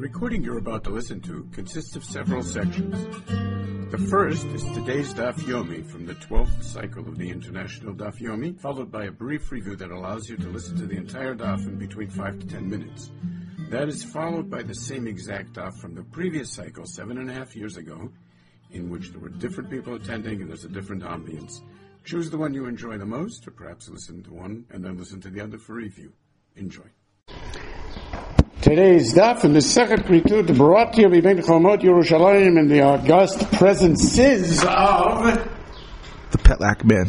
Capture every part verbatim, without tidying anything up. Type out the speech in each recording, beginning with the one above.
recording you're about to listen to consists of several sections. The first is today's Daf Yomi from the twelfth cycle of the International Daf Yomi, followed by a brief review that allows you to listen to the entire Daf in between five to ten minutes. That is followed by the same exact Daf from the previous cycle, seven and a half years ago, in which there were different people attending and there's a different ambience. Choose the one you enjoy the most, or perhaps listen to one and then listen to the other for review. Enjoy. Today's daf in the second Pritud, Barati of Ibn Chalmot Yerushalayim, in the august presences of the Petlak man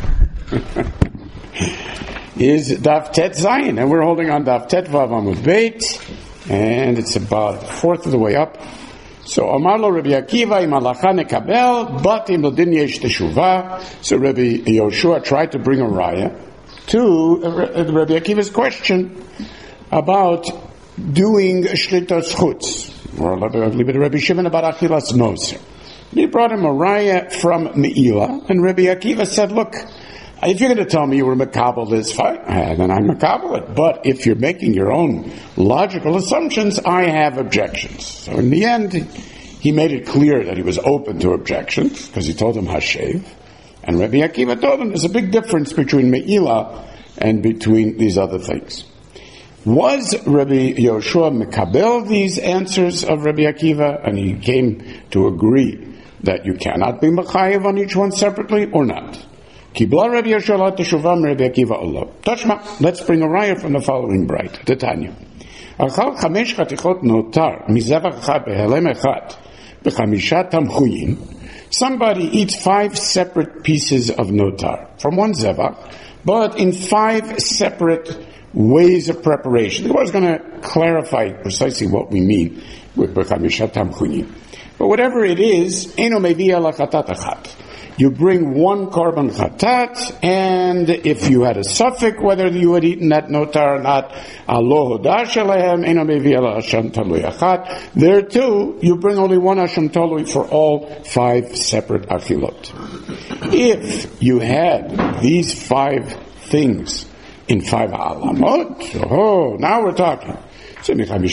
is Daf Tet Zayin, and we're holding on Daf Tet Vav Amud Beit, and it's about a fourth of the way up. So Amar lo Rabbi Akiva im halacha nekabel, but im l'din yesh teshuvah. So Rabbi Yoshua tried to bring a raya to Rabbi Akiva's question about doing shlitas chutz, or a little bit of Rabbi Shimon about achilas noser. He brought him a raya from Meila, and Rabbi Akiva said, look, if you're going to tell me you were makabel this, fine, then I'm makabel it. But if you're making your own logical assumptions, I have objections. So in the end, he made it clear that he was open to objections, because he told him hashev, and Rabbi Akiva told him there's a big difference between Meila and between these other things. Was Rabbi Yoshua mekabel these answers of Rabbi Akiva, and he came to agree that you cannot be mechayev on each one separately, or not? Kibla Rabbi Yoshua teshuvam Rabbi Akiva Allah. Tashma, let's bring a raya from the following bright. Titania. Achal chamesh chatichot notar mizevach echad behelem echad b'chamisha tamchuyim. Somebody eats five separate pieces of notar from one zevach, but in five separate ways of preparation. I was going to clarify precisely what we mean with b'chamisha tamchuyim. But whatever it is, eno mevi ala chatat echad. You bring one korban chatat, and if you had a suffix whether you had eaten that notar or not, alo hodah shelehem eno mevi ala hasham talui achat. There too, you bring only one hasham talui for all five separate achilot. If you had these five things in five alamot, oh, now we're talking. So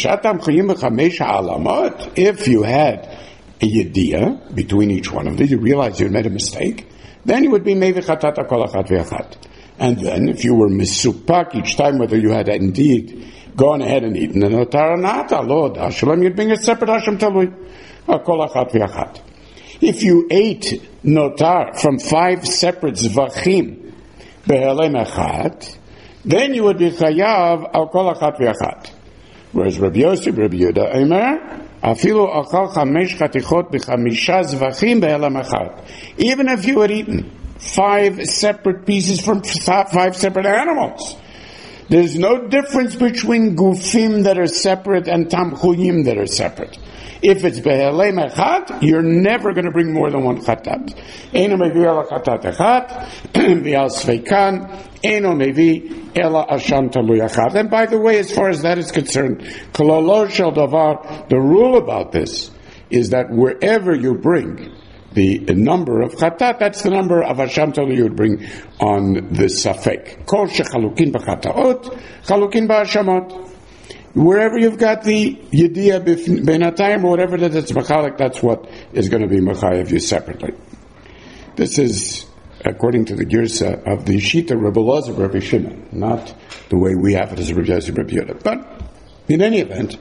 if you had a yediyah between each one of these, you realize you made a mistake, then you would be mevi chatata kol achat ve'achat. And then, if you were misupak each time whether you had indeed gone ahead and eaten the notar or not, alod hashalom, you'd bring a separate hasham talui kol achat ve'achat. If you ate notar from five separate zvachim behelem echad, then you would be chayav al kol achat ve'achat. Whereas Rabbi Yosef, Rabbi Yehuda, Eimer, afilu akal chamesh chatichot b'chamisha zvachim be'elam echad. Even if you had eaten five separate pieces from five separate animals, there's no difference between gufim that are separate and tamchuyim that are separate. If it's be'elem echad, you're never going to bring more than one chatat. Eno mevi ela chatat echad, v'al sveikan, eno mevi ela asham talui echad. And by the way, as far as that is concerned, kololo shel davar, the rule about this is that wherever you bring the number of chatat, that's the number of asham talui you would bring on the safek. Kol shechalukin b'chataot, chalukin b'ashamot. Wherever you've got the yediyah benatayim or whatever that it's machalik, that's what is going to be machayev you separately. This is according to the girsa of the Shita Rebbe Elazar Rabbi Shimon, not the way we have it as Rabbi Yosef Rabbi Yehuda. But in any event,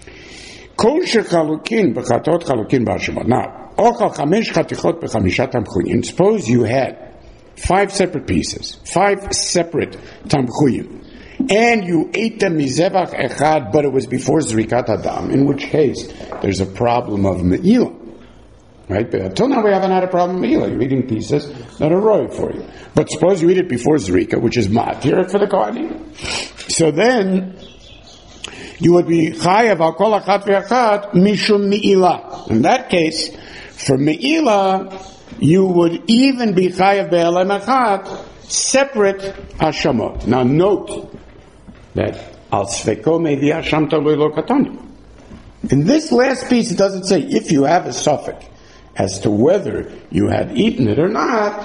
kol shechalukin b'chatot chalukin b'ashemot. Now, ochal chamesh chatichot b'chamisha tamchuyim. Suppose you had five separate pieces, five separate tamchuyim, and you ate them mizevach echad, but it was before zrikat adam, in which case there's a problem of meila, right? But until now we haven't had a problem of meila. You're eating pieces that are roy for you. But suppose you eat it before zrika, which is matir for the kohanim. So then you would be chayav al kol achat ve'achat mishum meila. In that case, for meila, you would even be chayav be'elem echad, separate hashamot. Now note that al sveko mevi hasham talui lo katanu. In this last piece, it doesn't say if you have a suffix as to whether you had eaten it or not,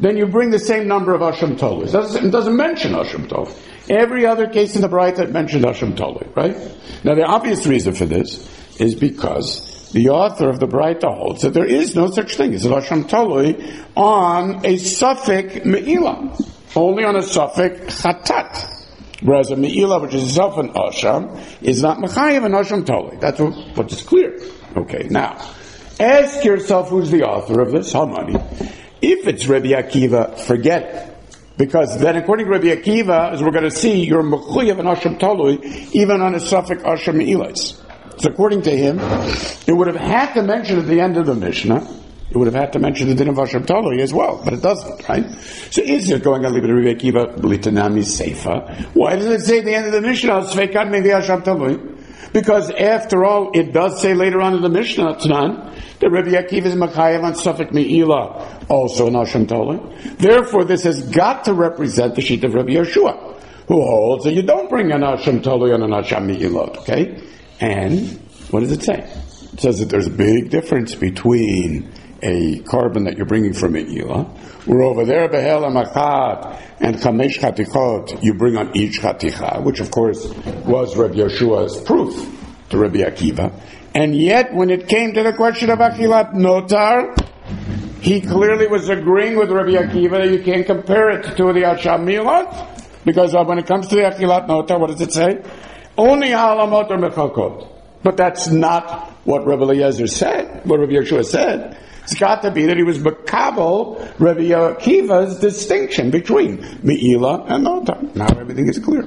then you bring the same number of Asham Tolu. It doesn't, it doesn't mention Asham Tolu. Every other case in the Braita mentioned Asham Tolu, right? Now the obvious reason for this is because the author of the Braita holds that there is no such thing as an Asham Tolu on a suffix Me'ilah, only on a suffix Chatat. Whereas a Me'ilah, which is itself an Asham, is not Mechayev an Asham Tolu. That's what, what is clear. Okay, now, ask yourself who's the author of this, Hamani. If it's Rabbi Akiva, forget it. Because then, according to Rabbi Akiva, as we're going to see, you're Mechuyev an Asham Tolu, even on a suffix Asham Me'ilas. So according to him, it would have had to mention at the end of the Mishnah, it would have had to mention the din of Asham Tolu as well, but it doesn't, right? So is it going on Rabbi Akiva, B'litanami Seifa? Why does it say at the end of the Mishnah, Sveikat Mevi Asham Tolu? Because after all, it does say later on in the Mishnah, Tanan, that Rabbi Akiva is Machayev on suffix Me'ilah, also in Asham Tolu. Therefore, this has got to represent the sheet of Rabbi Yeshua, who holds that you don't bring an Asham Tolu and an Asham Me'ilah, okay? And what does it say? It says that there's a big difference between a carbon that you're bringing from Me'ilah, where over there, Behel HaMachat and Chamesh Chatichot, you bring on each Chaticha, which of course was Rabbi Yeshua's proof to Rabbi Akiva. And yet, when it came to the question of Achilat Notar, he clearly was agreeing with Rabbi Akiva that you can't compare it to the Asham Milat, because when it comes to the Achilat Notar, what does it say? Only Halamot or Mechalkot. But that's not what Rabbi Eliezer said, what Rabbi Yeshua said. It's got to be that he was Makabel, Rabbi Akiva's distinction between Me'ilah and Notar. Now everything is clear.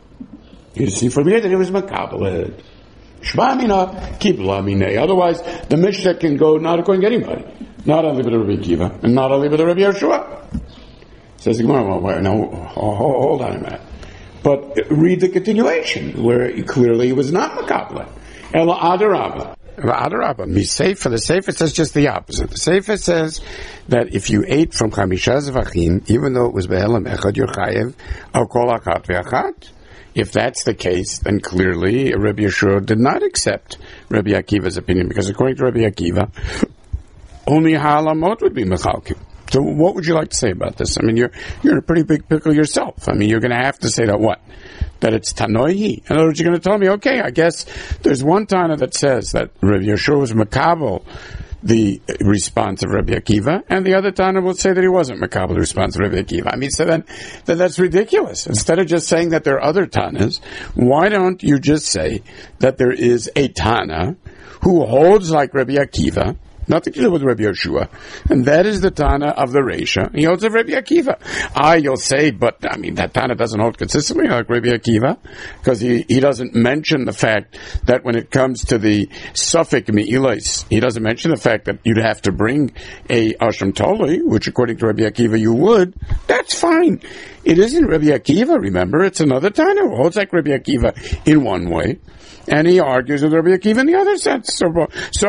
You see from here that he was Makabel. Shvamina, Kibla Minei. Otherwise, the Mishnah can go not according to anybody. Not only with Rabbi Akiva, and not only with Rabbi Yeshua. Says, well, wait, no, hold on a minute. But read the continuation, where clearly he was not Makabel. Ela Adarabah. Adarabah. Miseifa, the Seifa says just the opposite. The Seifa says that if you ate from Chamisha Zvachim, even though it was Be'elam Echad, you're Chayev, Al Kol Achat Ve'achat. If that's the case, then clearly Rabbi Yeshua did not accept Rabbi Akiva's opinion, because according to Rabbi Akiva, only Halamot would be Mechalkim. So what would you like to say about this? I mean, you're you're in a pretty big pickle yourself. I mean, you're going to have to say that what? That it's Tanoihi. In other words, you're going to tell me, okay, I guess there's one Tana that says that Rabbi Yeshua was Makabel, the response of Rabbi Akiva, and the other Tana will say that he wasn't Makabel, the response of Rabbi Akiva. I mean, so then, then that's ridiculous. Instead of just saying that there are other Tanas, why don't you just say that there is a Tana who holds like Rabbi Akiva, nothing to do with Rabbi Yeshua, and that is the Tana of the Reisha. He holds of Rabbi Akiva. Ah, you'll say, but I mean that Tana doesn't hold consistently like Rabbi Akiva, because he, he doesn't mention the fact that when it comes to the suffix Me'ilas, he doesn't mention the fact that you'd have to bring a Asham Tolu, which according to Rabbi Akiva you would. That's fine. It isn't Rabbi Akiva, remember, it's another Tana who holds like Rabbi Akiva in one way, and he argues with Rabbi Akiva in the other sense. In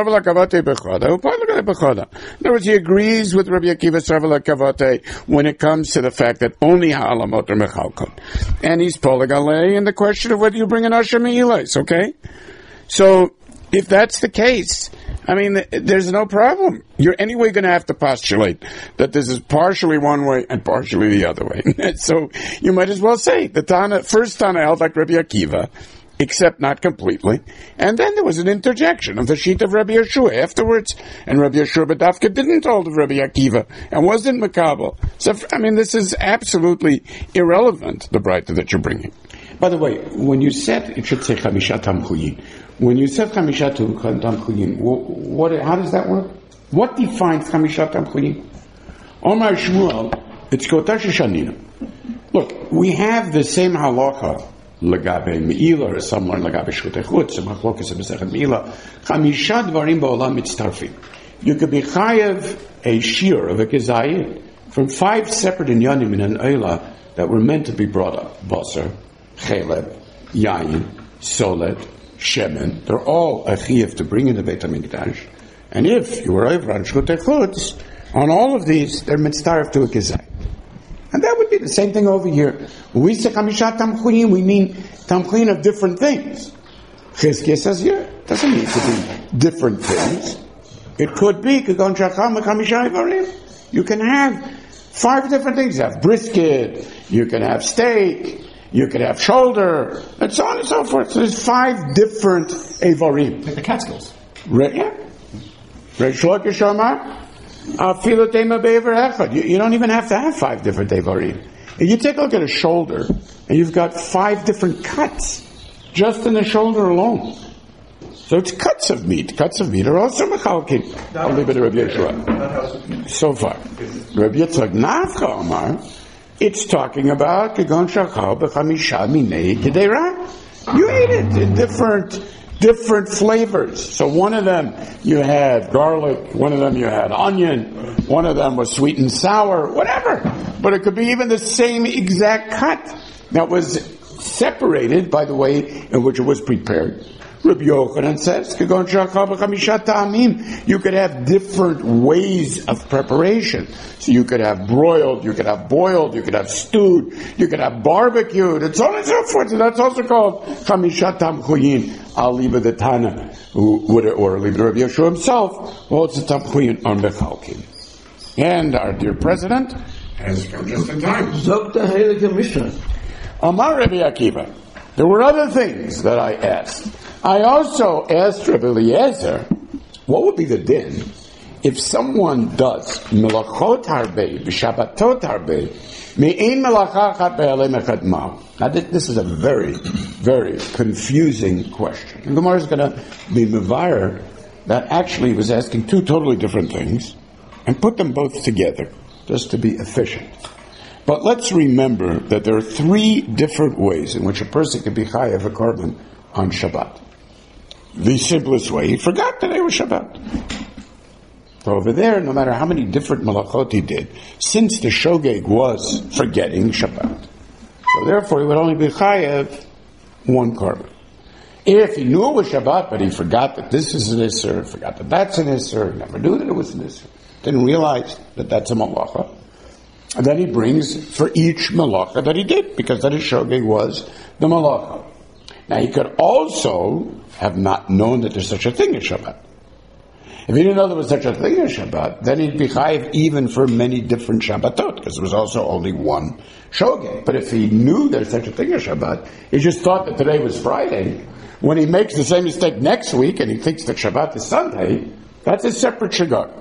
other words, he agrees with Rabbi Akiva Sarvala Kavate when it comes to the fact that only Ha'alamot are Mechalkot. And he's Poligale in the question of whether you bring an Asham Me'ilas, okay? So, if that's the case, I mean, there's no problem. You're anyway going to have to postulate that this is partially one way and partially the other way. So, you might as well say, the Tana, first Tana held like Rabbi Akiva, except not completely. And then there was an interjection of the sheet of Rabbi Yeshua afterwards, and Rabbi Yeshua B'dafka didn't hold of Rabbi Akiva, and wasn't Makabel. So, I mean, this is absolutely irrelevant, the Braita that you're bringing. By the way, when you said, it should say Chamishat Tamchuyin, when you said Chamishat Tamchuyin, what, how does that work? What defines Chamishat Tamchuyin? Omar Shmuel, it's Kotash Shanina. Look, we have the same halacha, Lagabe Me'ilah, or some learn Lagabe Shutei Chutz, some Machlokas B'Sechet Me'ilah. Chamisha Dvarim Ba'olam Mitztarfim. You could be chayev a shir of a kezayit from five separate inyanim in an oila that were meant to be brought up. Basar, Cheleb, Yayin, Solet, Shemen. They're all a chiyuv to bring in the Beit HaMikdash. And if you were over on Shutei Chutz, on all of these, they're mitztaref to a kezayit. And that would be the same thing over here. When we say Chamishat Tamchuyin, we mean Tamchuyin of different things. Chizkiah says, yeah, it doesn't need to be different things. It could be, you can have Five different things. You have brisket, you can have steak, you can have shoulder, and so on and so forth. So there's five different Evarim. Like the Catskills. Right, yeah. Reish Lakish Omar, Afilu Tema Be'ever Echad. You don't even have to have five different Evarim. If you take a look at a shoulder, and you've got five different cuts, just in the shoulder alone. So it's cuts of meat. Cuts of meat are also mechalkin. I'll leave it to Rabbi Yeshua. So far. Rabbi Yitzchak Nafcha Omar, it's talking about Kegon Shachal B'chamisha Minei Kedeira. You eat it in different, different flavors. So one of them you had garlic, one of them you had onion, one of them was sweet and sour, whatever. But it could be even the same exact cut that was separated by the way in which it was prepared. Rabbi Yochanan says, you could have different ways of preparation. So you could have broiled, you could have boiled, you could have stewed, you could have barbecued, and so on and so forth. And that's also called Chamishat Tamchuyin. I'll leave it the Tana, who would, or leave it Rabbi Yeshua himself, well, it's a Tamchuyin on Bechalkin. And our dear president has come just in time. Amar Rabbi Akiva. There were other things that I asked. I also asked Rabbi Eliezer, what would be the din if someone does melachot harbe, b'shabbatot harbe, me'ein melacha achat be'alei mechadma? Now this is a very, very confusing question. And Gemara is going to be mevayer that actually was asking two totally different things and put them both together just to be efficient. But let's remember that there are three different ways in which a person can be chayav a korban on Shabbat. The simplest way, he forgot that it was Shabbat. So over there, no matter how many different malachot he did, since the shogeg was forgetting Shabbat, so therefore he would only be chayav one korban. If he knew it was Shabbat, but he forgot that this is an Isser, forgot that that's an Isser, never knew that it was an Isser, didn't realize that that's a malacha, and then he brings for each malacha that he did, because that his shogeg was the malacha. Now he could also have not known that there's such a thing as Shabbat. If he didn't know there was such a thing as Shabbat, then he'd be chayiv even for many different Shabbatot, because there was also only one shogeg. But if he knew there's such a thing as Shabbat, he just thought that today was Friday. When he makes the same mistake next week and he thinks that Shabbat is Sunday, that's a separate shogeg.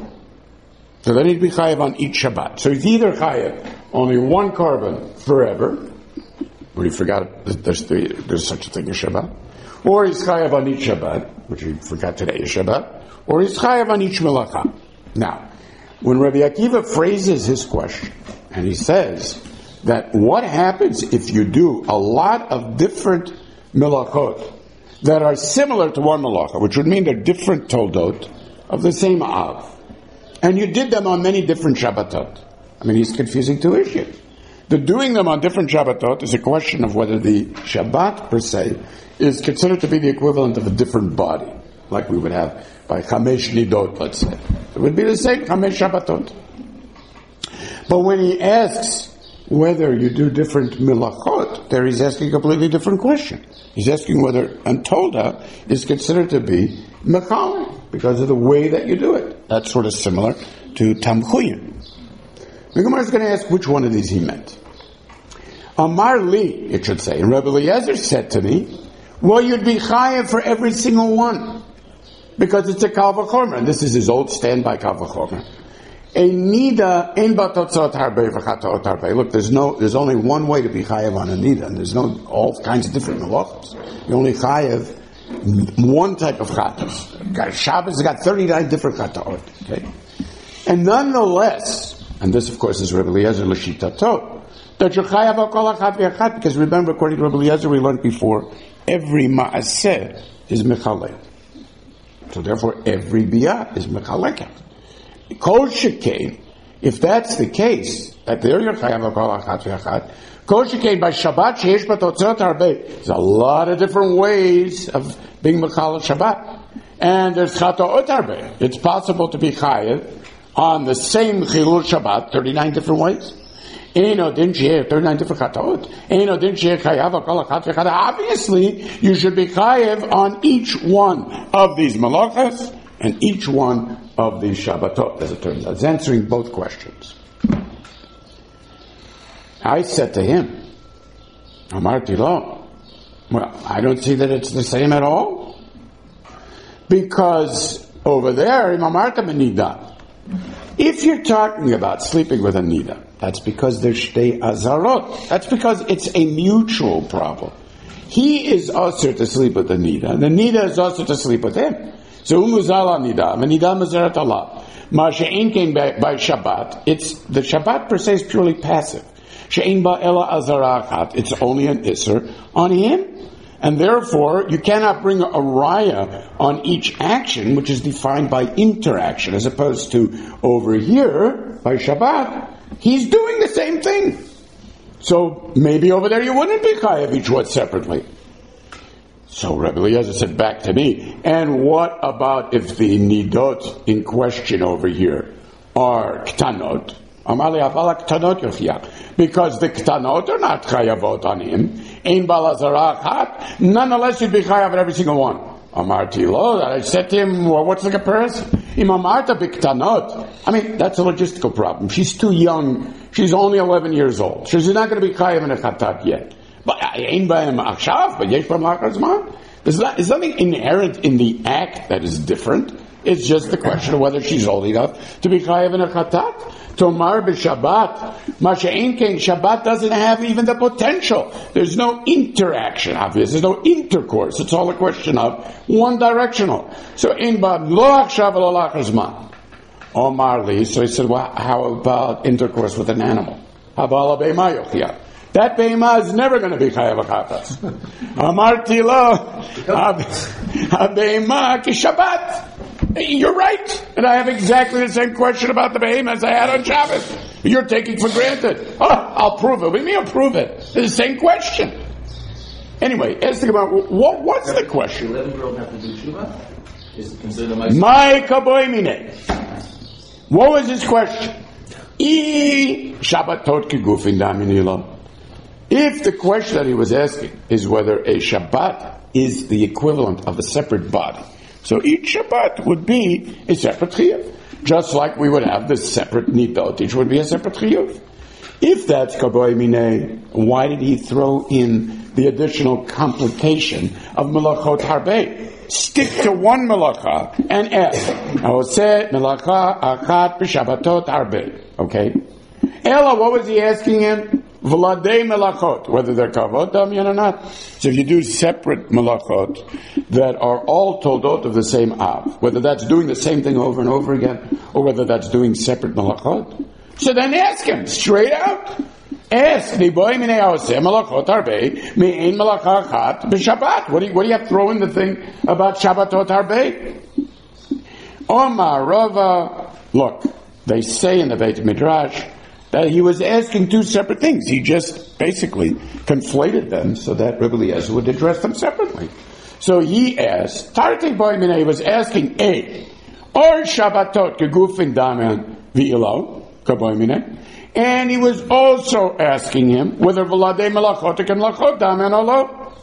So then he'd be chayiv on each Shabbat. So he's either chayiv only one korban forever, where he forgot that there's, the, there's such a thing as Shabbat, or he's chayav on each Shabbat, which he forgot today is Shabbat, or he's chayav on each melacha. Now, when Rabbi Akiva phrases his question, and he says that what happens if you do a lot of different melachot that are similar to one melacha, which would mean they're different toldot of the same av, and you did them on many different Shabbatot. I mean, he's confusing two issues. The doing them on different Shabbatot is a question of whether the Shabbat per se is considered to be the equivalent of a different body, like we would have by Chamesh Nidot, let's say. It would be the same Chamesh Shabbatot. But when he asks whether you do different milachot, there he's asking a completely different question. He's asking whether Antolda is considered to be Mechal, because of the way that you do it. That's sort of similar to Tamchuyin. The Gemara is going to ask which one of these he meant. Amar li, it should say. And Rabbi Eliezer said to me, well, you'd be chayav for every single one, because it's a kal v'chomer, and this is his old standby kal v'chomer. A nida ein batotzot harbe v'chataot harbe. Look, there's no, there's only one way to be chayav on a nida, and there's no all kinds of different melachos. You only chayav one type of chatas. Shabbos has got thirty-nine different chataot. Okay, and nonetheless, and this of course is Rabbi Eliezer l'shitato, that you're chayav al kol achat v'achat, because remember, according to Rabbi Eliezer, we learned before, every ma'aseh is mechalek. So therefore, every biyah is mechaleket. Kol shekain, if that's the case, that there you're chayav al kol achat v'achat. Kol shekain by Shabbat sheish batotzot harbe. There's a lot of different ways of being mechal Shabbat, and there's chataot harbe. It's possible to be chayav on the same chilul Shabbat, thirty-nine different ways. Eino din she'eh, thirty-nine different chataot. Eino din she'eh chayav al kol achat v'achat. Obviously, you should be chayav on each one of these malachas and each one of these Shabbatot, as it turns out. It's answering both questions. I said to him, Amarti lo, well, I don't see that it's the same at all. Because over there, Imam Amarta benida. If you're talking about sleeping with a nida, that's because there's shtei azarot. That's because it's a mutual problem. He is also to sleep with the nida, and the nida is also to sleep with him. So umuzala nida, nida mazarat Allah. Ma she'en kein by Shabbat. It's the Shabbat per se is purely passive. She'en ba ela azarachat. It's only an isser on him. And therefore, you cannot bring a raya on each action, which is defined by interaction, as opposed to over here, by Shabbat, he's doing the same thing. So maybe over there you wouldn't be chayav each one separately. So Rabbi Eliezer said back to me, and what about if the nidot in question over here are ktanot? Because the ktanot are not chayavot on him. Ein balazarachat. Nonetheless, you'd be chayav on every single one. Amarti lo. I said to him, well, what's the comparison? Imamarta biktanot. I mean, that's a logistical problem. She's too young. She's only eleven years old. She's not going to be chayav in a chatat yet. But ein b'hem achshav, but yesh b'hem lachar zman. There's nothing inherent in the act that is different. It's just the question of whether she's old enough to be chayav in a chatat. Tomar b'Shabbat, Masha'en King, Shabbat doesn't have even the potential. There's no interaction, obviously. There's no intercourse. It's all a question of one directional. So, in ba lo achshav lo lachar zman. Omar li, so he said, well, how about intercourse with an animal? Habala be'ema yochiyah. That be'ema is never going to be chayav achatas. Amarti lo, be'ema ki Shabbat. You're right, and I have exactly the same question about the behemoth as I had on Shabbos. You're taking for granted. Oh, I'll prove it. What do you mean I'll prove it? It's the same question. Anyway, ask the Gemara, what what's the question? eleven-year-old have to do Shuvah? Is it considered a My kaboimine. What was his question? I Shabbatot kegufin daminilo. If the question that he was asking is whether a Shabbat is the equivalent of a separate body, so each Shabbat would be a separate chiyuv, just like we would have the separate nidot. Each would be a separate chiyuv. If that's kaboi minei, why did he throw in the additional complication of melachot harbe? Stick to one melacha and ask. I will say melacha achat b'shabbatot harbe. Okay. Ella, what was he asking him? V'ladei melachot, whether they're kavod damyan or not. So if you do separate melachot that are all toldot of the same av, whether that's doing the same thing over and over again, or whether that's doing separate melachot, so then ask him straight out. Ask the boy minei haoseh melachot harbe me'ein melacha achat b'shabbat. What do you what do you have to throw in the thing about Shabbatot harbe? Omar Rava. Look, they say in the Beit Midrash that he was asking two separate things. He just basically conflated them so that Rabbi Eliezer would address them separately. So he asked, Tartei Boy Minei, he was asking A, or Shabbatot kegufin damen v'ilo, kaboy minei, and he was also asking him whether v'ladei melachot can melachot damen or lo.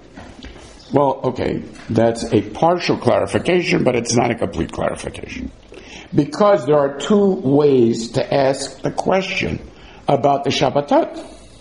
Well, okay, that's a partial clarification, but it's not a complete clarification. Because there are two ways to ask the question about the Shabbatot.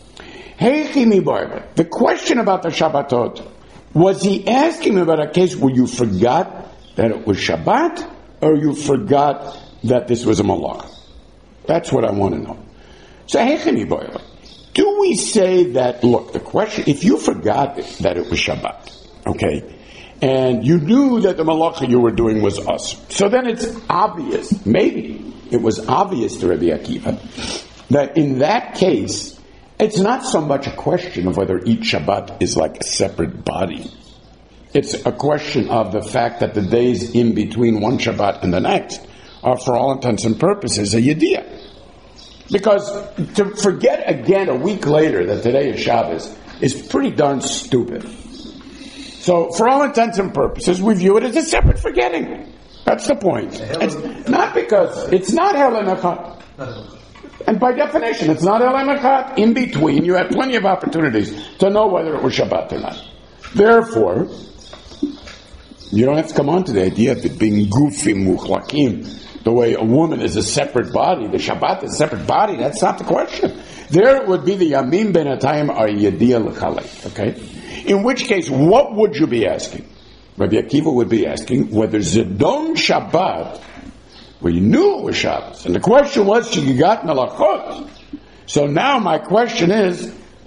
The question about the Shabbatot, was he asking about a case where you forgot that it was Shabbat, or you forgot that this was a malach? That's what I want to know. So, do we say that, look, the question, if you forgot that it was Shabbat, okay, and you knew that the malacha you were doing was us, so then it's obvious, maybe it was obvious to Rabbi Akiva, that in that case, it's not so much a question of whether each Shabbat is like a separate body. It's a question of the fact that the days in between one Shabbat and the next are, for all intents and purposes, a yediyah. Because to forget again a week later that today is Shabbos is pretty darn stupid. So, for all intents and purposes, we view it as a separate forgetting. That's the point. It's not because it's not Helen And by definition, it's not Helen In between, you have plenty of opportunities to know whether it was Shabbat or not. Therefore, you don't have to come on to the idea of it being gufim muchlakim, the way a woman is a separate body, the Shabbat is a separate body. That's not the question. There it would be the Yamim Benatayim are Yediyah L'Chalek, okay? In which case, what would you be asking? Rabbi Akiva would be asking whether Zidon Shabbat, where you knew it was Shabbos, and the question was, Shigigat Melachot. So now my question is,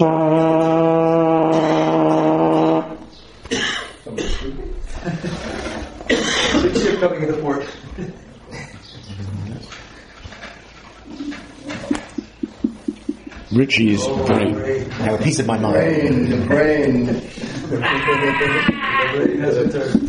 You're coming in the port. Richie's brain. I have a piece of my mind. Brain, the brain. The brain has a turn.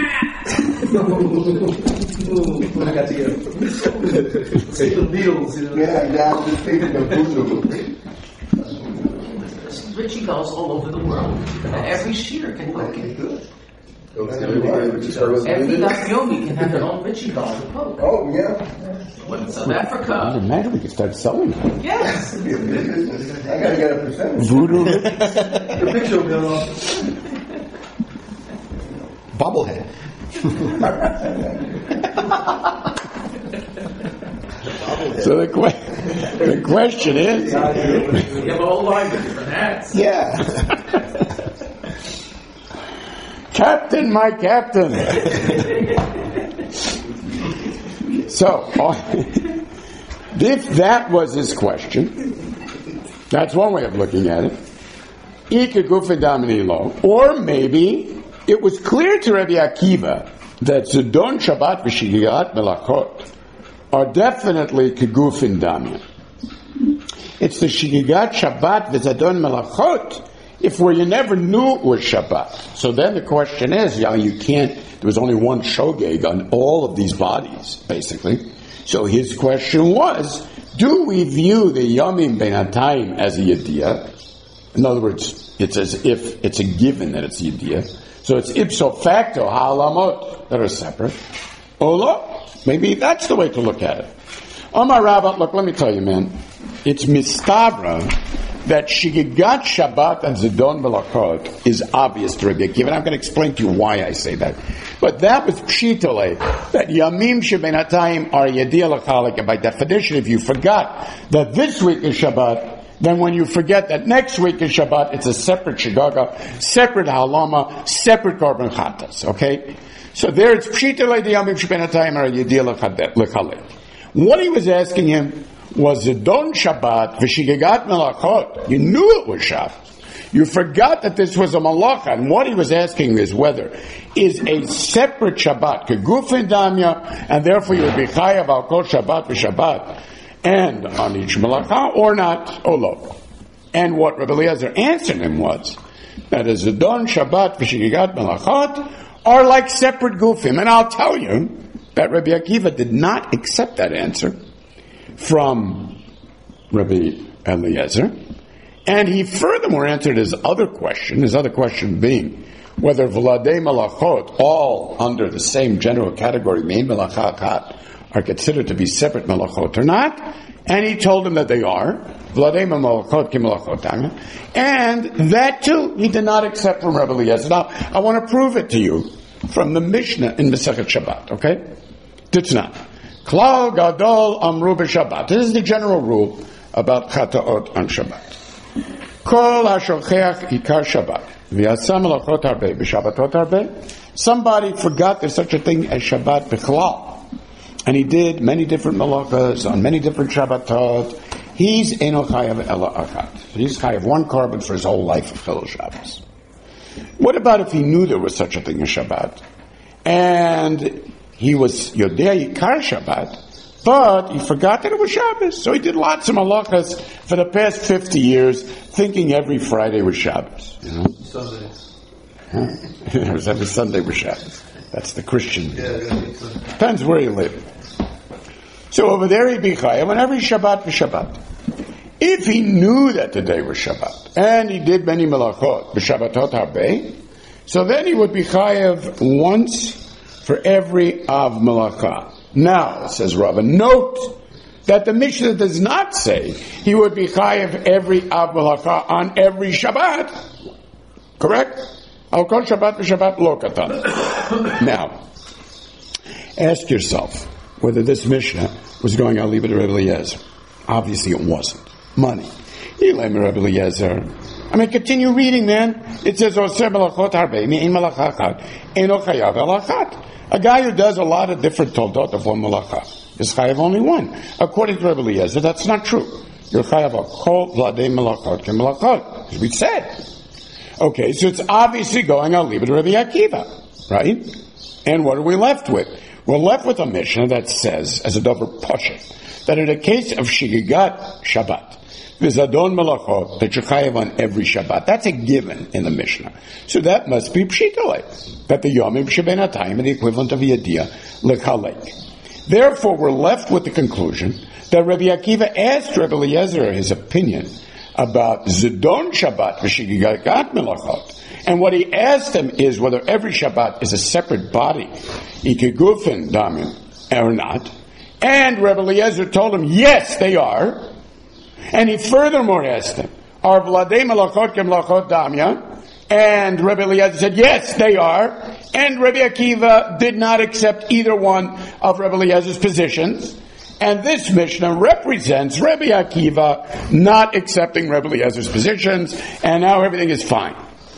I got to get him. Take the needles, you know. Yeah, now just taking the food. Richie goes all over the world. Every shear can poke it. Good. Every Dafyomi can have their own Richie doll to poke. Oh, yeah. When in South I Africa. imagine we could start selling them. Yes. I gotta get a percentage. Voodoo. The picture will be on. Bobblehead. So the, que- the question is... We have a whole line of different hats. Yeah. Captain, my captain. So, if that was his question, that's one way of looking at it. Or maybe it was clear to Rabbi Akiva that Zidon Shabbat v'Shigigat Melachot are definitely kegufin damya. It's the Shigigat Shabbat v'Zidon Melachot if where you never knew it was Shabbat. So then the question is, yeah, you can't, there was only one shogeg on all of these bodies, basically. So his question was, do we view the Yomim Benatayim as a Yediyah? In other words, it's as if it's a given that it's Yediyah. So it's ipso facto ha'alamot that are separate. Ola, maybe that's the way to look at it. Omar Rabbah, look, let me tell you, man, it's mistavra that Shigigat Shabbat and Zidon Melachot is obvious to Rabbi Akiva, and I'm going to explain to you why I say that. But that was Pshitale, that Yamim Shebenatayim are Yediyah L'Chalek, and by definition, if you forgot that this week is Shabbat, then when you forget that next week is Shabbat, it's a separate Shigaga, separate Halama, separate Korban Chatas, okay? So there it's Pshitale, the Yamim Shebenatayim are Yediyah L'Chalek. What he was asking him was Zidon Shabbat v'Shigigat Melachot. You knew it was Shabbos. You forgot that this was a malacha, and what he was asking is whether is a separate Shabbat kegufin damya, and therefore you would be chayav al kol Shabbat v'Shabbat and on each malacha or not. Olo. And what Rabbi Eliezer answered him was that a Zidon Shabbat v'Shigigat Melachot are like separate gufim, and I'll tell you that Rabbi Akiva did not accept that answer from Rabbi Eliezer, and he furthermore answered his other question, his other question being whether Vladei Melachot, all under the same general category, Mein Melacha Achat, are considered to be separate Melachot or not, and he told him that they are, Vladei Melachot ki Melachot Tanya, and that too he did not accept from Rabbi Eliezer. Now, I want to prove it to you from the Mishnah in Masechet Shabbat, okay? Ditznat. Klal Gadol Amru b'Shabbat. This is the general rule about Chataot on Shabbat. Kol HaShocheach Ikar Shabbat. V'yasam Melachot Harbeh b'Shabbatot Harbeh. Somebody forgot there's such a thing as Shabbat b'Chlal. And he did many different malachas on many different Shabbatot. He's Eno Chayav Ela Achat. He's Chayav one carbon for his whole life of Chilul Shabbos. What about if he knew there was such a thing as Shabbat? And he was Yodei Yikar Shabbat, but he forgot that it was Shabbos. So he did lots of malachas for the past fifty years, thinking every Friday was Shabbos. You know? Sunday. Huh? It was every Sunday was Shabbos. That's the Christian. Yeah, Depends where you live. So over there he'd be chayav, and every Shabbat was Shabbat. If he knew that the day was Shabbat, and he did many melachot, b'Shabbatot harbeh, so then he would be chayav once for every Av Malacha. Now, says Rava, note that the Mishnah does not say he would be chayav every Av Malacha on every Shabbat. Correct? Al kol Shabbat v'Shabbat lo katan. Now, ask yourself whether this Mishnah was going, I'll leave it to Rabbi Eliezer. Obviously it wasn't. Money. Rabbi Eliezer. I mean, continue reading, man. It says, "Oseh melachot harbe, me'in malacha achad, eino chayav el achad." A guy who does a lot of different toldot of one malacha is chayav only one. According to Rabbi Eliezer, that's not true. You're chayav al kol vladei malachot ke malachot, as we said. Okay, so it's obviously going al libed Rabbi Akiva, right? And what are we left with? We're left with a Mishnah that says, as a dover pasha, that in a case of shigigat Shabbat, v'zadon malachot, that you're chayav on every Shabbat. That's a given in the Mishnah. So that must be pshitoleh, that the yomim sheben hatayim are the equivalent of yediyah lekalek. Therefore, we're left with the conclusion that Rabbi Akiva asked Rabbi Eliezer his opinion about zidon Shabbat v'shigigat malachot. And what he asked him is whether every Shabbat is a separate body, ikegufin damin, or not. And Rabbi Eliezer told him, yes, they are. And he furthermore asked him, are vladei malachot ke malachot damya? And Rabbi Eliezer said, yes, they are. And Rabbi Akiva did not accept either one of Rabbi Eliezer's positions. And this Mishnah represents Rabbi Akiva not accepting Rabbi Eliezer's positions, and now everything is fine.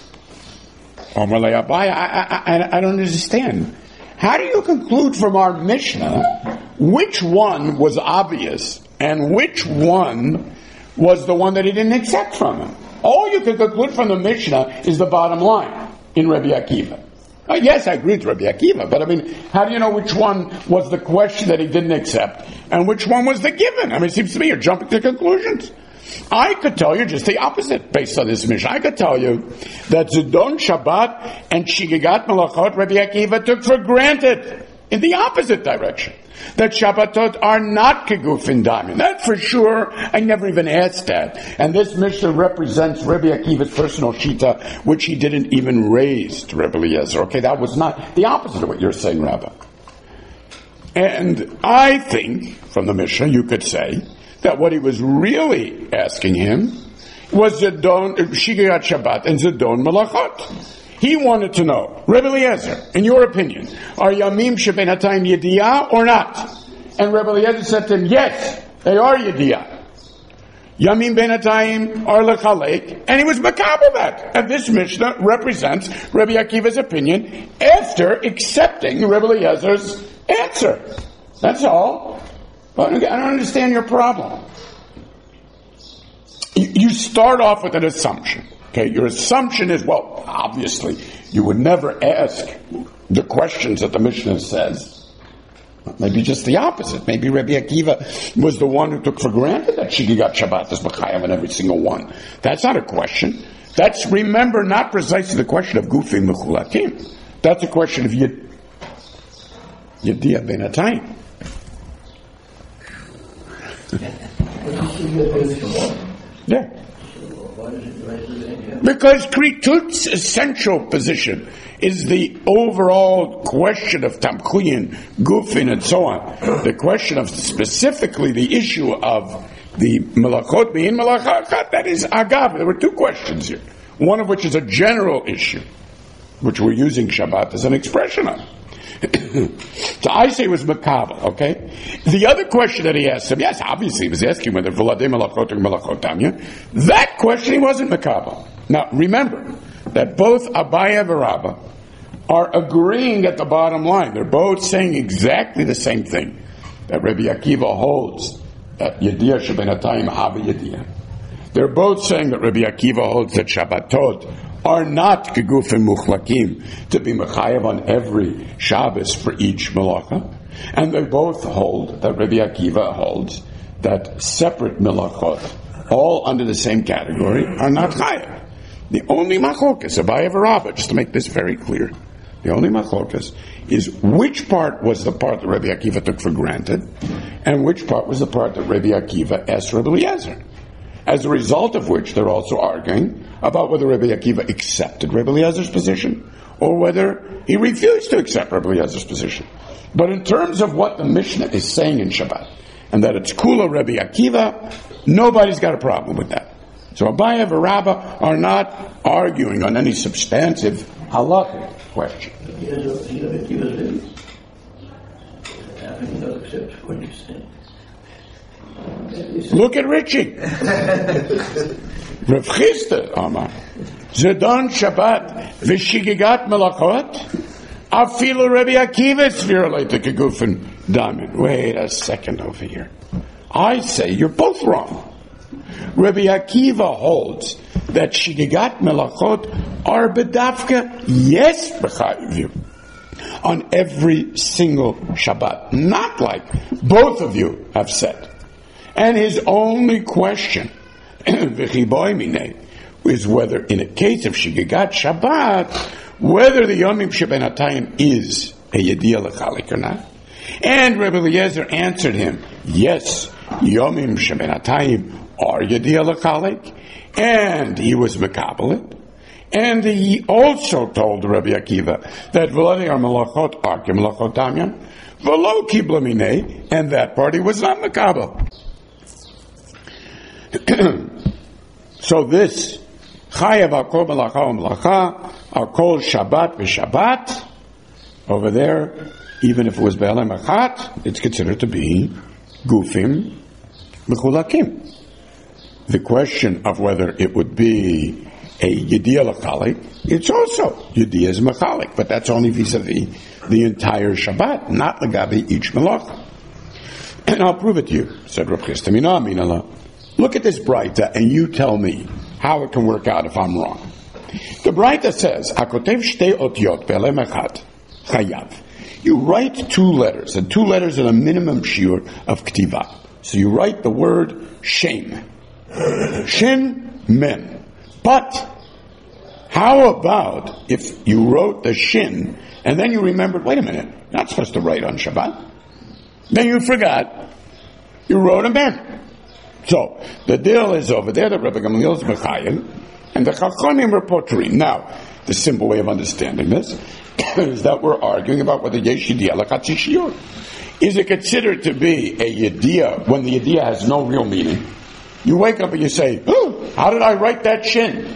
I, I, I, I don't understand. How do you conclude from our Mishnah which one was obvious and which one was the one that he didn't accept from him? All you can conclude from the Mishnah is the bottom line in Rabbi Akiva. Uh, yes, I agree with Rabbi Akiva, but I mean, how do you know which one was the question that he didn't accept and which one was the given? I mean, it seems to me you're jumping to conclusions. I could tell you just the opposite based on this Mishnah. I could tell you that Zidon Shabbat and Shigigat Malachot Rabbi Akiva took for granted in the opposite direction. That Shabbatot are not Kegufin Damin. That for sure, I never even asked that. And this Mishnah represents Rabbi Akiva's personal shita, which he didn't even raise to Rabbi Eliezer. Okay, that was not the opposite of what you're saying, Rabbi. And I think, from the Mishnah, you could say that what he was really asking him was Zidon, Shigigat Shabbat and Zidon Malachot. He wanted to know, Rebbe Eliezer, in your opinion, are Yamim Sheben Hatayim Yediyah or not? And Rebbe Eliezer said to him, yes, they are Yediyah. Yamim Ben Hatayim are Lechalek, and he was makabel that. And this Mishnah represents Rebbe Akiva's opinion after accepting Rebbe Eliezer's answer. That's all. But I don't understand your problem. You start off with an assumption. Okay, your assumption is, well, obviously, you would never ask the questions that the Mishnah says. Maybe just the opposite. Maybe Rabbi Akiva was the one who took for granted that Shigigat Shabbat is B'chayav in every single one. That's not a question. That's, remember, not precisely the question of Gufim Mechulatim. That's a question of Yed, Yediyah Ben Hatayim. Yeah. Because Kritut's essential position is the overall question of Tamchuyin, Gufin, and so on. The question of specifically the issue of the Malachot being Malachat, that is Agav. There were two questions here. One of which is a general issue, which we're using Shabbat as an expression of. So I say it was makabel, okay? The other question that he asked him, yes, obviously he was asking whether V'ladei Malachot or Malachot Damya. That question he wasn't makabel. Now, remember that both Abaye and Rabba are agreeing at the bottom line. They're both saying exactly the same thing. That Rabbi Akiva holds that Yediyah Sheben Hatayim Haba Yediyah. They're both saying that Rabbi Akiva holds that Shabbatot are not kegufim muchlakim to be mechayev on every Shabbos for each malacha, and they both hold that Rabbi Akiva holds that separate malachot, all under the same category, are not chayev. The only machlokas, Abaye v'Rabba, just to make this very clear, the only machlokas is which part was the part that Rabbi Akiva took for granted, and which part was the part that Rabbi Akiva asked Rabbi Eliezer. As a result of which, they're also arguing about whether Rabbi Akiva accepted Rabbi Eliezer's position or whether he refused to accept Rabbi Eliezer's position. But in terms of what the Mishnah is saying in Shabbat, and that it's Kula Rabbi Akiva, nobody's got a problem with that. So Abaye and Rabba are not arguing on any substantive halakhic question. Look at Richie. Rav Chisda Amar. Zedon Shabbat v'shigigat melachot. Afilu Rabbi Akiva sviralei tekegufen damin. Wait a second over here. I say you're both wrong. Rabbi Akiva holds that shigigat melachot are bedafka, yes, b'chayiv you, on every single Shabbat. Not like both of you have said. And his only question is whether, in a case of shigigat Shabbat, whether the Yomim Shebenatayim is a Yediyah L'chalik or not. And Rebbe Eliezer answered him, yes, Yomim Shebenatayim are Yediyah L'chalik, and he was Mekabelit. And he also told Rabbi Akiva that V'lani are Melachot are Melachot Tamyan, V'lo Kibla Minei, and that party was not Mekabel. So this Chayav Akol Melacha Melacha Akol Shabbat v'Shabbat over there, even if it was Be'alem Achat, it's considered to be Gufim Mechulakim. The question of whether it would be a Yediyah L'chalik, it's also Yediyah is Mechalik, but that's only vis-a-vis the entire Shabbat, not L'gabi each Melacha. And I'll prove it to you, said Rav Chisda. Mina minala. Look at this Braita and you tell me how it can work out if I'm wrong. The Braita says, Akotev shtei otiot be'alem echad chayav. You write two letters, and two letters are a minimum shiur of ktiva. So you write the word shem. Shin, mem. But how about if you wrote the shin and then you remembered, wait a minute, you're not supposed to write on Shabbat. Then you forgot. You wrote a mem. So the deal is over there that Rabbi Gamliel is Mechayev and the Chachamim are pottery. Now, the simple way of understanding this is that we're arguing about whether Yesh Yediyah L'chatzi Shiur. Is it considered to be a Yediyah when the Yediyah has no real meaning? You wake up and you say, oh, how did I write that shin?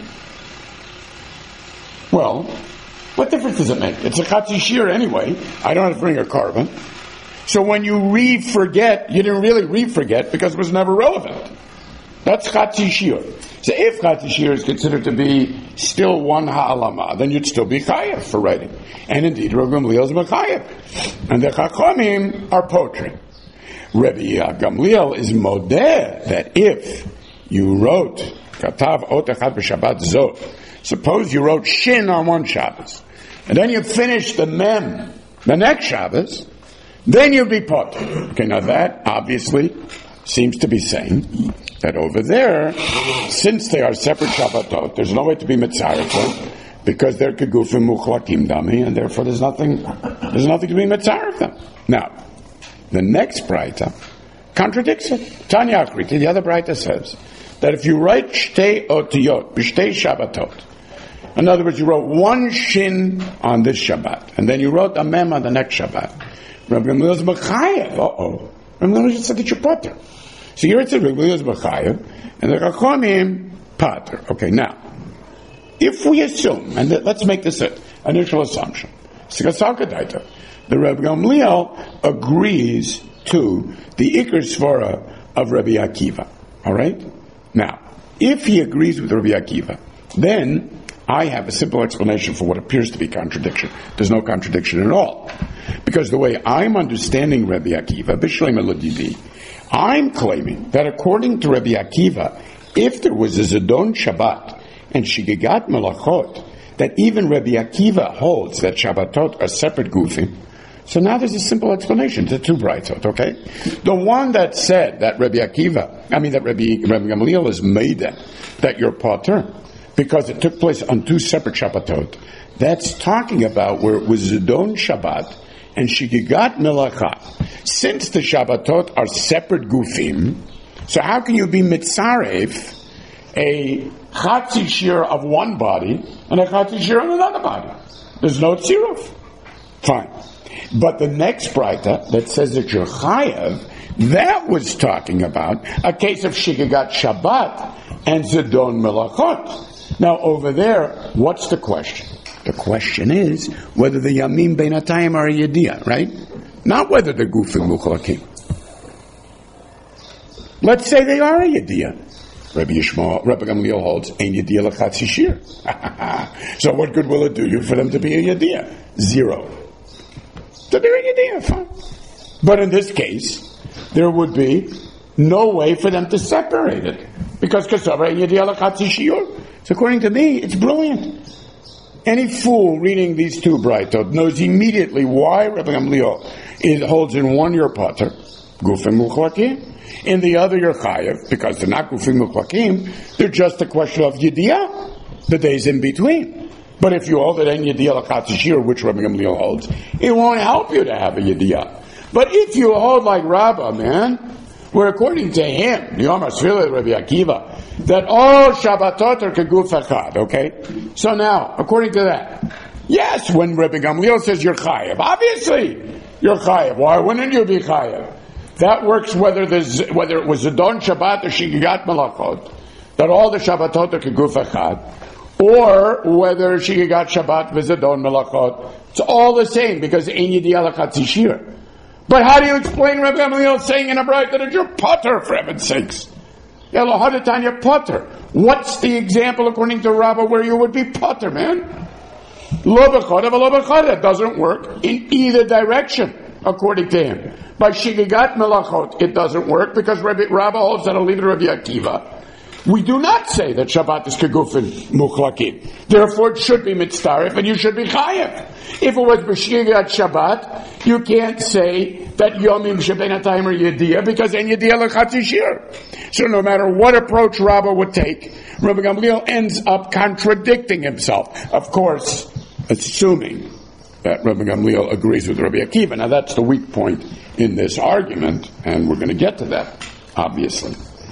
Well, what difference does it make? It's a Chatzi Shiur anyway. I don't have to bring a carbon. So when you re-forget, you didn't really re-forget because it was never relevant. That's Chatzi Shiur. So if Chatzi Shiur is considered to be still one ha'alama, then you'd still be chayav for writing. And indeed, Rabbi Gamliel is mechayav. And the Chachamim are pottery. Rabbi Gamliel is modeh that if you wrote Katav Ot Echad B'Shabbat Zot, suppose you wrote Shin on one Shabbos, and then you finished the Mem the next Shabbos, then you'd be potter. Okay, now that obviously seems to be saying that over there, since they are separate Shabbatot, there's no way to be mitzaref because they're kegufim muchlakim dami, and therefore there's nothing, there's nothing to be mitzaref them. Now, the next Braita contradicts it. Tanya Akriti, the other Braita says that if you write shtei otiyot b'shtei Shabbatot, in other words, you wrote one shin on this Shabbat, and then you wrote a mem on the next Shabbat, Rabbi Gamliel is mechayev. Uh-oh. Rabbi Gamliel just said that you're potter. So here it says Rabbi Gamliel is mechayev, and the Chachamim potter. Okay, now, if we assume, and let's make this an initial assumption, the Rabbi Gamliel agrees to the Iker Svara of Rabbi Akiva. All right? Now, if he agrees with Rabbi Akiva, then I have a simple explanation for what appears to be contradiction. There's no contradiction at all. Because the way I'm understanding Rabbi Akiva, B'Shlema L'Divi, I'm claiming that according to Rabbi Akiva, if there was a Zedon Shabbat and Shigigat Melachot, that even Rabbi Akiva holds that Shabbatot are separate gufim. So now there's a simple explanation to two Braitot, okay? The one that said that Rabbi Akiva, I mean that Rabbi, Rabbi Gamliel is made that, that you're potter, because it took place on two separate Shabbatot. That's talking about where it was Zedon Shabbat and Shigigat Melacha. Since the Shabbatot are separate gufim, so how can you be mitzaref a Chatzi Shiur of one body and a Chatzi Shiur of another body? There's no tziruf. Fine. But the next Braita that says that you're chayav, that was talking about a case of Shigigat Shabbat and Zedon Melachot. Now over there, what's the question? The question is whether the Yamim Beinatayim are a Yediyah, right? Not whether the Gufim Muchlakim. Let's say they are a Yediyah. Rabbi Yishmael, Rabbi Gamliel holds, Ein Yediyah L'Chatzi Shir. So what good will it do you for them to be a Yediyah? Zero. So they're a Yediyah, fine. But in this case, there would be no way for them to separate it. Because Kasava Ein Yediyah L'Chatzi Shir. So according to me, it's brilliant. Any fool reading these two Braitot knows immediately why Rabbi Gamliel is, holds in one your Pater, Gufim Muchlakim, in the other you're Chayev, because they're not Gufim Muchlakim, they're just a question of Yediyah, the days in between. But if you hold it in Yediyah L'Chatzi Shir, which Rabbi Gamliel holds, it won't help you to have a Yediyah. But if you hold like Rabbah, man, where according to him, Yom HaSvila, Rabbi Akiva, that all Shabbatot are Keguf Echad, okay? So now, according to that, yes, when Rabbi Gamliel says you're Chayev, obviously you're Chayev. Why wouldn't you be Chayev? That works whether there's, whether it was Zedon Shabbat or Shigigat Melachot, that all the Shabbatot are Keguf Echad, or whether Shigigat Shabbat v'Zedon Melachot. It's all the same because Ein Yediyah L'Chatzi Shir. But how do you explain Rabbi Gamliel saying in a bright that it's your Potter, for heaven's sakes? Elohadetanya Potter. What's the example according to Rabbah where you would be Potter, man? Lo b'chodev, lo b'chodev. It doesn't work in either direction, according to him. By Shigigat Melachot, it doesn't work because Rabbi Rabbah holds that I'll leave it to Rabbi Akiva. We do not say that Shabbat is Kegufin Muchlakim. Therefore, it should be Mitztaref and you should be Chayev. If it was B'Shigigat Shabbat, you can't say that Yomim Shebenatayim are Yediyah because Ein Yediyah L'Chatzi Shir. So no matter what approach Rabbah would take, Rabbi Gamliel ends up contradicting himself. Of course, assuming that Rabbi Gamliel agrees with Rabbi Akiva. Now that's the weak point in this argument, and we're going to get to that, obviously.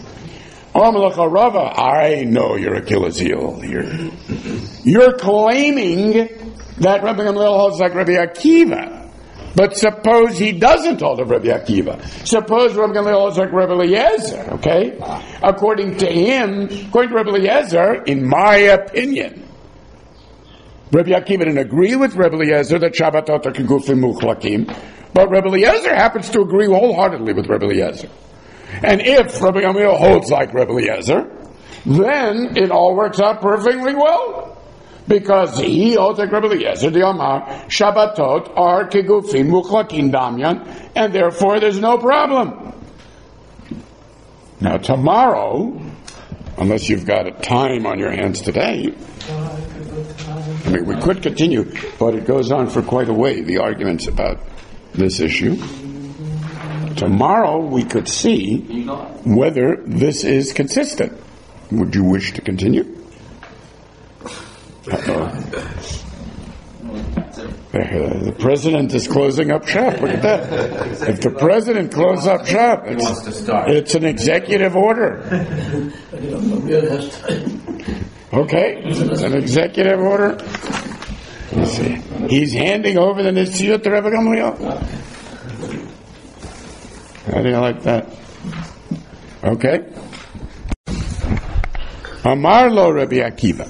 I know your Achilles heel here. You're claiming that Rabbi Gamliel holds like Rabbi Akiva. But suppose he doesn't hold of Rabbi Akiva. Suppose Rabbi Gamliel holds like Rabbi Eliezer, okay? According to him, according to Rabbi Eliezer, in my opinion, Rabbi Akiva didn't agree with Rabbi Eliezer that Shabbatot are Kegufim Muchlakim, but Rabbi Eliezer happens to agree wholeheartedly with Rabbi Eliezer. And if Rabbi Gamliel holds like Rabbi Eliezer, then it all works out perfectly well. Because he holds like Rabbi Eliezer, the Omar, Shabbatot are Kegufim Muchlakim Damyan, and therefore there's no problem. Now tomorrow, unless you've got a time on your hands today, I mean, we could continue, but it goes on for quite a way, the arguments about this issue. Tomorrow we could see whether this is consistent. Would you wish to continue? Uh-oh. The president is closing up shop. Look at that. If the president closes up shop, it's, it's an executive order. Okay, it's an executive order. Let's see. He's handing over the Nesiut to Rabbi Gamliel. How do you like that? Okay. Amar lo Rabbi Akiva.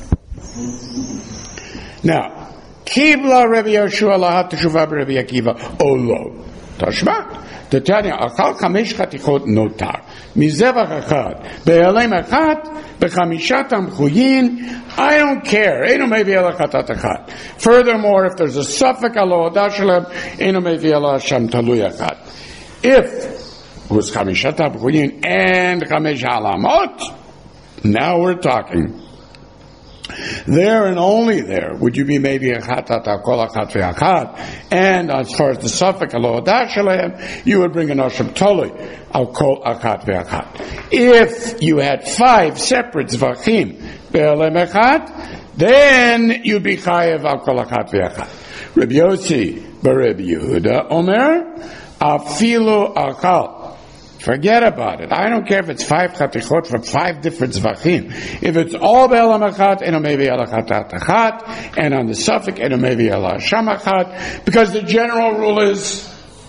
Now, Kibla Rabbi Yoshua lahat teshuvah Rabbi Akiva olo. Tashma. Tanya akal chamesh chatichot notar. Mizevach achad. Be'alem achad. Bechamishat amchuyin. I don't care. Eno mevi ela chatat achad. Furthermore, if there's a suffix alo odah shalem, eno mevi ela sham talui achad. If it was chamishat amchuyin and chamesh halamot, now we're talking. There and only there would you be maybe a chatat al kol achat ve'achat, and as far as the suffix alo odah shalem, you would bring an osham tolui al kol achat ve'achat. If you had five separate zvachim be'alem echat, then you'd be chayev al kol achat ve'achat. Rabbi Yossi b'Rabbi Yehuda omer afilu akal. Forget about it. I don't care if it's five chatichot from five different zvachim. If it's all be'elam achat, eno mevi el achatat achat, and on the suffix, eno mevi el hasham achat, because the general rule is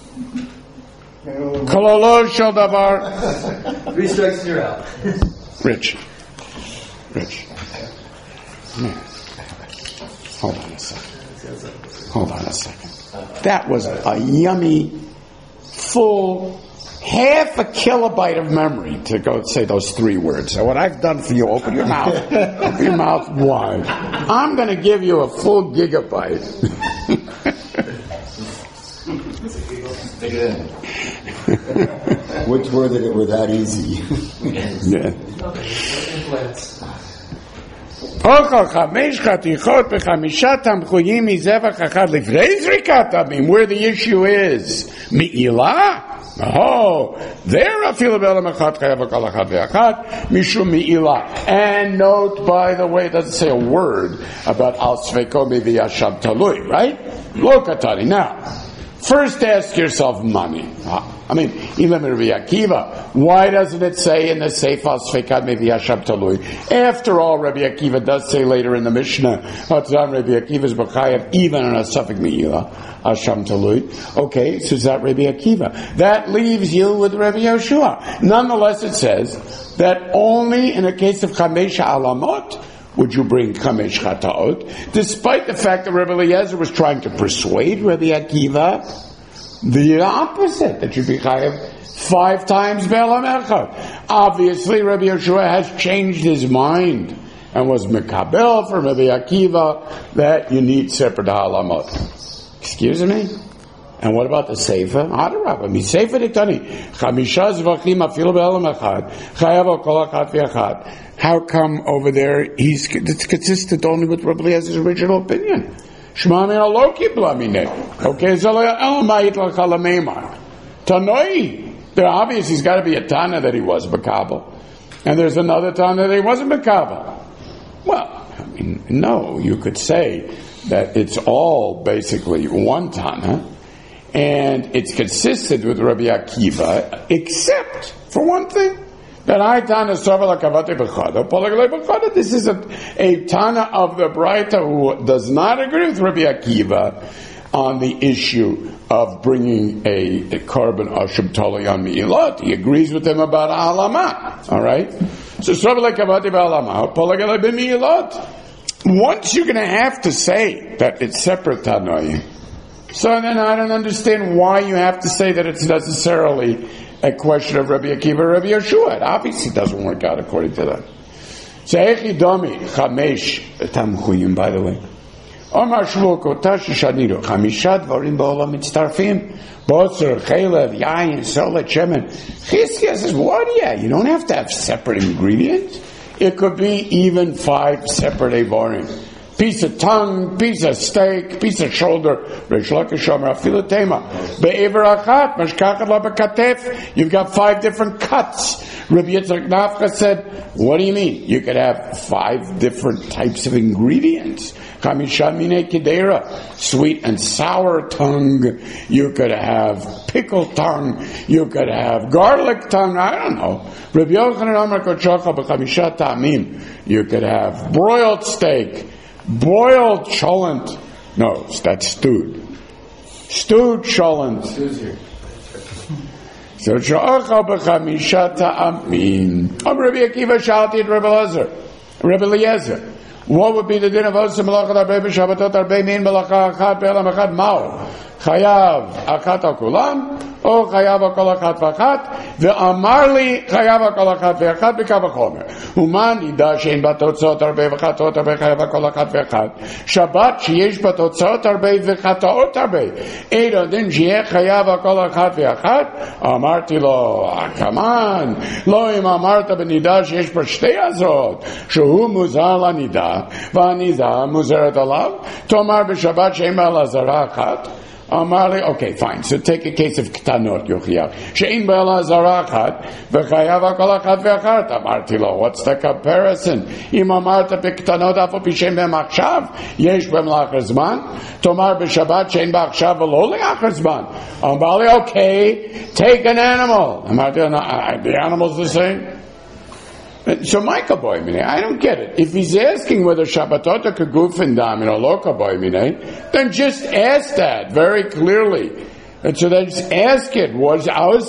kololo shel davar. Three strikes and you're out. Rich. Rich. Man. Hold on a second. Hold on a second. That was a yummy, full, half a kilobyte of memory to go say those three words. So what I've done for you, open your mouth, open your mouth wide. I'm going to give you a full gigabyte. Which were that it were that easy? Yeah. Where the issue is mi'ilah. Oh, there I feel about mishum mi'ilah. And note, by the way, it doesn't say a word about al sveko maybe asham talui, right? Lokatani. Now, first ask yourself money. I mean, why doesn't it say in the Seif al Svekad maybe Hasham Talui? After all, Rabbi Akiva does say later in the Mishnah, Hatzam Rabbi Akiva's B'chayav, even on a Safek Me'ila, Hasham Talui. Okay, so is that Rabbi Akiva? That leaves you with Rabbi Yoshua. Nonetheless, it says that only in a case of Chamesh Alamot would you bring Chamesh Chataot, despite the fact that Rabbi Eliezer was trying to persuade Rabbi Akiva the opposite, that you be chayav five times Be'elam Echad. Obviously, Rabbi Yoshua has changed his mind and was mekabel for Rabbi Akiva that you need separate halamot. Excuse me? And what about the Sefer? Adarabah, mi Sefer ditani chamisha zvachim afilu Be'elam Echad chayav al kol achat v'achad. How come over there he's it's consistent only with Rabbi Eliezer's original opinion? Shmami aloki blamine. Okay, zalaya elamayit l'chalameimar. Tanoi. There obviously he's got to be a Tana that he was Makabel. And there's another Tana that he wasn't Makabel. Well, I mean, no, you could say that it's all basically one Tana, and it's consistent with Rabbi Akiva, except for one thing. That I Tana Savala Kavate Bechada, Polagale Bechada. This is a, a Tana of the Braita who does not agree with Rabbi Akiva on the issue of bringing a, a carbon Asham Tali on Mi'ilot. He agrees with him about Alama. Alright? So Savala Kavate B'Alama, Polagale B'Mi'ilot. Once you're going to have to say that it's separate Tanoim, so then I don't understand why you have to say that it's necessarily a question of Rabbi Akiva or Rabbi Yoshua. It obviously doesn't work out according to that. Se'echi domi chamesh tamchuyim, by the way. Omar Shmuel kotash shaniru chamisha dvarim ba'olam mitztarfim botzer, chelev, yayin, solet, shemen. Chizkiah says, what? Yeah, you don't have to have separate ingredients. It could be even five separate evarim. Piece of tongue, piece of steak, piece of shoulder. You've got five different cuts. Rabbi Yitzchak Nafcha said, what do you mean? You could have five different types of ingredients. Sweet and sour tongue. You could have pickled tongue. You could have garlic tongue. I don't know. You could have broiled steak. Boiled cholent. No, that's stewed. Stewed cholent. So, Sha'acha b'chamisha ta'amin. Am Rabbi Akiva shalti at Rabbi Eliezer. Rabbi Eliezer. What would be the din of Osa Melachot Arbei b'Shabbatot Arbei min Melacha Achat Be'elam Echad Mao? Chayav Achat al Kulam, or Chayav al Kol Achat V'Achat, Ve'amar li Chayav al Kol Achat V'Achat B'Kav HaChomer. Uman Ida she'en batotzot Arbei V'Chatot Arbei Chayav al Kol Achat V'Achat. Shabbat she'yesh batotzot Arbei V'Chataot Arbei. Edo din she'eh Chayav al Kol Achat V'Achat. Amarti lo, come on. Lo im amarta b'nida she'yesh bo shtei azot. Shehu muzar l'nida. V'aniza muzeret alav. Tomar b'Shabbat she'en ba'al azara achat. Amali, okay, fine. So take a case of Ktanot, Yochiyav. She'in ba'al azara achat. V'chayav akol achat v'achat. Amarti lo. What's the comparison? Im amarta b'Ktanot afo b'shem b'machshav. Yesh b'em la'achar zman. Tomar b'Shabbat she'in b'achshav v'lo le'achar zman. Amali, okay. Take an animal. Amarti, the animal's the same. So my kaboy mine, I don't get it. If he's asking whether Shabbatot kaguf and damin or lo kaboy mine, then just ask that very clearly. And so then just ask it. Was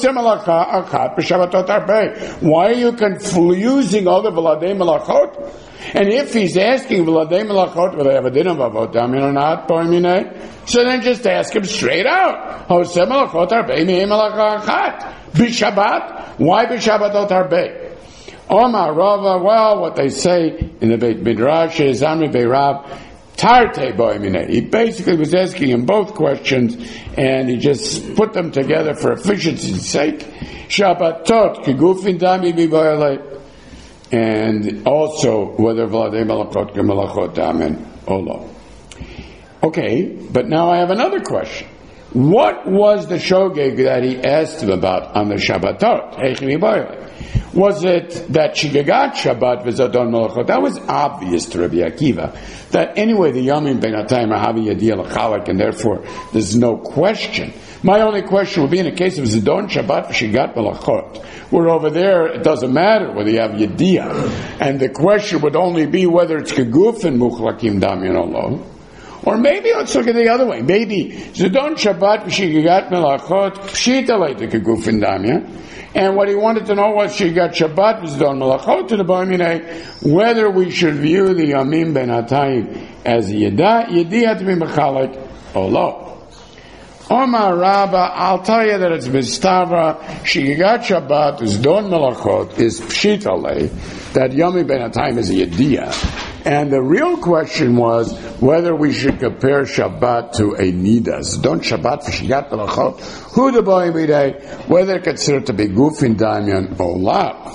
why are you confusing all the v'ladei melachot? And if he's asking v'ladei melachot, will they have a din of avot damin or not? Boy mine. So then just ask him straight out. B'Shabbat? Why b'Shabbatot Harbeh? Omar Rava, well, what they say in the Beit Midrash is Amri Beirav, Tarte Boimine. He basically was asking him both questions, and he just put them together for efficiency's sake. Shabbatot kegufin dami biboyale, and also whether vladei malachot kemalachot damen or lo. Okay, but now I have another question. What was the shogeg that he asked him about on the Shabbatot? Was it that Shigagat Shabbat v'Zadon Malachot? That was obvious to Rabbi Akiva. That anyway, the Yomim Beinatayim are having Yediyah L'chalak, and therefore there's no question. My only question would be in the case of Zadon Shabbat v'Shigat Malachot, where over there it doesn't matter whether you have Yediyah, and the question would only be whether it's Keguf and Muchlakim Damyan or lo. Or maybe let's look at the other way. Maybe Zidon Shabbat v'Shigat Melachot Pshita Leita Kegufin Damya, and what he wanted to know was Shigat Shabbat v'Zidon Melachot to the Boimine, whether we should view the Yamim Ben Hatayim as Yedah Yediyah to be Mechalek or lo. Omar Rabba, I'll tell you that it's Mistavra Shigat Shabbat v'Zidon Melachot is Pshita Le, that Yamim Ben Hatayim is a Yediyah. And the real question was whether we should compare Shabbat to a Nidas. Don't Shabbat for Shigat Melachot. Who the boy midday, whether considered to be Gufin Damyan or La.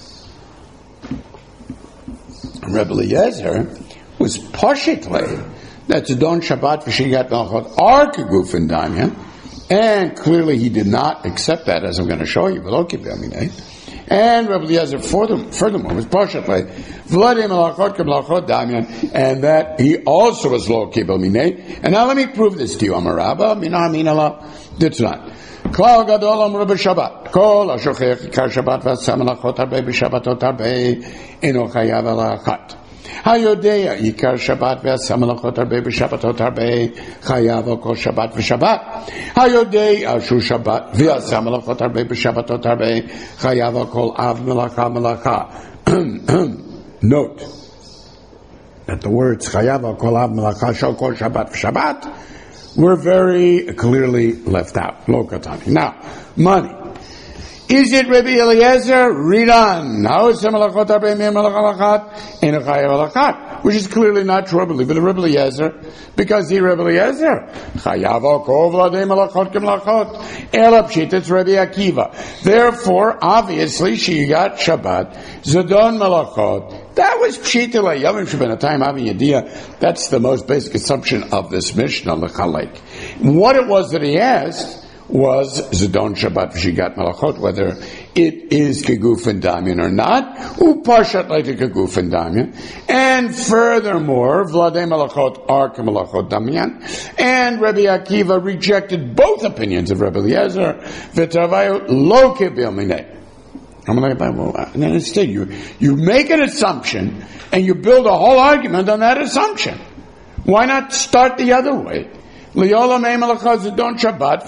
Rebbe Eliezer was Poshitle that Don Shabbat for Shigat Melachot are Gufin Damyan, and clearly he did not accept that, as I'm going to show you. But okay, and Rebbe Eliezer furthermore was Poshitle Vladim Melachot Kemalachot Damyan, and that he also was lo kibel minei. And now let me prove this to you. Amar Rabba, Minah Minala, Ditzlan. Klal Gadol Amru B'Shabbat. Kol Ashochech Ikar Shabbat V'Asam Melachot Harbei B'Shabbatot Harbei Eno Chayav Elachat. Hayodea Ikar Shabbat V'Asam Melachot Harbei B'Shabbatot Harbei Chayav Kol Shabbat V'Shabbat. Hayodea Ashu Shabbat V'Asam Melachot Harbei B'Shabbatot Harbei Chayav Kol Av Melacha Melacha. Note that the words Chayav Kol Av Melacha Shal Kol Shabbat V'Shabbat were very clearly left out. Lokatani. Now, money. Is it Rabbi Eliezer? Read on. How is Melachot Harbei Me'er Melacha Lachat Eno Chayav Lachat? Which is clearly not true, I believe, but Rabbi Eliezer, because he Rabbi Eliezer Chayav Kol Vladei Melachot Kemalachot Ela Pshit, it's Rabbi Akiva. Therefore, obviously, she got Shabbat Zedon Melachot. That was Pshita La Yomim Shebenatayim Having Yediyah. That's the most basic assumption of this Mishnah L'Chalek. What it was that he asked was Zedon Shabbat V'Shigat Melachot, whether it is Keguf and Damyan or not, Uparshat like Keguf and Damyan, and furthermore, Vladei Melachot are Kemalachot Damyan, and Rabbi Akiva rejected both opinions of Rabbi Eliezer, V'Tavayu Lo Kebil Minei. I'm like, well, and then instead you, you make an assumption and you build a whole argument on that assumption. Why not start the other way? That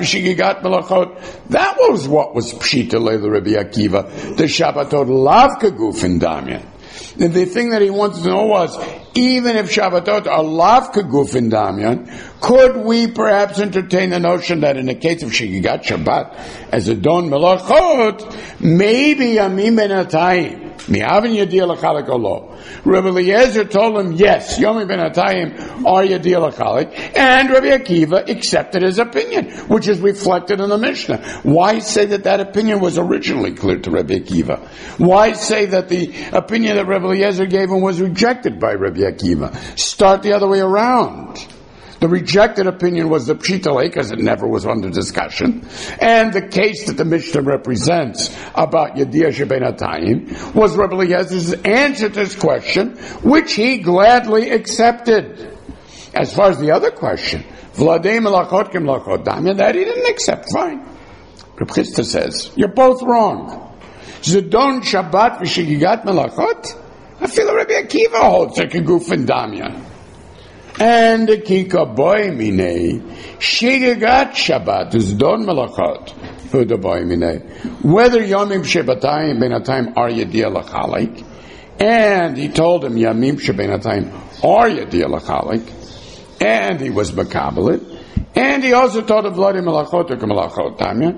was what was Pshita Leila Rabbi Akiva, the Shabbatot Lav Keguf and Damyan. And the thing that he wanted to know was, even if Shabbatot are Lav Keguf and Damyan, could we perhaps entertain the notion that in the case of Shigigat Shabbat, as a Don Melachot, maybe Yamim Ben Hatayim, Mi'avin Yediyah L'Chalek Olo. Rabbi Eliezer told him, yes, Yomim Ben Hatayim are Yediyah L'Chalek, and Rabbi Akiva accepted his opinion, which is reflected in the Mishnah. Why say that that opinion was originally clear to Rabbi Akiva? Why say that the opinion that Rabbi Eliezer gave him was rejected by Rabbi Akiva? Start the other way around. The rejected opinion was the Pshita because it never was under discussion. And the case that the Mishnah represents about Yediyah Sheben Hatayim was Rabbi Eliezer's answer to this question, which he gladly accepted. As far as the other question, Vladei Melachot Kemalachot Damyan, that he didn't accept. Fine. Reb Chisda says, you're both wrong. Zedon Shabbat v'Shigigat Melachot? I feel Rabbi Akiva holds like a Guf and Damyan. And the Kika Boy Mine, Shigagat Shabbat, is Don Melachot, who the Boy Mine. Whether Yomim Shebatayim Ben Hatayim are Yediyah L'Chalek, and he told him Yomim Sheben Hatayim are Yediyah L'Chalek, and he was Makabelit, And he also taught of Vladi Malachot or Malachot Tamya.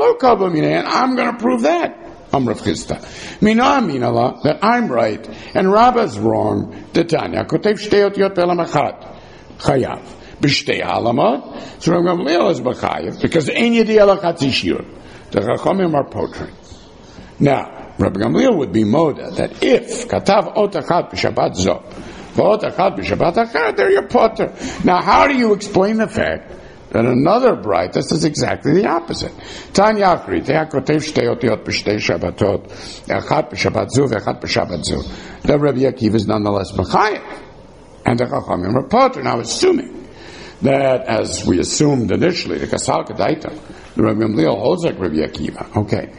And I'm going to prove that. I'm Rav Chisda. Mina Minala, that I'm right and Rabba's wrong. The Tanya Kotev Shtei Otiyot Be'elam Echad Chayav B'Shtei Alamot. So Rav Gamliel is B'Chayav because Ein Yediyah Lachatzi Shir. The Chachamim are poetry. Now, Rabbi Gamliel would be moda that if Katav Ot Echad B'Shabbat Zo V'Ot Echad B'Shabbat Echad, they're your potter. Now, how do you explain the fact that another bright that says exactly the opposite? Tanya Akri, Teakotev Shtei Otiyot B'Shtei Shabbatot, Echad B'Shabbat Zu, V'Echad B'Shabbat Zu. The Rabbi Akiva is nonetheless B'Chayev, and the Chachamim are potter. Now, assuming that, as we assumed initially, the Kasal Kedaita, the Rabbi Gamliel holds like Rabbi Akiva. Okay,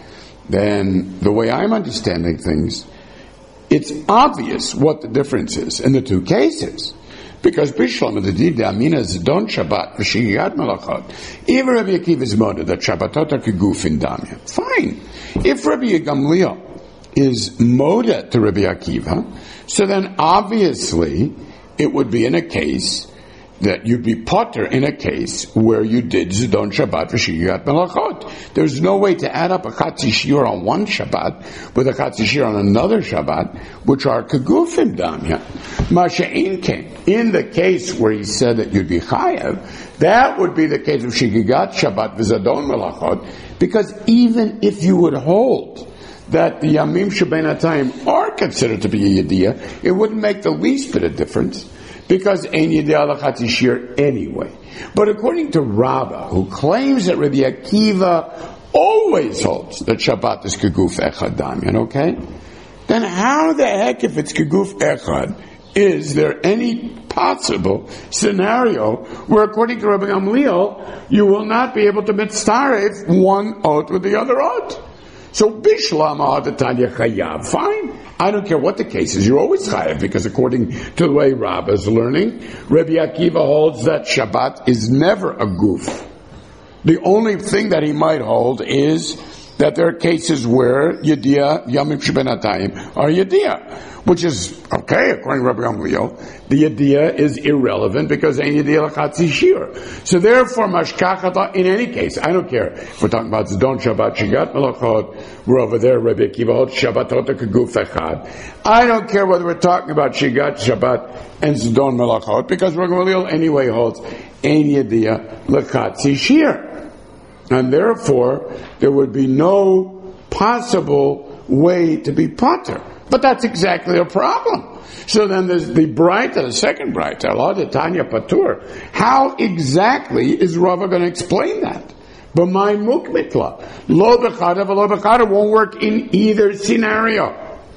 then the way I'm understanding things, it's obvious what the difference is in the two cases. Because Bishlam the Did Amina Zidon Shabbat V'Shigiyat Malachot. Even Rabbi Akiva is moda that Shabbatot are keguf in Damya. Fine. If Rabbi Gamliel is moda to Rabbi Akiva, so then obviously it would be in a case that you'd be potter in a case where you did Zidon Shabbat V'Shigiyat Malachot. There's no way to add up a Chatzi Shiur on one Shabbat with a Chatzi Shiur on another Shabbat, which are Kegufim Damya. Masha'in came. In the case where he said that you'd be Chayav, that would be the case of Shigiyat Shabbat V'Zadon Malachot, because even if you would hold that the Yamim Shebein HaTayim are considered to be a Yediyah, it wouldn't make the least bit of difference, because Ein Yediyah Lachatzi Shir anyway. But according to Rabbah, who claims that Rabbi Akiva always holds that Shabbat is Keguf Echad Damyan, okay? Then how the heck, if it's Keguf Echad, is there any possible scenario where, according to Rabbi Gamliel, you will not be able to mitzaref one oath with the other oath? So Bishlam Adatanya Chayav, fine. I don't care what the case is, you're always chayav, because according to the way Rabbah is learning, Rabbi Akiva holds that Shabbat is never a goof. The only thing that he might hold is that there are cases where Yediyah, Yamim Shebein HaTayim, are Yediyah, which is, okay, according to Rabbi Gamliel, the Yediyah is irrelevant because ain't Yediyah Lachatzi Shir. So therefore, Mashkachata, in any case, I don't care if we're talking about Zidon Shabbat, Shigat Melachot, we're over there, Rabbi Akiva holds Shabbatot Keguf Echad. I don't care whether we're talking about Shigat Shabbat and Zidon Melachot, because Rabbi Gamliel anyway holds ain't Yediyah Lachatzi Shir. And therefore, there would be no possible way to be potter. But that's exactly a problem. So then there's the Braita, the second Braita, Allah de Tanya Patur. How exactly is Rava going to explain that? But my mukmitla, lo bechada v'lo bechada won't work in either scenario.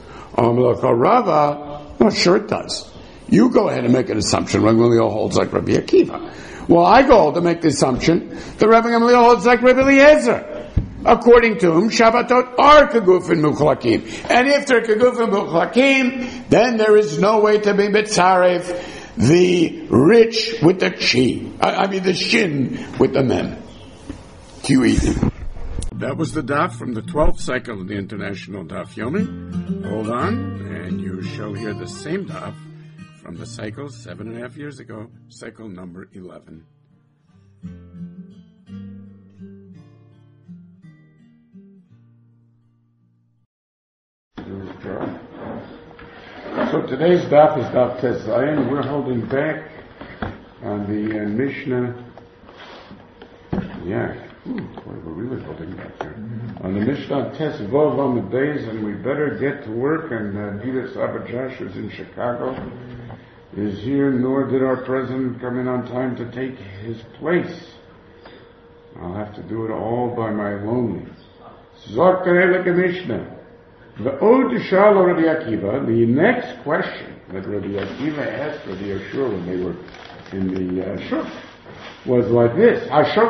Rava, well, sure it does. You go ahead and make an assumption. Rabbi Gamliel holds like Rabbi Akiva. Well, I go to make the assumption that Rabbi Gamliel holds like Rabbi Eliezer. According to whom Shabbatot are kegufin muchlakim. And if they're kegufin muchlakim, then there is no way to be mitzaref the rich with the chi. I, I mean the shin with the mem. Q E. That was the daf from the twelfth cycle of the International Daf Yomi. Hold on, and you shall hear the same daf from the cycle seven and a half years ago, cycle number eleven. So today's daf is daf Tes Zayin. We're holding back on the uh, Mishnah. Yeah, Ooh, boy, we're really holding back here. Mm-hmm. On the Mishnah Tes Vov on the days, and we better get to work. And uh, Didas Abba Josh, who's in Chicago, is here. Nor did our president come in on time to take his place. I'll have to do it all by my loneliness. Zok Karelek Mishnah. The Ode Shala Rabbi Akiva, the next question that Rabbi Akiva asked Rabbi Yeshua when they were in the uh, Shuk was like this: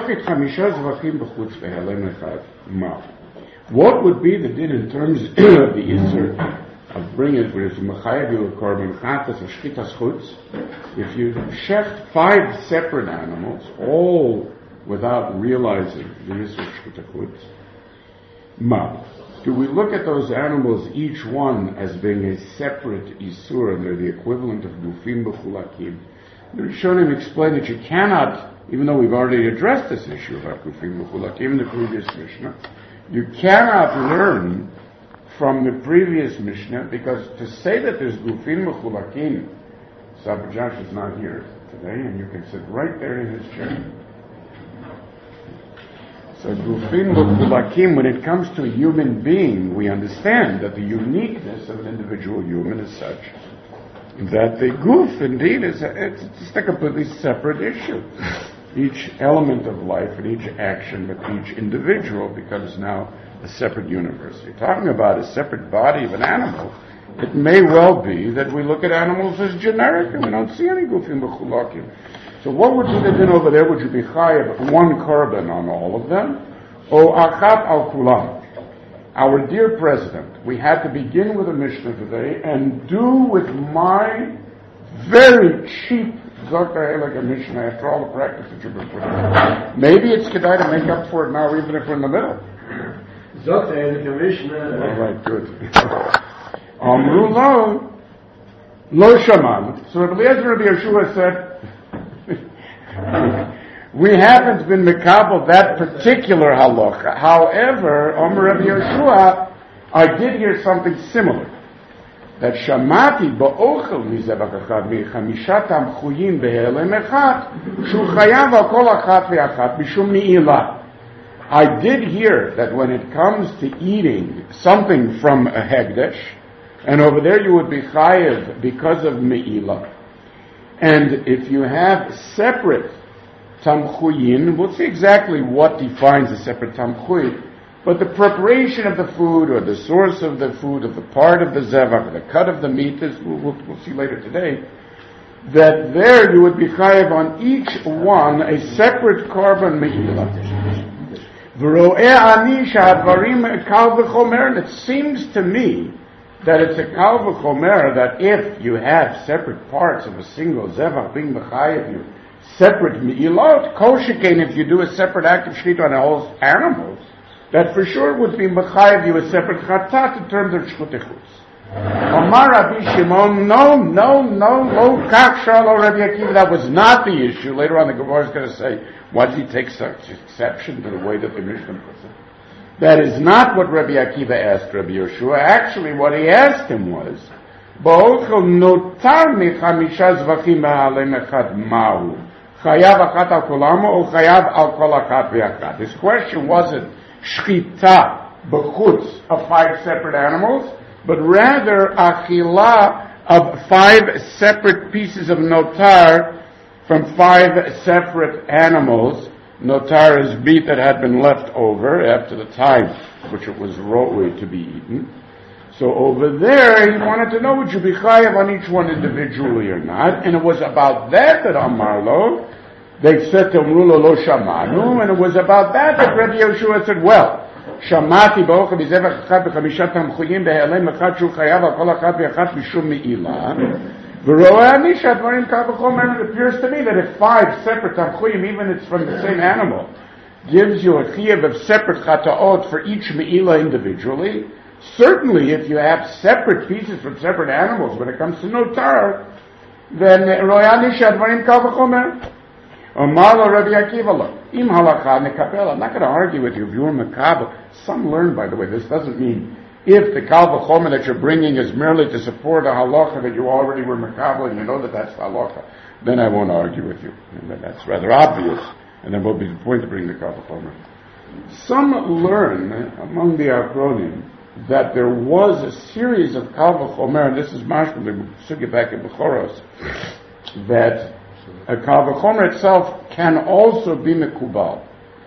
what would be the din in terms of the Isser of bringing it with Mechayev Korban Chatas or Shkitas Chutz? If you shecht five separate animals, all without realizing the Isser of Shkitas Chutz, Ma. Do we look at those animals, each one, as being a separate Isur, and they're the equivalent of Gufim B'chulakim, the Rishonim explain that you cannot, even though we've already addressed this issue of Gufim Mechulakim in the previous Mishnah, you cannot learn from the previous Mishnah, because to say that there's Gufim Mechulakim, Sabbath Josh is not here today, and you can sit right there in his chair. So Gufim Mechulakim, when it comes to a human being, we understand that the uniqueness of an individual human is such that the goof, indeed, is a, it's just a completely separate issue. Each element of life and each action with each individual becomes now a separate universe. You're talking about a separate body of an animal. It may well be that we look at animals as generic and we don't see any Gufim Mechulakim. So what would be the din over there? Would you be chayav one korban on all of them? Or achat al kulam? Our dear President, we had to begin with a Mishnah today and do with my very cheap Zokta like a Mishnah after all the practice that you've been putting in. Maybe it's kedai to make up for it now, even if we're in the middle. Zokta like a Mishnah. All right, good. Amru lo, lo shaman. So Rabbi Eliezer Rabbi Yeshua said, we haven't been mekabel that particular halacha. However, Omer Rabbi Yeshua, I did hear something similar. That shamati ba'ochel mizebach echad michamishat tamchuyim behelem echad shu chayav al kol achat ve'achat mishum mi'ilah. I did hear that when it comes to eating something from a hegdesh, and over there you would be chayav because of mi'ilah. And if you have separate tamchuyin, we'll see exactly what defines a separate tamchuyin, but the preparation of the food, or the source of the food, of the part of the zevach, or the cut of the meat, is, we'll, we'll, we'll see later today, that there you would be chayav on each one a separate korban me'ilah. V'ro'eh ani sha'advarim kal v'chomer, and it seems to me that it's a kal v'chomer that if you have separate parts of a single zevach being mechayev you, separate me'ilot, kol shekain, if you do a separate act of shechita on all animals, that for sure would be mechayev you a separate chatat in terms of shchutechutz. Amar Rabbi Shimon, no, no, no, lo kach shalo Rabbi Akiva, that was not the issue. Later on the Gemara is going to say, why did he take such exception to the way that the Mishnah puts it? That is not what Rabbi Akiva asked Rabbi Yeshua. Actually, what he asked him was, Ba'ochel notar michamisha zvachim ba'alem echad ma'u, chayav achat al kolamo, or chayav al kol achat ve'achat. His question wasn't shchita b'chutz of five separate animals, but rather achila of five separate pieces of notar from five separate animals. Notar is meat that had been left over after the time which it was roi to be eaten. So over there, he wanted to know, would you be chayav on each one individually or not? And it was about that that Amarlo, they said to Amrulo lo shamanu, and it was about that that Rabbi Yeshua said, well, shamati ba'ochel mizevach echad b'chamishat tamchuyim be'elem echad shu chayav al kol achat ve'achat mishum mi'ilah. V'ro'eh ani sha'advarim kal v'chomer, it appears to me that if five separate tamchuyim, even it's from the same animal, gives you a chiyuv of separate chataot for each me'ilah individually, certainly if you have separate pieces from separate animals when it comes to notar, then ro'eh ani sha'advarim kal v'chomer. Amalo Rabbi Akiva lo, im halacha nekabel. I'm not going to argue with you if you're mekabel. Some learn, by the way, this doesn't mean if the kal v'chomer that you're bringing is merely to support a halacha that you already were mekabel and you know that that's the halacha, then I won't argue with you. And then that's rather obvious, and then what will be the point to bring the kal v'chomer? Some learn among the Achronim that there was a series of kal v'chomer, and this is mashma, the sugya back in Bechoros, that a kal v'chomer itself can also be mekubal.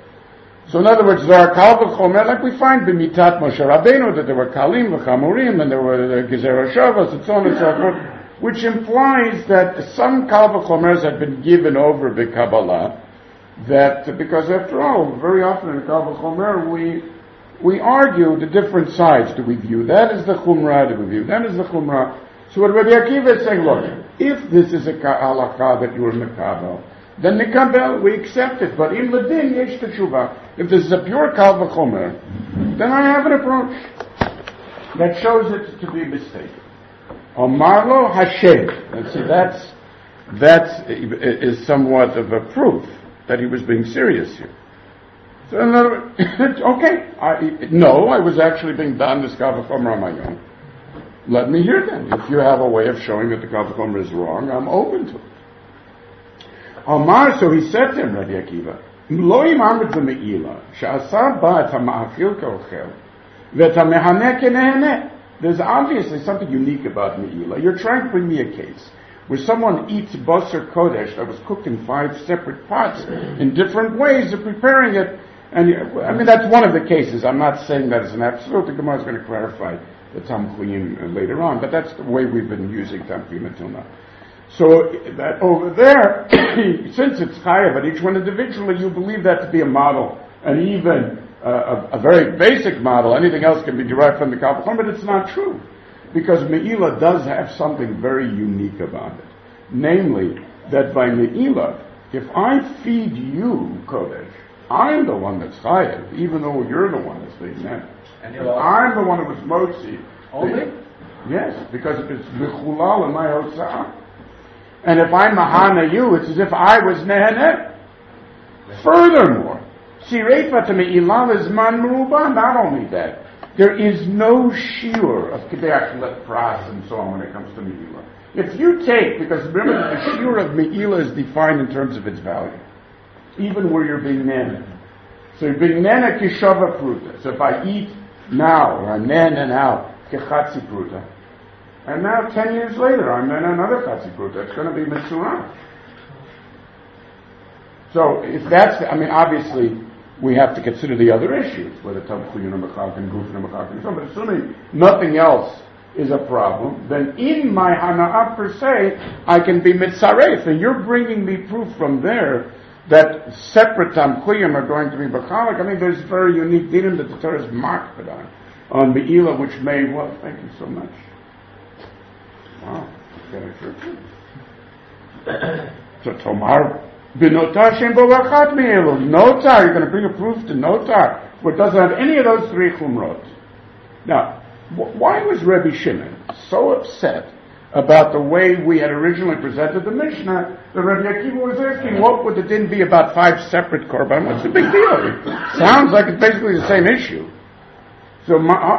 So in other words, there are kal v'chomer, like we find b'mitat Moshe Rabbeinu, that there were kalim v'chamurim, and there were the gezer shavas, and so on and so forth, which implies that some kal v'chomers have been given over b'Kabbalah, that, because after all, very often in kal v'chomer, we, we argue the different sides. Do we view that as the chumrah? Do we view that as the chumrah? So what Rabbi Akiva is saying, look, if this is a halakha that you are mekabel, then mekabel, we accept it. But in ladin yesh teshuvah. If this is a pure kal v'chomer, then I have an approach that shows it to be mistaken. Omarlo Hashem. Let's see, that's that is somewhat of a proof that he was being serious here. So in other words, okay, I, no, I was actually being done this Kavachom Ramayon. Let me hear then. If you have a way of showing that the Kavachom is wrong, I'm open to it. Amar, so he said to him, Rabbi Akiva, Lo imamid v'me'ila, she'asa ba et ha'ma'achil ka'ochel, v'et ha'mehaneh keneheneh. There's obviously something unique about me'ila. You're trying to bring me a case where someone eats basar kodesh that was cooked in five separate pots in different ways of preparing it. And I mean, that's one of the cases. I'm not saying that as an absolute. The Gemara is going to clarify the tamchuyim later on, but that's the way we've been using tamchuyim until now. So that over there, since it's chayav at each one individually, you believe that to be a model, and even uh, a, a very basic model. Anything else can be derived from the Kavachom, but it's not true, because me'ila does have something very unique about it. Namely, that by me'ila, if I feed you kodesh, I'm the one that's chayav, even though you're the one that's being net. And I'm the one who was motzi. Only? Yes, because it's b'chulal in my hotzah. And if I mahana you, it's as if I was neheneh. Furthermore, sirefa to me'ilah is man merubah. Not only that, there is no shiur of kedei achilat pras and so on when it comes to me'ilah. If you take, because remember that the shiur of me'ilah is defined in terms of its value, even where you're being nena. So you're being nena kishava pruta. So if I eat now, or I'm nena now, kechatzi pruta, and now ten years later I'm nena another chatzi pruta, it's going to be mitzurah. So if that's, I mean, obviously we have to consider the other issues, whether tamchuyim or mechak and guf and mechak and so on, but assuming nothing else is a problem, then in my hana'ah per se, I can be mitzaref, and you're bringing me proof from there that separate tamchuyim are going to be b'chalak. I mean, there's very unique dinim that the Torah is marked on, on Be'ila, which may, well, thank you so much. Wow, very true. So, Tomar, b'notar shem b'lachat me'elu, notar, you're going to bring a proof to notar, where it doesn't have any of those three chumrot. Now, wh- why was Rebbe Shimon so upset about the way we had originally presented the Mishnah? The Rebbe Akiva was asking, what would the din be about five separate korban? What's the big deal? It sounds like it's basically the same issue. So,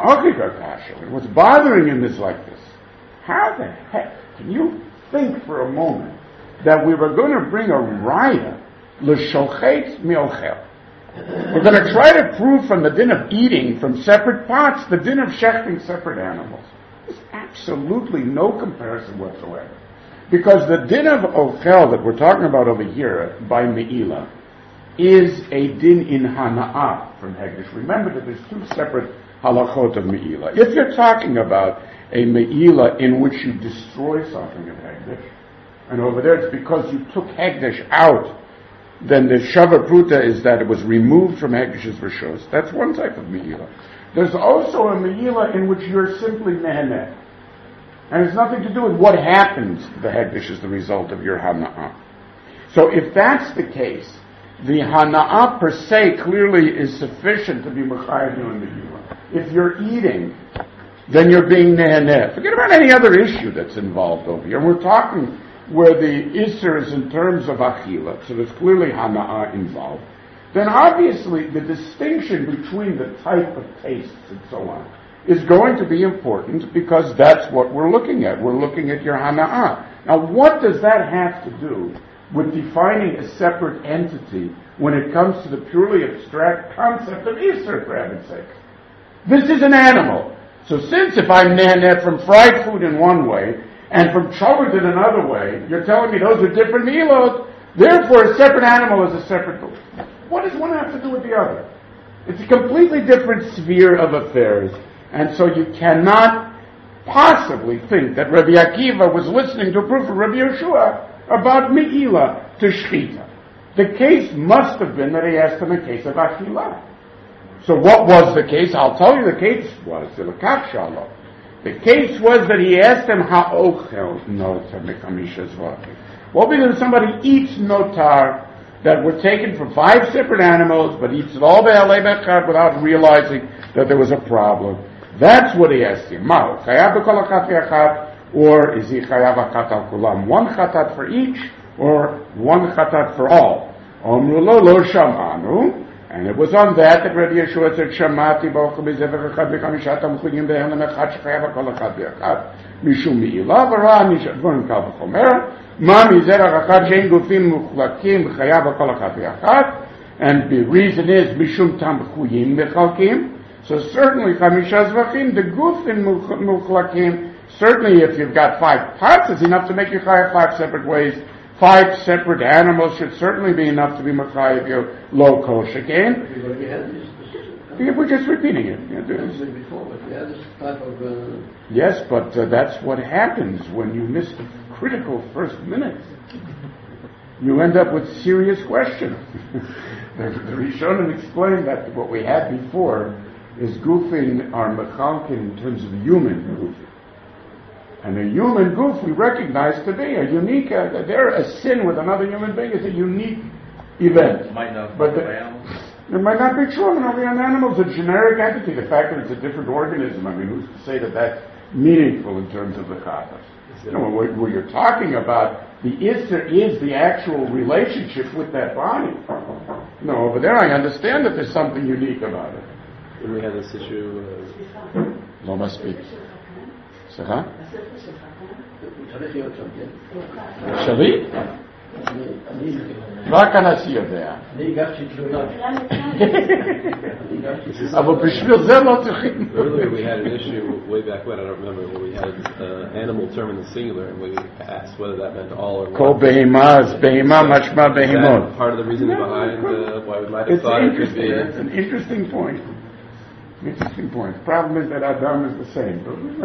what's bothering him is like this. How the heck can you think for a moment that we were going to bring a raya, l'shochet mi'ochel? We're going to try to prove from the din of eating from separate pots the din of shechting separate animals. There's absolutely no comparison whatsoever. Because the din of ochel that we're talking about over here by me'ila is a din in hana'ah from hegdish. Remember that there's two separate halachot of me'ila. If you're talking about a me'ila in which you destroy something of hegdish, and over there it's because you took hegdish out, then the shava pruta is that it was removed from hegdish's rishos. That's one type of me'ila. There's also a me'ila in which you're simply neheneh. And it's nothing to do with what happens to the hegdish as the result of your hana'ah. So if that's the case, the hana'ah per se clearly is sufficient to be mechayev in the me'ila. If you're eating, then you're being neheneh. Forget about any other issue that's involved over here. We're talking where the isser is in terms of achila, so there's clearly hana'ah involved. Then obviously the distinction between the type of tastes and so on is going to be important because that's what we're looking at. We're looking at your hana'ah. Now what does that have to do with defining a separate entity when it comes to the purely abstract concept of isser, for heaven's sake? This is an animal. So since if I'm neheneh from fried food in one way and from chowed in another way, you're telling me those are different mealot, therefore a separate animal is a separate food. What does one have to do with the other? It's a completely different sphere of affairs, and so you cannot possibly think that Rabbi Akiva was listening to a proof of Rabbi Yeshua about me'ila to shchita. The case must have been that he asked him a case of achila. So what was the case? I'll tell you the case was, the case was that he asked him, ha'ochel notar mekamisha zvati. What would be if somebody eats notar that were taken from five separate animals, but eats it all be'alei bechad without realizing that there was a problem? That's what he asked him. Or is he chayav achat al kulam, one chatat for each, or one chatat for all? Omru lo lo shamanu. And it was on that that Rabbi Yeshua said, Shamati b'ochel b'zevach echad b'chamishat ha'mchunim b'hem echad shechayav kol echad b'echad mishum mi'ilah v'ra nishat dvorim kal v'chomer ma mizerach echad she'en gufim muchlakim b'chayav kol echad b'echad. And the reason is mishum tam b'chuyim b'chalkim. So certainly chamisha zvachim, the gufim muchlakim, certainly if you've got five parts, it's enough to make you chayav five separate ways. Five separate animals should certainly be enough to be machayev your low kosh again. We're just repeating it. Yes, but uh, that's what happens when you miss the critical first minute. You end up with serious questions. the, the Rishonim explained that what we had before is goofing our mechalkin in terms of human goofing. And a human goof we recognize to be a unique, uh, there a sin with another human being is a unique event. It might not but the, it might not be true. I mean, an animal is a generic entity. The fact that it's a different organism, I mean, who's to say that that's meaningful in terms of the katas? You know, when, when you're talking about the Isser is the actual relationship with that body. No, over there I understand that there's something unique about it. And we had this issue. Uh, no must speak. סליחה? שלי? רק הנשיא יודע. אני הגשתי תלונה. אבל בשביל זה לא צריכים. Earlier we had an issue way back when, I don't remember, where we had uh, animal term in the singular, and we asked whether that meant all or one. כל בהמה, אז בהמה משמע בהמות. Is that part of the reasoning behind uh, why we might have thought it could be? It's an interesting point. Interesting point. The problem is that Adam is the same.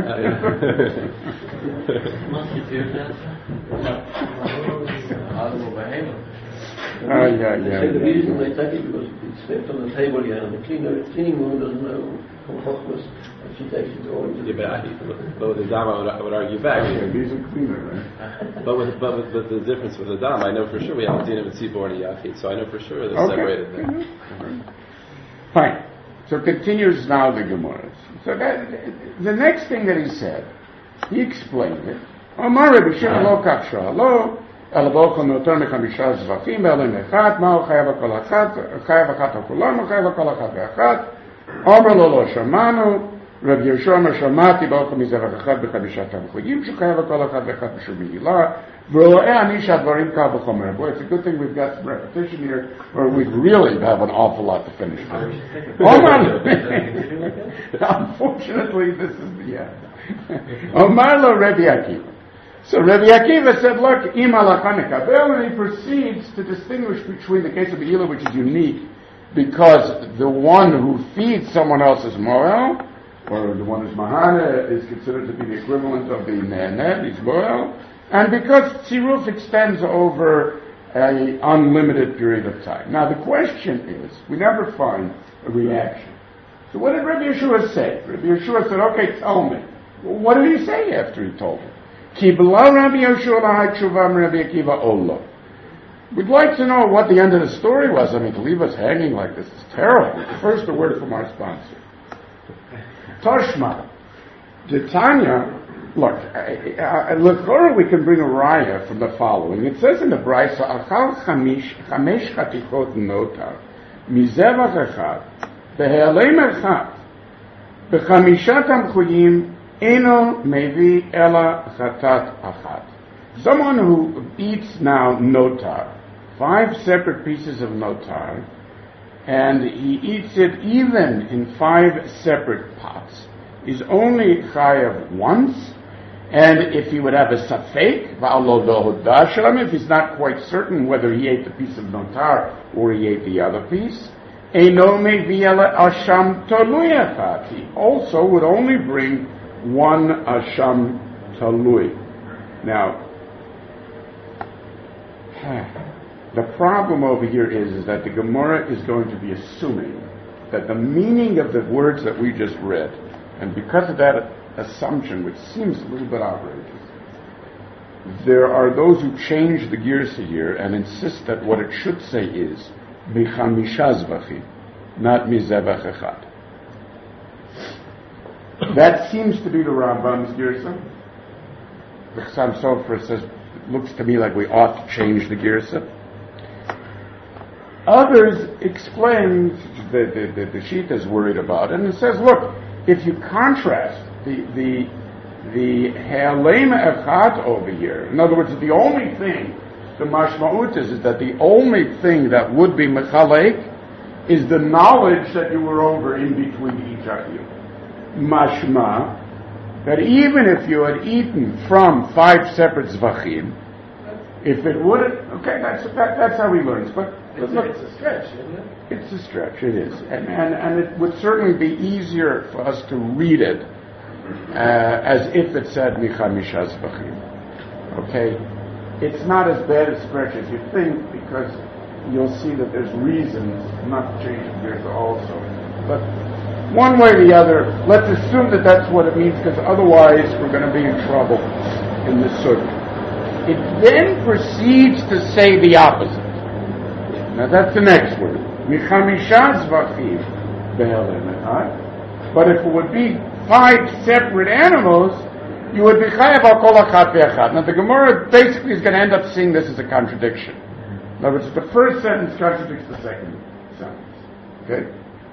Oh, yeah, yeah. The reason they take it because it's left on the table here, and the cleaner, cleaning woman doesn't know what was, and she takes it all into the yeah, but, but with the Dam, I would, I would argue back. Yeah, these are cleaner, right? But with, but with, with the difference with the Dam, I know for sure we have a Din of a Tzibor and a Yachid, so I know for sure they're okay. separated there. Mm-hmm. Fine. So continues now the Gemara. So that, the next thing that he said, he explained it. Amar Rabbi Shimon lo kach sha'alo, el bochel notor mechamisha zvachim, elim echat, ma'u chayav kol achat, chayav achat ha'kulam, chayav kol achat ve'achat. Amar lo lo shamanu, Rabbi Yeshua shamati bochel mizevach achat b'chamisha tamchuyim, shechayav kol achat ve'achat b'shum mi'ilah. Boy, it's a good thing we've got some repetition here, or we'd really have an awful lot to finish with. Unfortunately, this is the end. Omarlo Rebbe Akiva. So Rebbe Akiva said, look, im alachanekabel, and he proceeds to distinguish between the case of Be'ila, which is unique, because the one who feeds someone else is Moel, or the one who's Mahana is considered to be the equivalent of the Ne'enet, he's Moel, and because tziruf extends over an unlimited period of time. Now the question is, we never find a reaction. So what did Rabbi Yeshua say? Rabbi Yeshua said, okay, tell me. Well, what did he say after he told him? Kibla Rabbi Yeshua lahai tshuvam Rabbi Akiva olo. We'd like to know what the end of the story was. I mean, to leave us hanging like this is terrible. First, a word from our sponsor. Toshma. Titania. Look, L'chora we can bring a raya from the following. It says in the Brisa, Achal chamish chamesh chatichot notar mizevach echad behe'alei merchat bechamishat amchuyim eno mevi ela chatat achat. Someone who eats now notar, five separate pieces of notar, and he eats it even in five separate pots, is only chayav once. And if he would have a safek, if he's not quite certain whether he ate the piece of notar or he ate the other piece, he also would only bring one asham talui. Now, the problem over here is, is that the Gemara is going to be assuming that the meaning of the words that we just read, and because of that assumption, which seems a little bit outrageous, there are those who change the gears here and insist that what it should say is Bichamisha Zvachim, not Mizevach Echad. That seems to be the Rambam's girsa. the Chassam Sofer says, looks to me like we ought to change the Girsa. Others explain, the, the, the, the Shita is worried about it, and it says, look, if you contrast the the the Ha'alem Echad over here, in other words, the only thing, the Mashma'ut is, is that the only thing that would be Mechalek is the knowledge that you were over in between each of you. Mashma, that even if you had eaten from five separate Zvachim, if it would, okay, that's that, that's how he learns. But, but look, it's a stretch, isn't it? It's a stretch. It is, and and, and it would certainly be easier for us to read it uh, as if it said Michamisha Zvachim. Okay, it's not as bad a stretch as you think, because you'll see that there's reasons not to change the Girsa also. But one way or the other, let's assume that that's what it means, because otherwise we're going to be in trouble in the Sukkah. It then proceeds to say the opposite. Now that's the next word. Michamisha zvachim be'elem echad. But if it would be five separate animals, you would be chayav al kol achat ve'echad. Now the Gemara basically is going to end up seeing this as a contradiction. In other words, the first sentence contradicts the second sentence. Okay?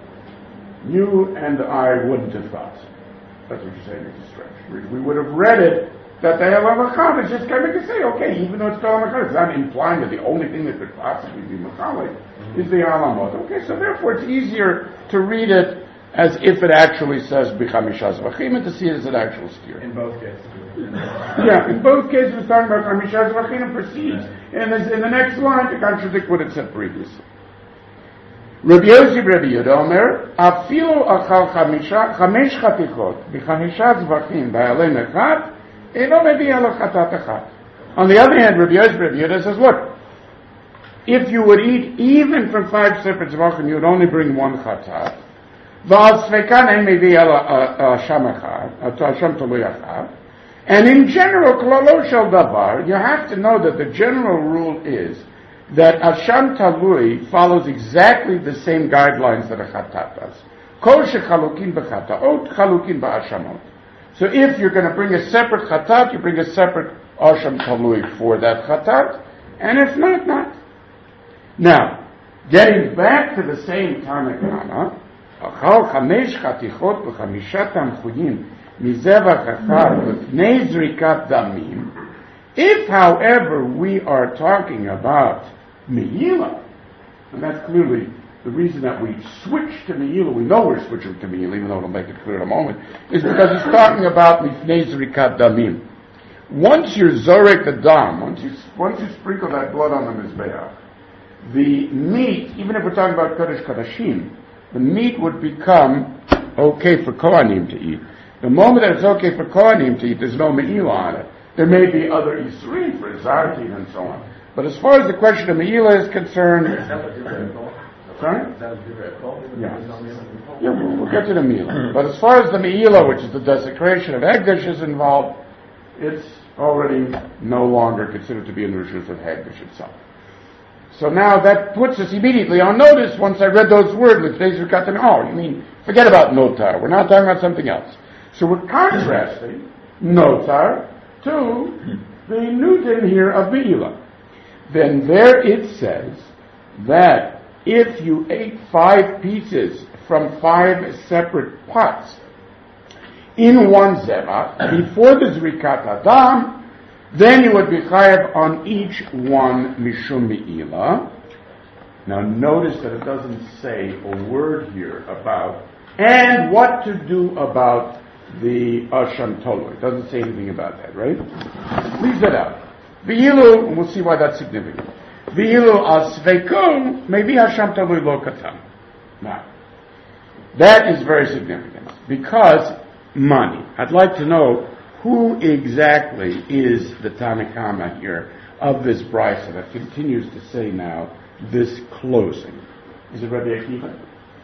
You and I wouldn't have thought so. That's what you're saying, it's a stretch. We would have read it that the Ha'alem Echad is just coming to say, okay, even though it's Ha'alem Echad, it's not implying that the only thing that could possibly be Mechalek is the Alamot. Okay, so therefore it's easier to read it as if it actually says B'chamisha Zvachim and to see it as an actual steer. In both cases. Yeah, in both cases it's talking about Chamisha Zvachim and proceeds in, this, in the next line to contradict what it said previously. Rabbi Yossi Rabbi Yehuda Omer, Afilu achal chamisha, chamesh chatichot, b'chamisha zvachim, b'Ha'alem Echad, eno mevi elo chatat echad. On the other hand, Rabbi Yossi Rabbi Yehuda says, look, if you would eat even from five separate zvachim, you would only bring one chatat. V'al svekan en mevi elo asham echad, asham tolui echad. And in general, klalo shel davar, you have to know that the general rule is that Asham Talui follows exactly the same guidelines that a Chatat does. Kol shechalukin b'chataot, chalukin ba'ashamot. So if you're going to bring a separate Chatat, you bring a separate Asham Talui for that Chatat, and if not, not. Now, getting back to the same Tana Kama, Achal chamesh chatichot b'chamishat tamchuyim mizevach achar b'fnei zrikat damim. If, however, we are talking about Me'ila, and that's clearly the reason that we switch to Me'ila, we know we're switching to Me'ila, even though it'll make it clear in a moment, is because it's talking about Mifnei Zrikat Damim. Once you zorek the dam, once you, once you sprinkle that blood on the Mizbeach, the meat, even if we're talking about Kodesh Kodashim, the meat would become okay for Kohanim to eat. The moment that it's okay for Kohanim to eat, there's no Me'ila on it. There may be other Yisrin for Zartin and so on. But as far as the question of Me'ila is concerned... Sorry? Yeah. Yeah, we'll, we'll get to the Me'ila. But as far as the Me'ila, which is the desecration of Hegdish, is involved, it's already no longer considered to be in the Rishus of Hegdish itself. So now that puts us immediately on notice, once I read those words, with today's Rikatim, oh, you mean, forget about Notar. We're not talking about something else. So we're contrasting Notar to the new din here of Me'ila. Then there it says that if you ate five pieces from five separate pots in one zevach before the Zrikat Adam, then you would be chayav on each one mishum Me'ila. Now notice that it doesn't say a word here about and what to do about the Asham Tolu. It doesn't say anything about that, right? Leaves that out. V'ilu, and we'll see why that's significant. V'ilu asveikum, maybe Asham Tolu lo katan. Now, that is very significant because money. I'd like to know who exactly is the Tanakama here of this brisa that continues to say now this closing. Is it Rabbi Akiva?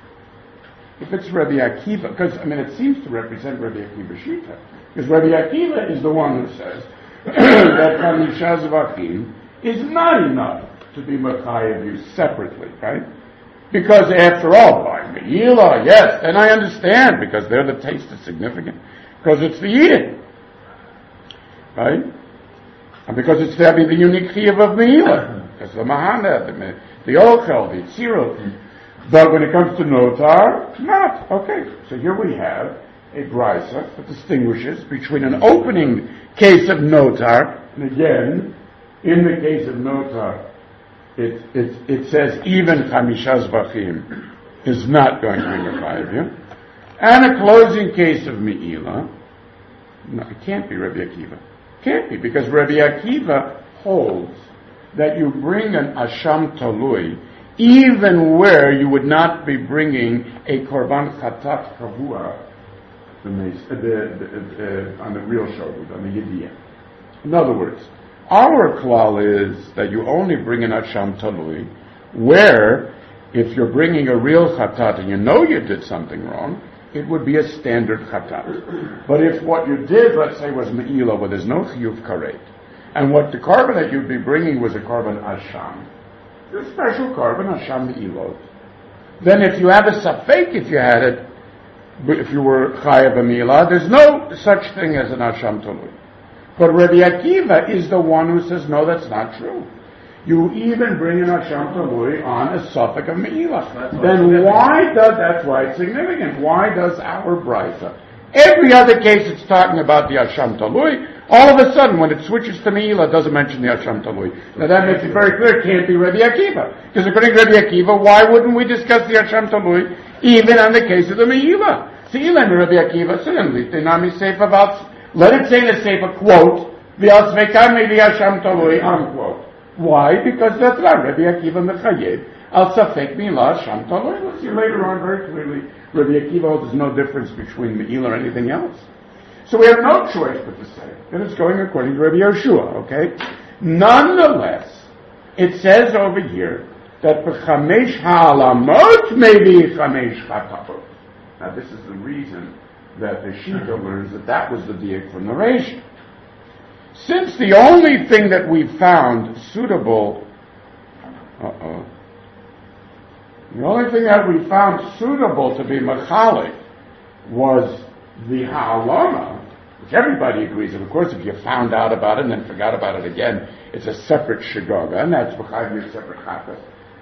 If it's Rabbi Akiva, because, I mean, it seems to represent Rabbi Akiva Shita, because Rabbi Akiva is the one who says that Chamisha Zvachim is not enough to be Mechayev you separately, right? Because after all, by Me'ila, yes, and I understand, because there the taste is significant, because it's the eating, right? And because it's there be the unique chiyuv of Meila, because the Mahana, the, the Ochel, the Tzirut. But when it comes to Notar, not. Okay, so here we have a brisa that distinguishes between an opening case of Notar, and again, in the case of Notar, it, it, it says even Chamishas Bachim is not going to be Mechayev, and a closing case of Me'ila. No, it can't be Rabbi Akiva. Can't be, because Rabbi Akiva holds that you bring an Asham Talui even where you would not be bringing a Korban Chatat Kavua the, the, the, the, on the real shoulders, on the Yediyah. In other words, our klal is that you only bring an Asham Talui where, if you're bringing a real Chatat and you know you did something wrong, it would be a standard Chatat. But if what you did, let's say, was Me'ila, where there's no Chiyuv Karet, and what the carbon that you'd be bringing was a carbon Asham, a special carbon Asham Me'ilot, then if you have a Safek, if you had it, if you were Chayav Me'ila, there's no such thing as an Asham Talui. But Rabbi Akiva is the one who says, no, that's not true. You even bring an Asham Talui on a suffix of Me'ila. Then why does, that's why it's significant, why does our Brisa, every other case it's talking about the Asham Talui, all of a sudden when it switches to Me'ila, it doesn't mention the Asham Talui. Now that makes it very clear, it can't be Rabbi Akiva. Because according to Rabbi Akiva, why wouldn't we discuss the Asham Talui even on the case of the Me'ila? See, Ilan Rabbi Akiva, certainly, Dinami Sefer about, let it say in the Sefer, quote, V'asvekami v'Asham Talui, unquote. Why? Because that's not Rabbi Akiva Mechayev. Al Safek Milah Sham Talui. We'll see later on very clearly. Rabbi Akiva holds there's no difference between Me'ila or anything else. So we have no choice but to say that it's going according to Rabbi Yehoshua, okay? Nonetheless, it says over here that B'chamesh ha'alamot maybe chamesh chatafot. Now this is the reason that the Shita learns that that was the diak from the Reish. Since the only thing that we found suitable, uh-oh, the only thing that we found suitable to be machalik was the ha'alama, which everybody agrees with. Of course, if you found out about it and then forgot about it again, it's a separate shigoga, and that's b'chayv a separate chatas.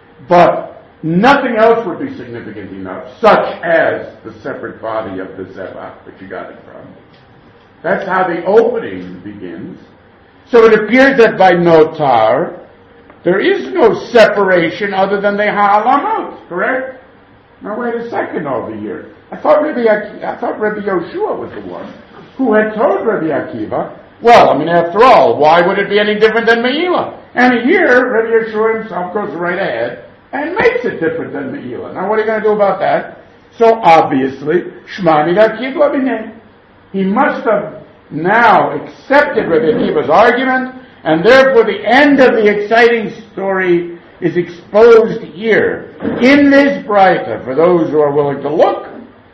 But nothing else would be significant enough, such as the separate body of the zevach that you got it from. That's how the opening begins. So it appears that by notar, there is no separation other than the ha'alamot, correct? Now wait a second over here. I thought Rabbi Aki- I thought Rabbi Yehoshua was the one who had told Rabbi Akiva, well, I mean, after all, why would it be any different than Me'ila? And here, Rabbi Yehoshua himself goes right ahead and makes it different than Me'ila. Now what are you going to do about that? So obviously, Shmani Akiva b'nei. He must have now accepted Rabbi Akiva's argument, and therefore the end of the exciting story is exposed here, in this Braita, for those who are willing to look.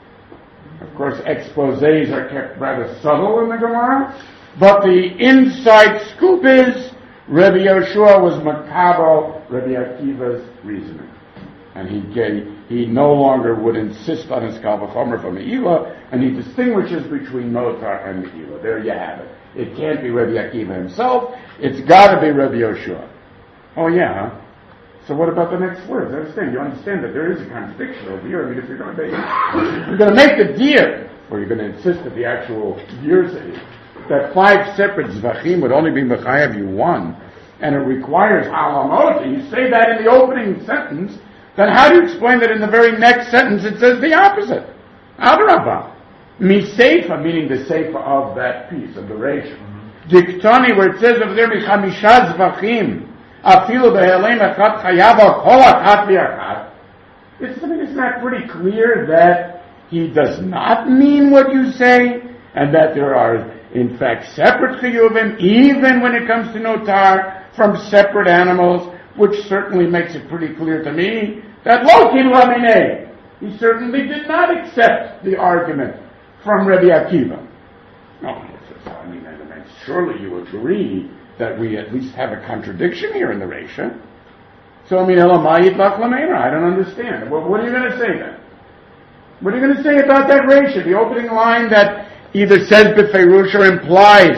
Of course, exposés are kept rather subtle in the Gemara, but the inside scoop is Rabbi Yehoshua was makabel Rabbi Akiva's reasoning. And he gave, he no longer would insist on his kal v'chomer from Me'ila, and he distinguishes between notar and Me'ila. There you have it. It can't be Rabbi Akiva himself. It's got to be Rabbi Yehoshua. Oh yeah, huh? So what about the next words? I understand. You understand that there is a contradiction over here. I mean, if you're going to make, you're going to make the deal, or you're going to insist that the actual years that five separate zvachim would only be mechayev you one, and it requires alamot, and you say that in the opening sentence, then how do you explain that in the very next sentence it says the opposite? Adrabah. Mi seifa, meaning the seifa of that piece, of the Reish. Diktani, where it says over there, mi chamisha zvachim, afilu behelem achat chayava kol achat v'achat. It's, I mean, isn't that pretty clear that he does not mean what you say, and that there are, in fact, separate chiyuvim, even when it comes to notar, from separate animals, which certainly makes it pretty clear to me that lo kin lamineh, he certainly did not accept the argument from Rabbi Akiva. No, I mean, I mean, surely you agree that we at least have a contradiction here in the Reisha. So, I mean, elamayit lach lameira, I don't understand. Well, what are you going to say then? What are you going to say about that Reisha? The opening line that either says b'feirush or implies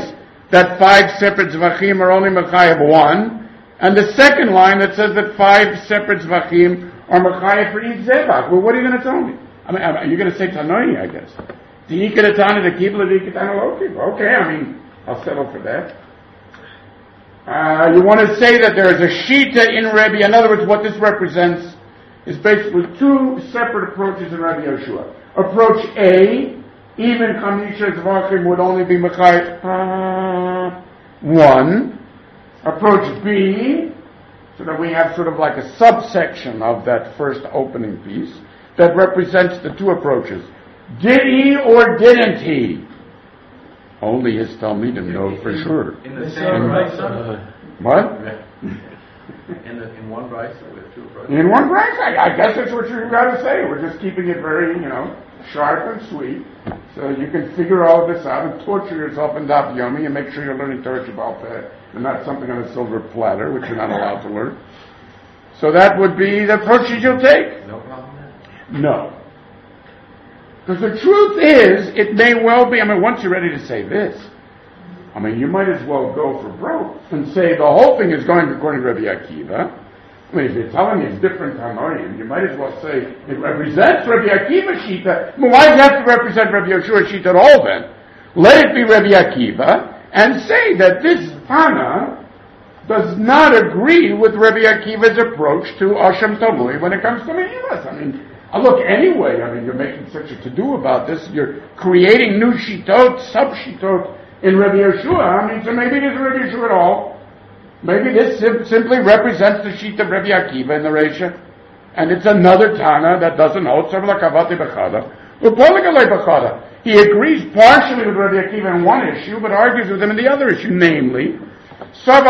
that five separate zvachim are only mechayev one, and the second line that says that five separate zvachim are mechayev for each zebach. Well, what are you going to tell me? I mean, are you going to say tanoi, I guess? Diikatana the kibla, diikatana lo kibla. Okay, I mean, I'll settle for that. Uh, you want to say that there is a shita in Rebbe. In other words, what this represents is basically two separate approaches in Rabbi Yehoshua. Approach A, even Chamisha Zvachim would only be Mechayev uh, one. Approach B, so that we have sort of like a subsection of that first opening piece that represents the two approaches. Did he or didn't he? Only his Talmidim know for sure. In the same brisa? What? In, the, in one brisa with two approaches? In one brisa, I, I guess that's what you've got to say. We're just keeping it very, you know, sharp and sweet, so you can figure all of this out and torture yourself in Daf Yomi and make sure you're learning Torah Shabbat Peh and not something on a silver platter, which you're not allowed to learn. So that would be the approach that you'll take. No problem. No. Because the truth is, it may well be, I mean, once you're ready to say this, I mean, you might as well go for broke and say the whole thing is going according to Rabbi Akiva. I mean, if you're telling me it's different Tanoim, you might as well say it represents Rabbi Akiva Shita. Well, why does it have to represent Rabbi Yehoshua Shita at all then? Let it be Rabbi Akiva and say that this Tana does not agree with Rabbi Akiva's approach to Asham Tavui when it comes to Mehilas. I mean, Uh, look, anyway, I mean, you're making such a to-do about this. You're creating new shitot, sub-shitot in Rabbi Yehoshua. I mean, so maybe it isn't Rabbi Yehoshua at all. Maybe this sim- simply represents the sheet of Rabbi Akiva in the Reisha. And it's another Tana that doesn't hold. He agrees partially with Rabbi Akiva in one issue, but argues with him in the other issue, namely, so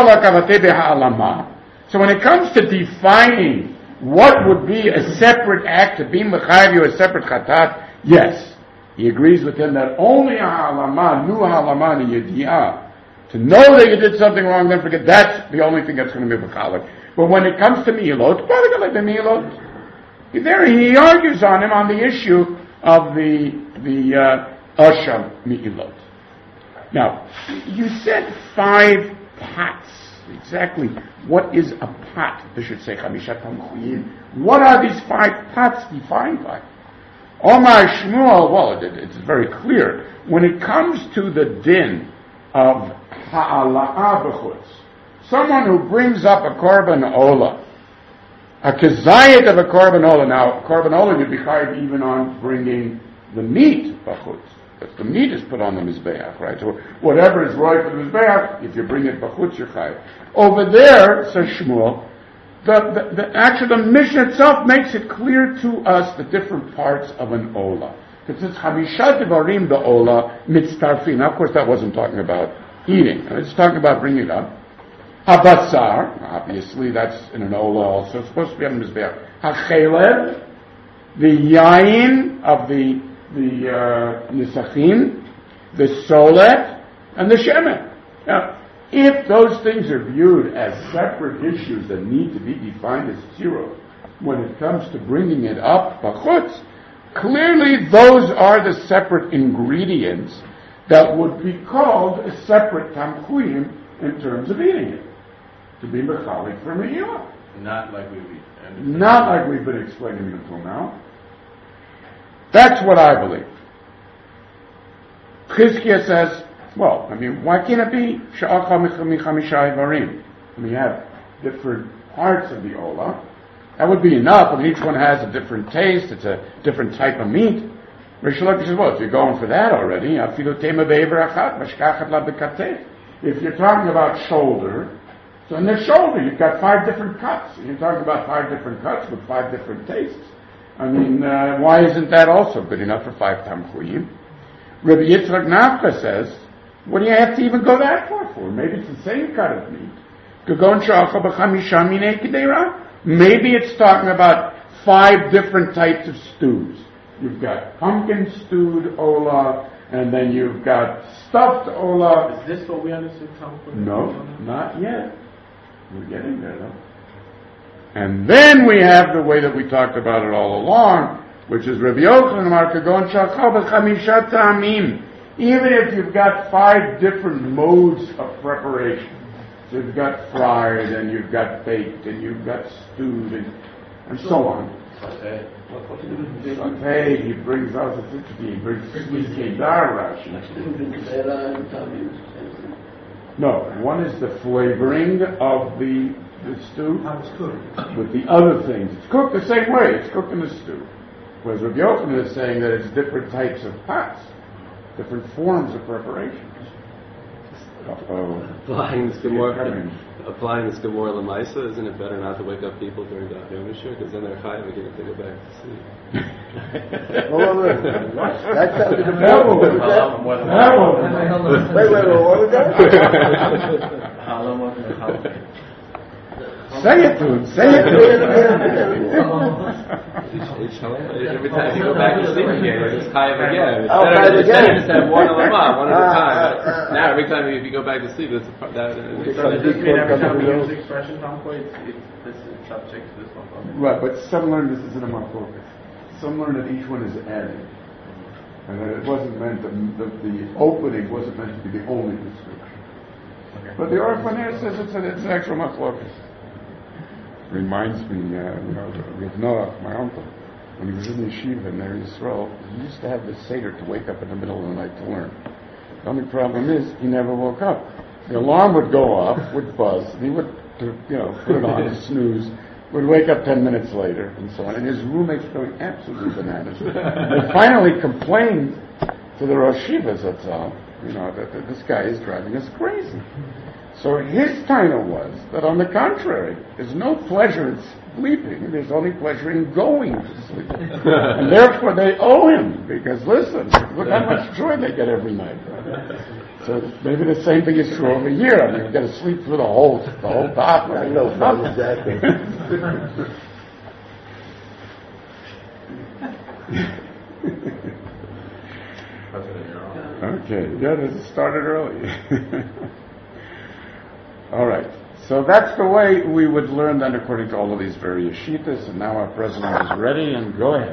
when it comes to defining what would be a separate act to be mechayev you a separate chatat, yes, he agrees with him that only a ha'alama, nu ha'alama yediyah, to know that you did something wrong, then forget, that's the only thing that's going to be mechayev. But when it comes to me'ilot, there he argues on him on the issue of the the uh, asham me'ilot. Now, you said five pots. Exactly what is a pot? They should say chamishat tamchuyim. What are these five pots defined by? Omar Shmuel, well, it, it's very clear. When it comes to the din of ha'ala'ah b'chutz, someone who brings up a korban olah, a kezayit of a korban olah. Now, korban olah you'd be chayav even on bringing the meat b'chutz. But the meat is put on the mizbeach, right? So whatever is right for the mizbeach, if you bring it b'chutz, you're chayav. Over there, says Shmuel, the, the, the actually the Mishnah itself makes it clear to us the different parts of an olah. Because it's chamishat devarim the olah mitztarfin. Now, of course, that wasn't talking about eating. It's talking about bringing it up. Habatzar, obviously that's in an olah also. It's supposed to be on the mizbeach. Hachelev, the yain of the the uh, nisachim, the solet, and the shemen. Now, if those things are viewed as separate issues that need to be defined as zero, when it comes to bringing it up, b'chutz, clearly those are the separate ingredients that would be called a separate tamchuyim in terms of eating it, to be mechalik for me'ila. Not like we've Not like we've been explaining until now. That's what I believe. Chizkiah says, well, I mean, why can't it be sha'acha michamisha ivarim? We have different parts of the olah. That would be enough, but each one has a different taste, it's a different type of meat. Rish Lakish says, well, if you're going for that already, if you're talking about shoulder, so in the shoulder you've got five different cuts. You're talking about five different cuts with five different tastes. I mean, uh, why isn't that also good enough for five tamchuyim? Rabbi Yitzchak Nafka says, what do you have to even go that far for? Maybe it's the same cut of meat. Maybe it's talking about five different types of stews. You've got pumpkin stewed olah, and then you've got stuffed olah. Is this what we understood? No, not yet. We're getting there though. And then we have the way that we talked about it all along, which is Rabbi Yochanan Amar Kagon Shachal b'chamishat ta'amim. Even if you've got five different modes of preparation, so you've got fried, and you've got baked, and you've got stewed, and, and so on. Sauté, he brings out the fifty, he brings sweet kedar Rashi. No, one is the flavoring of the, the stew with the other things. It's cooked the same way, it's cooked in the stew. Whereas Rabbi Yochanan is saying that it's different types of pots, different forms of preparation. Uh-oh. Applying this Gemara, applying this Gemara Lamaisa, isn't it better not to wake up people during the Yom Kippur, because then they're chayav again if they go back to sleep? Well, wait, wait. That sounded a devil. What was that? Wait, wait, wait, what was that? Say it to him, say it to him. Every time you go back to sleep again, you're just chayav again. It's Oh, better, it's again. better just to have one alama, one at a time. But now every time you, if you go back to sleep, it's a, that, it's So does this mean every time we use the expression Tamko, it's, it's, this is subject to this one? Right, but some learn this isn't a machlokas. Some learn that each one is added. And that it wasn't meant, that the, the opening wasn't meant to be the only description. Okay. But the Orphaner says it's an, it's an actual machlokas. Reminds me, uh, you know, with Noah, my uncle, when he was in the yeshiva in Eretz Yisrael, he used to have this seder to wake up in the middle of the night to learn. The only problem is, he never woke up. The alarm would go off, would buzz, and he would, you know, put it on, snooze, would wake up ten minutes later, and so on. And his roommates were going absolutely bananas. They finally complained to the Rosh Yeshivas, that's all, you know, that, that this guy is driving us crazy. So his title was that, on the contrary, there's no pleasure in sleeping, there's only pleasure in going to sleep. And therefore they owe him, because listen, look how much joy they get every night. So maybe the same thing is true over here. I mean, you got to sleep through the whole, the whole top. I know, Father, exactly. Okay, yeah, this started early. All right, so that's the way we would learn then according to all of these various shittas, and now our president is ready, and go ahead.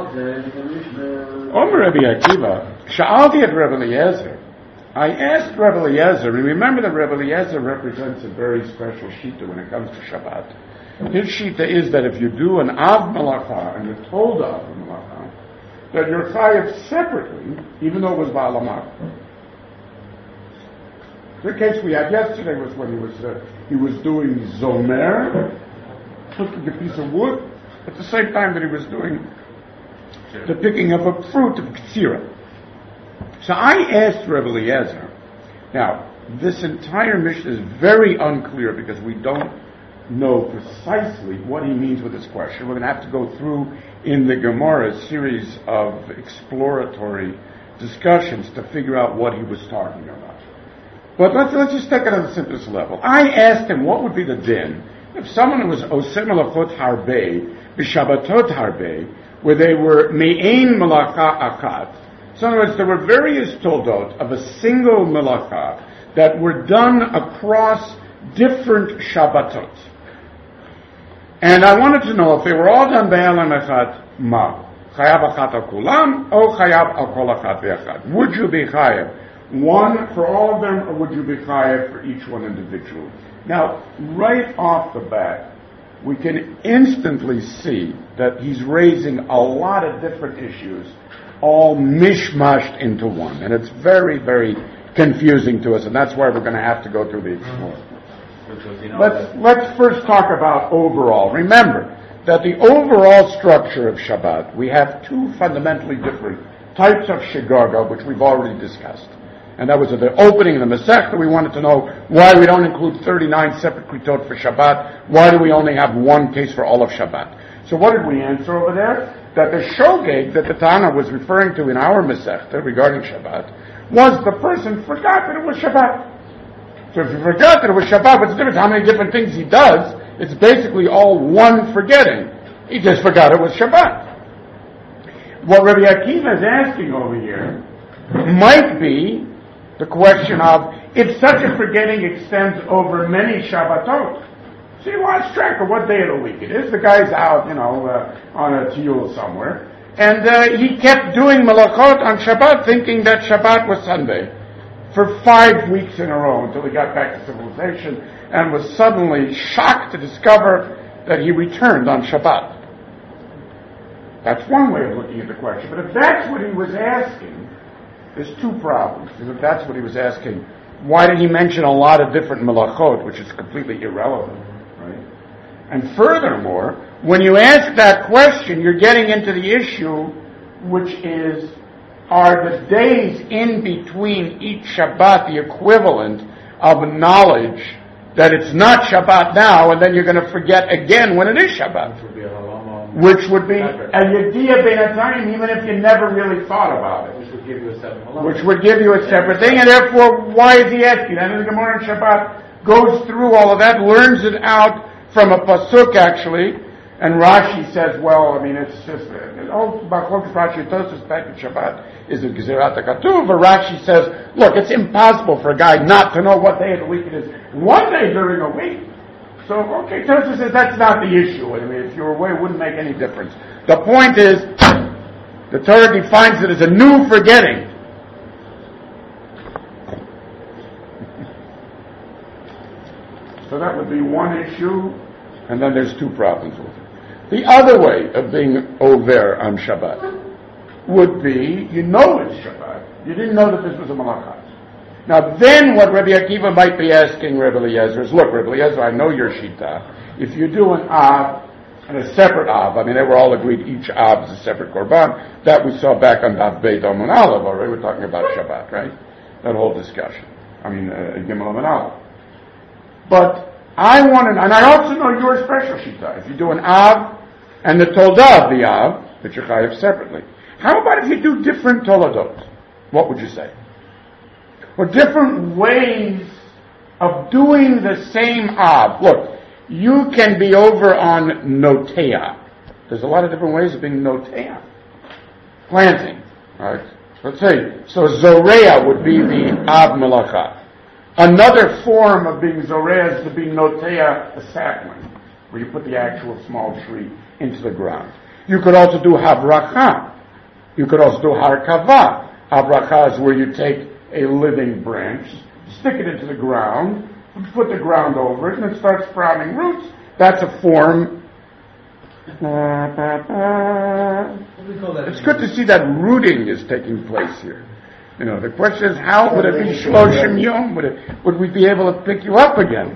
Omer Rabbi Akiva, Sha'alti at Rebbe Eliezer. I asked Rebbe Eliezer, and remember that Rebbe Eliezer represents a very special shitta when it comes to Shabbat. His shitta is that if you do an Av Malacha, and you're told Av Malacha, that you're chayav separately, even though it was Ba'alamak. The case we had yesterday was when he was uh, he was doing zomer, cooking a piece of wood, at the same time that he was doing the picking up of fruit of ktsira. So I asked Rebbe Eliezer. Now, this entire mission is very unclear because we don't know precisely what he means with this question. We're going to have to go through in the Gemara a series of exploratory discussions to figure out what he was talking about. But let's, let's just take it on the simplest level. I asked him what would be the din if someone was osem melachot harbeh, b'shabbatot harbeh, where they were me'ein melacha akat. So in other words, there were various toldot of a single melacha that were done across different Shabbatot. And I wanted to know if they were all done be'elam echad, ma, chayav achat al kulam, or chayav al kol achat ve'achad. Would you be chayav one for all of them, or would you be chayav for each one individually? Now, right off the bat, we can instantly see that he's raising a lot of different issues, all mishmashed into one. And it's very, very confusing to us, and that's why we're going to have to go through the explorer. Let's, let's first talk about overall. Remember that the overall structure of Shabbat, we have two fundamentally different types of shigaga, which we've already discussed. And that was at the opening of the Masechta. We wanted to know why we don't include thirty-nine separate kritot for Shabbat. Why do we only have one case for all of Shabbat? So what did we answer over there? That the shogeg that the Tana was referring to in our Masechta regarding Shabbat was the person forgot that it was Shabbat. So if you forgot that it was Shabbat, what's the difference? How many different things he does? It's basically all one forgetting. He just forgot it was Shabbat. What Rabbi Akiva is asking over here might be the question of, if such a forgetting extends over many Shabbatot, so he lost track of what day of the week it is. The guy's out, you know, uh, on a tiyul somewhere, And uh, he kept doing malachot on Shabbat, thinking that Shabbat was Sunday, for five weeks in a row until he got back to civilization and was suddenly shocked to discover that he returned on Shabbat. That's one way of looking at the question. But if that's what he was asking, there's two problems. If that's what he was asking, why did he mention a lot of different malachot, which is completely irrelevant, right? And furthermore, when you ask that question, you're getting into the issue, which is, are the days in between each Shabbat the equivalent of knowledge that it's not Shabbat now, and then you're going to forget again when it is Shabbat? Which would be a yediyah beinatayim, even if you never really thought about it. Which would give you a separate halakha. Which would give you a separate thing, and therefore, why is he asking? And the Gemara in Shabbat goes through all of that, learns it out from a pasuk actually, and Rashi says, well, I mean, it's just, oh, Bachok Rashi Tosas back in Shabbat is a Gezerat HaKatuv, but Rashi says, look, it's impossible for a guy not to know what day of the week it is. One day during a week. So, okay, Tosas says that's not the issue. I mean, if you were away, it wouldn't make any difference. The point is, the Torah defines it as a new forgetting. So that would be one issue, and then there's two problems with it. The other way of being over on Shabbat would be, you know it's Shabbat. You didn't know that this was a malachah. Now then what Rabbi Akiva might be asking Rabbi Eliezer is, look, Rabbi Eliezer, I know your shita. If you do an Av and a separate Av, I mean, they were all agreed each Av is a separate Korban. That we saw back on Daf Beit Amun Aleph already. We're talking about Shabbat, right? That whole discussion. I mean, uh, Gimel Amun Aleph. But I want to, and I also know your special shita. If you do an Av and the Toldah of the Av, that you're chayav separately. How about if you do different Toladot? What would you say? Or different ways of doing the same Av. Look, you can be over on Notea. There's a lot of different ways of being Notea. Planting. Right? Let's say, so Zorea would be the Av Melacha. Another form of being Zorea is to be Notea, a sapling, where you put the actual small tree into the ground. You could also do Havracha. You could also do Harkava. Havracha is where you take a living branch, stick it into the ground, put the ground over it, and it starts sprouting roots. That's a form. It's good to see that rooting is taking place here. You know, the question is, how would it be Shloshim Yom? Would it, would we be able to pick you up again?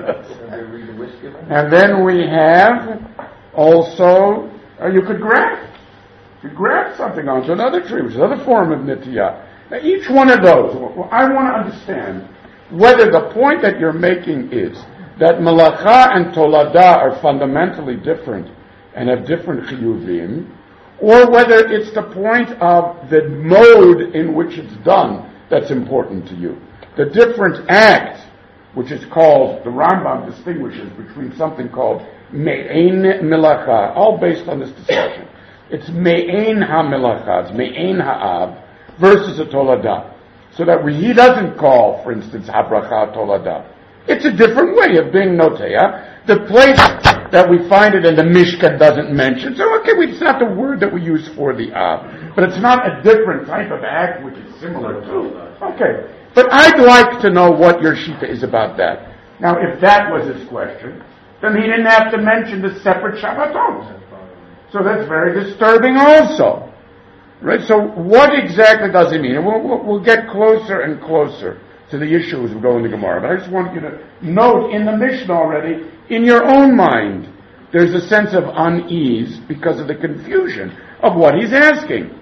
And then we have also, uh, you could graft. You could graft something onto another tree, which is another form of Nitiyah. Now, each one of those, I want to understand whether the point that you're making is that Malacha and Tolada are fundamentally different and have different chiyuvim, or whether it's the point of the mode in which it's done that's important to you. The different act, which is called, the Rambam distinguishes between something called Me'ein Melacha, all based on this discussion. It's Me'ein HaMelacha, it's Me'ein Ha'ab, versus a Tolada. So that we, he doesn't call, for instance, Habracha Tolada. It's a different way of being Notea. The place that we find it in the Mishkan doesn't mention. So, okay, it's not the word that we use for the Av. But it's not a different type of act which is similar to. Okay. But I'd like to know what your Shita is about that. Now, if that was his question, then he didn't have to mention the separate Shabbatot. So that's very disturbing also. Right, so what exactly does it mean? And we'll, we'll, we'll get closer and closer to the issue as we go into Gemara. But I just want you to note in the Mishnah already, in your own mind, there's a sense of unease because of the confusion of what he's asking.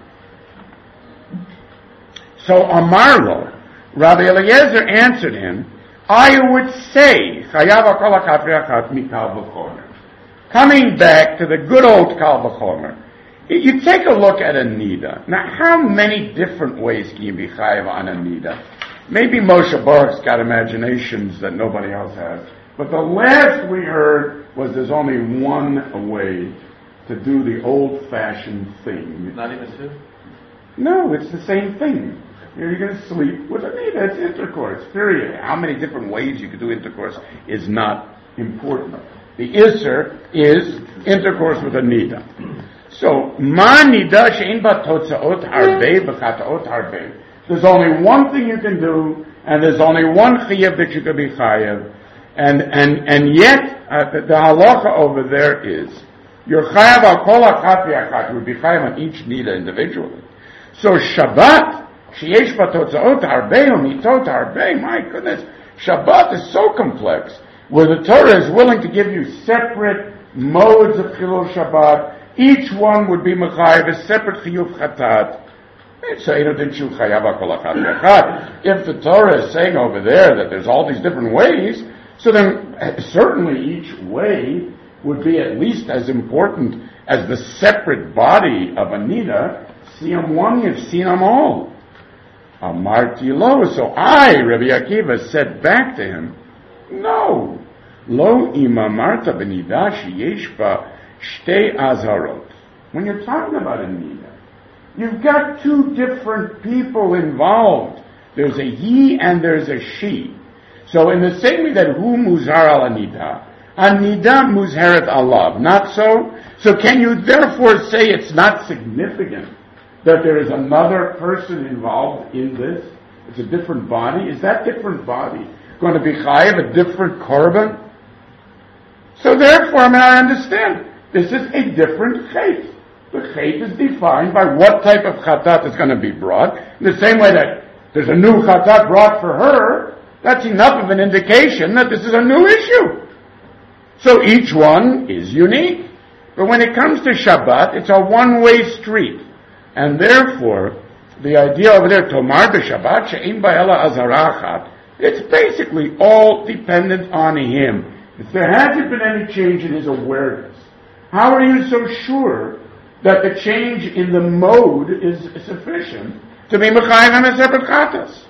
So Amarlo, Rabbi Eliezer answered him, I would say, coming back to the good old Kal V'chomer, you take a look at a nida. Now, how many different ways can you be chayav on a nida? Maybe Moshe Baruch's got imaginations that nobody else has. But the last we heard was there's only one way to do the old-fashioned thing. Not even two? No, it's the same thing. You're going to sleep with a nida. It's intercourse, period. How many different ways you could do intercourse is not important. The Isser is intercourse with a nida. So, ma nida she'in ba totzaot harbe b'chataot harbe. There's only one thing you can do, and there's only one chiyuv that you can be chayav. And, and, and yet, uh, the, the halacha over there is, you're chayav al kol achat v'achat, you would be chayav on each nida individually. So Shabbat, sheyesh ba totzaot harbe u'mitot harbe, my goodness, Shabbat is so complex, where the Torah is willing to give you separate modes of chilul Shabbat. Each one would be mechayev a separate chiyuv chatat. If the Torah is saying over there that there's all these different ways, so then certainly each way would be at least as important as the separate body of a nida. See them one, you've seen them all. Amarti lo. So I, Rabbi Akiva, said back to him, no. Lo ima marta b'nida sheyesh ba shtei azharot. When you're talking about a nida, you've got two different people involved. There's a he and there's a she. So in the same way that hu muzhar al anida, anida muzharet alav. Not so? So can you therefore say it's not significant that there is another person involved in this? It's a different body. Is that different body going to be chayav a different korban? So therefore, I mean, I understand. This is a different chait. The chait is defined by what type of chatat is going to be brought. In the same way that there's a new chatat brought for her, that's enough of an indication that this is a new issue. So each one is unique. But when it comes to Shabbat, it's a one-way street. And therefore, the idea over there, Tomar b'Shabbat she'im ba'ela azarachat, it's basically all dependent on him. If there hasn't been any change in his awareness, how are you so sure that the change in the mode is sufficient to be mechayiv him a separate chatas?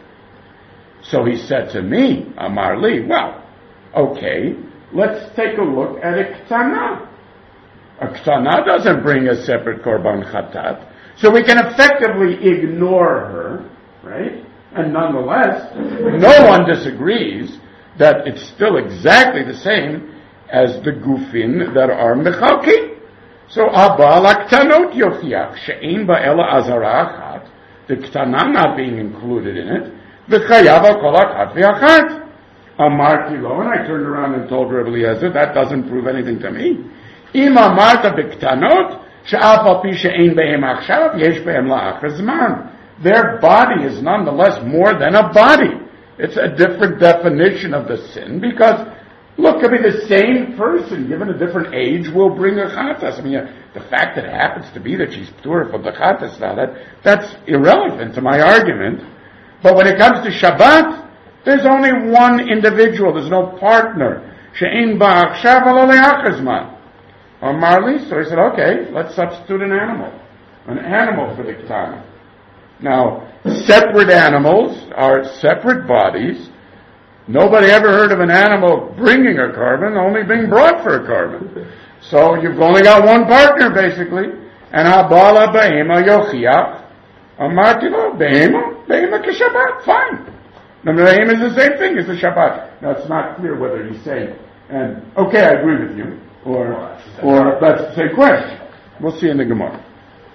So he said to me, Amar li, well, okay, let's take a look at a ktana. A ktana doesn't bring a separate korban chatat, so we can effectively ignore her, right? And nonetheless, no one disagrees that it's still exactly the same as the gufin that are mechalki. So abba laktanot yochiach she'ein ba'ela azara achat, the ktana not being included in it, v'chayav al kol achat v'achat. Amarti lo, and I turned around and told Rebbe Eliezer, that doesn't prove anything to me. Im amarta b'ktanot she'af al pi she'ein behem achshav yesh behem la'achar zman. Their body is nonetheless more than a body. It's a different definition of the sin because, look, I mean, the same person given a different age will bring a chatas. I mean, uh, the fact that it happens to be that she's pure from the chatas now, that, that's irrelevant to my argument. But when it comes to Shabbat, there's only one individual. There's no partner. She'in ba'achshav alo le'achar zman. Or Marley, so he said, okay, let's substitute an animal. An animal for the ketana. Now, separate animals are separate bodies. Nobody ever heard of an animal bringing a carbon, only being brought for a carbon. So you've only got one partner, basically. And habala behema yochiach, amartilo behema, behema keshabbat. Fine. The behema is the same thing as the Shabbat. Now it's not clear whether he's saying, and okay, I agree with you, or or that's the same question. We'll see in the Gemara.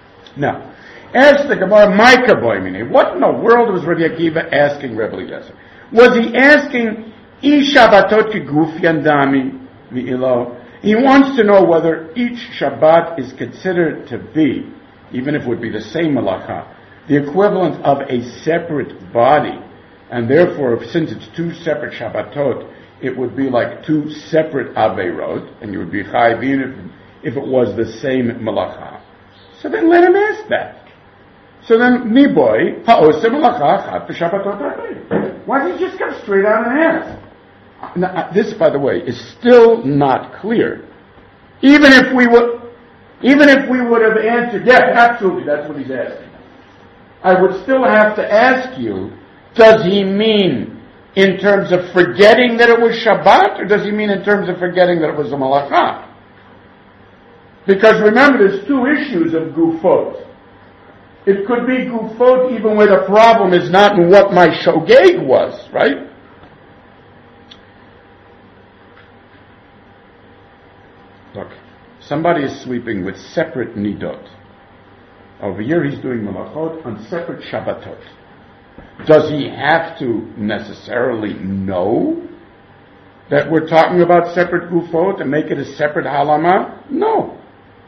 Now, ask the Gemara, Micah Boimini, what in the world was Rabbi Akiva asking Rebbe Eliezer? Was he asking, I Shabbatot Guf Yandami Mi'ilo? He wants to know whether each Shabbat is considered to be, even if it would be the same malacha, the equivalent of a separate body. And therefore, since it's two separate Shabbatot, it would be like two separate Aveirot, and you would be chayiv even if, if it was the same malacha. So then let him ask that. So then, mi boy, ha'osem malacha achat b'Shabbatot harbeh. Why did he just come straight out and ask? Now, this, by the way, is still not clear. Even if we would, even if we would have answered, yes, absolutely, that's what he's asking. I would still have to ask you, does he mean in terms of forgetting that it was Shabbat, or does he mean in terms of forgetting that it was a malacha? Because remember, there's two issues of gufot. It could be gufot even where the problem is not in what my shogeg was, right? Look, somebody is sleeping with separate nidot. Over here he's doing malachot on separate Shabbatot. Does he have to necessarily know that we're talking about separate gufot and make it a separate halama? No.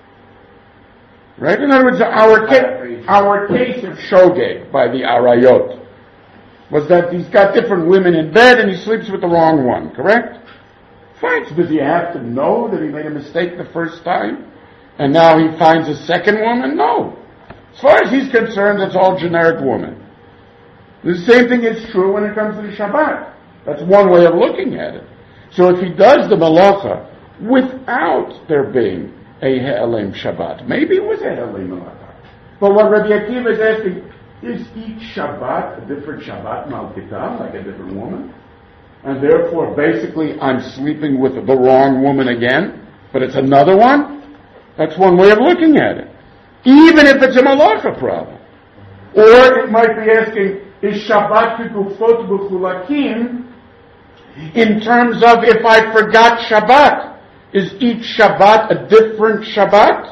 Right? In other words, our, ca- our case of shogeg by the Arayot was that he's got different women in bed and he sleeps with the wrong one, correct? Fine. So does he have to know that he made a mistake the first time and now he finds a second woman? No. As far as he's concerned, it's all generic woman. The same thing is true when it comes to the Shabbat. That's one way of looking at it. So if he does the malacha without there being a He'elim Shabbat, maybe it was a He'elim malacha. But what Rabbi Akiva is asking, is each Shabbat a different Shabbat Malkita, like a different woman? And therefore, basically, I'm sleeping with the wrong woman again, but it's another one? That's one way of looking at it. Even if it's a malacha problem. Or it might be asking, is Shabbat kegufot b'chulakim in terms of if I forgot Shabbat, is each Shabbat a different Shabbat?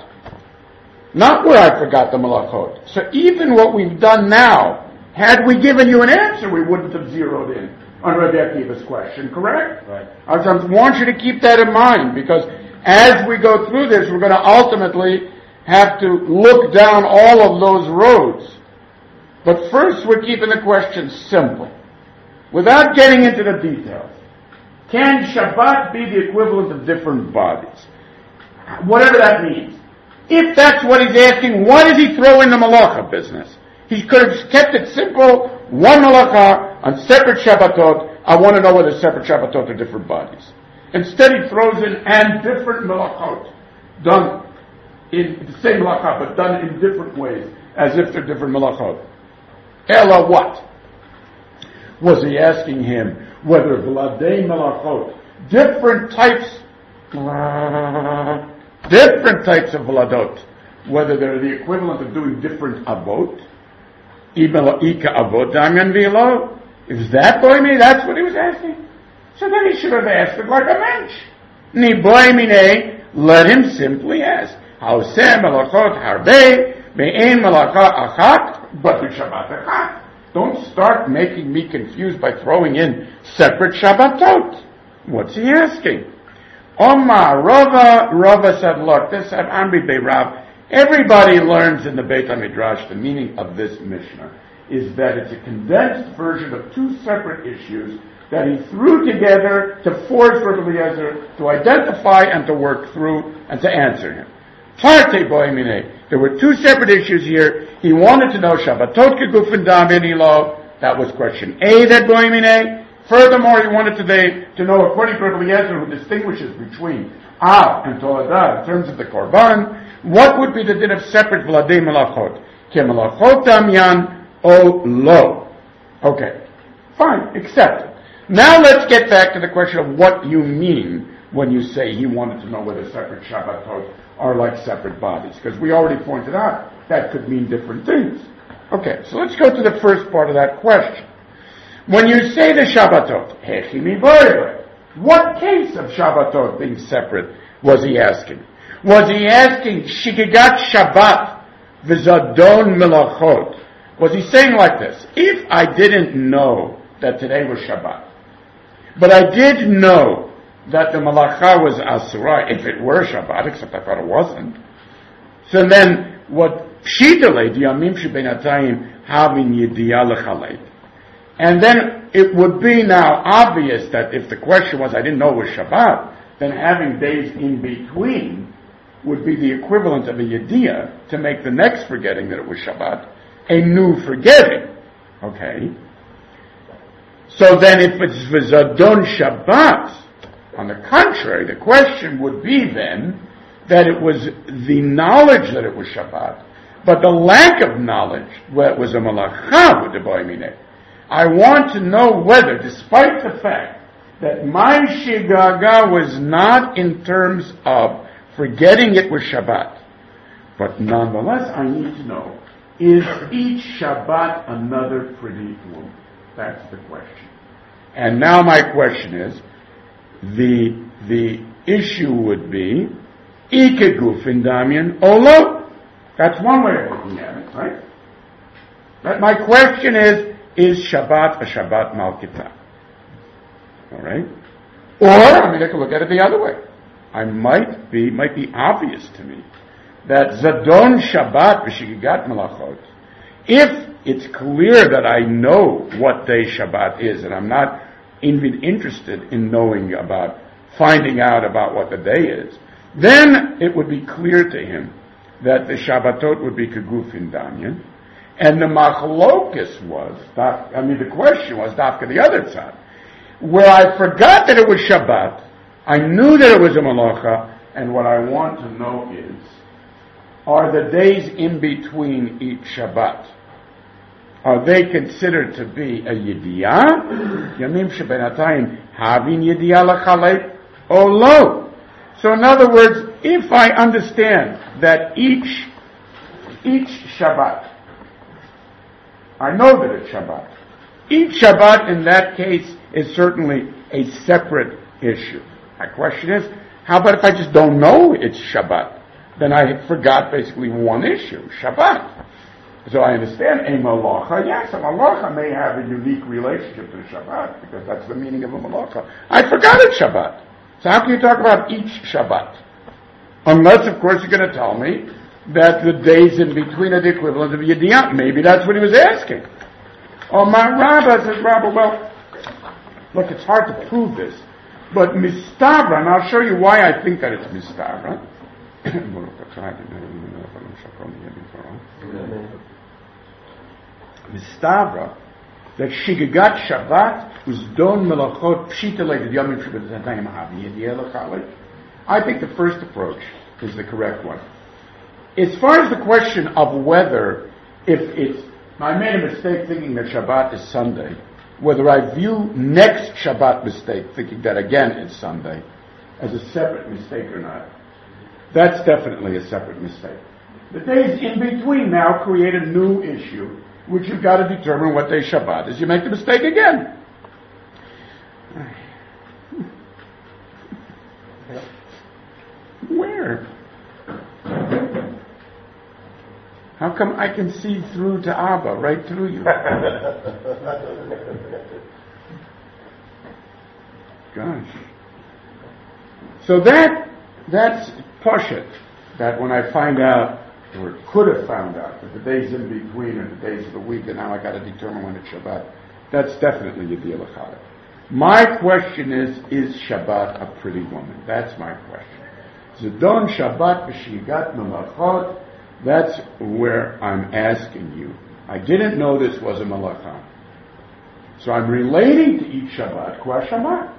Not where I forgot the malachot. So even what we've done now, had we given you an answer, we wouldn't have zeroed in on Rabbi Akiva's question, correct? Right. I want you to keep that in mind, because as we go through this, we're going to ultimately have to look down all of those roads. But first, we're keeping the question simple, without getting into the details. Can Shabbat be the equivalent of different bodies? Whatever that means. If that's what he's asking, why does he throw in the malacha business? He could have kept it simple, one malacha on separate Shabbatot. I want to know whether separate Shabbatot are different bodies. Instead, he throws in and different malachot, done in the same malacha, but done in different ways, as if they're different malachot. Ella what? Was he asking him whether vladei malachot, different types, different types of vladot, whether they're the equivalent of doing different avot? Ika avot damyan v'ilo? Is that boy me? That's what he was asking. So then he should have asked it like a mensch. Ni boy mine, let him simply ask. Haoseh malachot harbe, me'en malacha achat, but b'shabbat achat. Don't start making me confused by throwing in separate Shabbatot. What's he asking? Omar Rava, Rava said, look, this at Amri Beirav, everybody learns in the Beit HaMidrash the meaning of this Mishnah is that it's a condensed version of two separate issues that he threw together to force Rabbi Eliezer to identify and to work through and to answer him. Tarte boy mine. There were two separate issues here. He wanted to know Shabbatot kegufin damin ilo. That was question A, that boy mine. Furthermore, he wanted today to know, according to Rabbi Eliezer, who distinguishes between Av and Toledah in terms of the Korban, what would be the din of separate vladei malachot? Ke malachot damyan o lo. Okay, fine, accepted. Now let's get back to the question of what you mean when you say he wanted to know whether separate Shabbatot are like separate bodies, because we already pointed out that could mean different things. Okay, so let's go to the first part of that question. When you say the Shabbatot, hechi mivoyle, what case of Shabbatot being separate was he asking? Was he asking Shikigat Shabbat v'zadon melachot? Was he saying like this? If I didn't know that today was Shabbat, but I did know that the malacha was asura, if it were Shabbat, except I thought it wasn't. So then, what pshitale diyamim shebenatayim havin yediyah lechaleit. And then it would be now obvious that if the question was I didn't know it was Shabbat, then having days in between would be the equivalent of a yediyah to make the next forgetting that it was Shabbat a new forgetting. Okay. So then if it's v'zadon Shabbat, on the contrary, the question would be then that it was the knowledge that it was Shabbat, but the lack of knowledge that it was a malacha with the boy mineh. I want to know whether, despite the fact that my shigaga was not in terms of forgetting it was Shabbat, but nonetheless I need to know, is each Shabbat another pretty woman? That's the question. And now my question is, the the issue would be, Ike gufin damyan olo. That's one way of looking at it, right? But my question is, is Shabbat a Shabbat Malkita? All right? Or, I mean, I can look at it the other way. I might be, might be obvious to me that Zadon Shabbat v'shigigat malachot, if it's clear that I know what day Shabbat is, and I'm not even interested in knowing about, finding out about what the day is, then it would be clear to him that the Shabbatot would be kegufin damyan, and the machlokus was, I mean, the question was dafka the other side, where I forgot that it was Shabbat, I knew that it was a malacha, and what I want to know is, are the days in between each Shabbat, are they considered to be a yediyah? Yamim shebenatayim havin yediyah lachalek or lo? So in other words, if I understand that each each Shabbat, I know that it's Shabbat. Each Shabbat in that case is certainly a separate issue. My question is, how about if I just don't know it's Shabbat? Then I forgot basically one issue, Shabbat. So I understand a malacha. Yes, a malacha may have a unique relationship to Shabbat, because that's the meaning of a malacha. I forgot it's Shabbat. So how can you talk about each Shabbat? Unless, of course, you're going to tell me that the days in between are the equivalent of Yediyah. Maybe that's what he was asking. Oh, my Rabbi says, Rabbi, well, look, it's hard to prove this, but Mistavra, and I'll show you why I think that it's Mistavra. Mistavra, that Shigagat Shabbat was don melachot pshita le'ed yamim shebetayim havi yediyah lachalek. I think the first approach is the correct one. As far as the question of whether, if it's, I made a mistake thinking that Shabbat is Sunday, whether I view next Shabbat mistake, thinking that again it's Sunday, as a separate mistake or not, that's definitely a separate mistake. The days in between now create a new issue, which you've got to determine what day Shabbat is. You make the mistake again. Where? How come I can see through to Abba, right through you? Gosh. So that, that's Poshet, that when I find out, or could have found out, that the days in between are the days of the week, and now I got to determine when it's Shabbat, that's definitely Yediyah L'Chalek. My question is, is Shabbat a pretty woman? That's my question. Zedon Shabbat v'shigat melachot, that's where I'm asking you. I didn't know this was a malacha. So I'm relating to each Shabbat, Kwa Shabbat.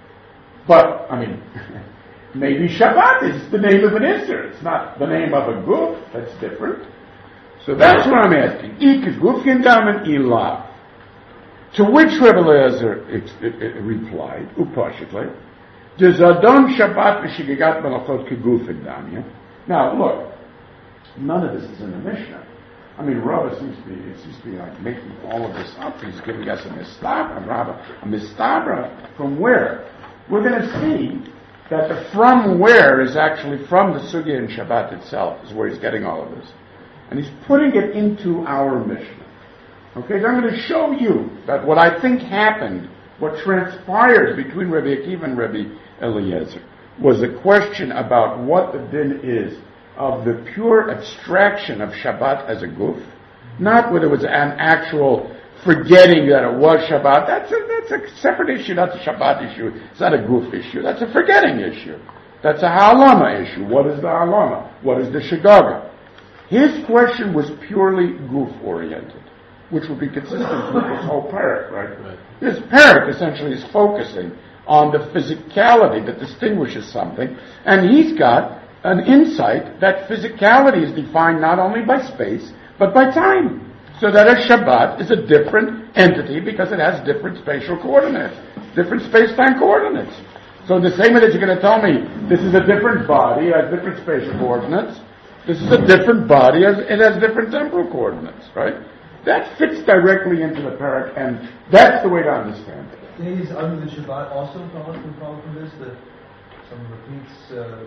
But, I mean, maybe Shabbat is the name of an Isser. It's not the name of a guf. That's different. So that's what I'm asking. Ik gufkin damen ilav. To which Rebbe Eliezer replied, upashitly, Zedon Shabbat v'shigat melachot kegufin damya. Now, look, none of this is in the Mishnah. I mean, Rabbi seems to be, it seems to be like making all of this up. He's giving us a mistabra, Rabbi. A mistabra from where? We're going to see that the from where is actually from the Sugya in Shabbat itself, is where he's getting all of this. And he's putting it into our Mishnah. Okay, so I'm going to show you that what I think happened, what transpired between Rabbi Akiva and Rabbi Eliezer, was a question about what the din is of the pure abstraction of Shabbat as a guf, not whether it was an actual forgetting that it was Shabbat. That's a, that's a separate issue. That's a Shabbat issue. It's not a guf issue. That's a forgetting issue. That's a halama issue. What is the halama? What is the shagaga? His question was purely guf-oriented, which would be consistent with this whole parak, right? right? This parak essentially is focusing on the physicality that distinguishes something, and he's got an insight that physicality is defined not only by space, but by time. So that a Shabbat is a different entity because it has different spatial coordinates, different space-time coordinates. So in the same way that you're going to tell me this is a different body, it has different spatial coordinates, this is a different body, it has different temporal coordinates, right? That fits directly into the parak, and that's the way to understand it. Days other than Shabbat also follow from, follow from this, that some repeats uh,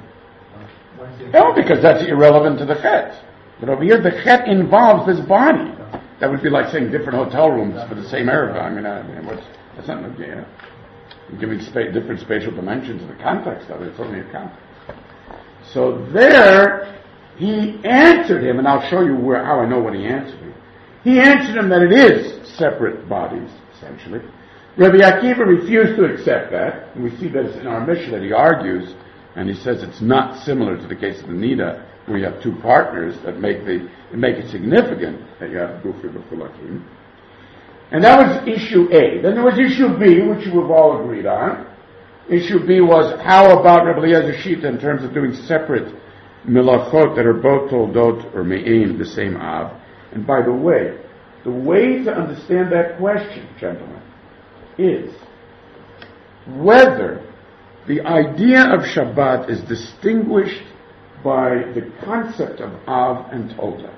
No, because that's irrelevant to the chet. But over here, the chet involves this body. That would be like saying different hotel rooms for the same Erev. I mean, I mean what's, that's not, yeah. You're giving spa- different spatial dimensions in the context of it. It's only a context. So there, he answered him, and I'll show you where how I know what he answered him. He answered him that it is separate bodies, essentially. Rabbi Akiva refused to accept that, and we see that in our mission that he argues, and he says it's not similar to the case of the Nida, where you have two partners that make the make it significant that you have Gufri B'Chulakim. And that was issue A. Then there was issue B, which we've all agreed on. Issue B was how about Rabbi Eliezer Shita in terms of doing separate milachot that are both toldot or me'in, the same av. And by the way, the way to understand that question, gentlemen, is whether the idea of Shabbat is distinguished by the concept of Av and Tolda.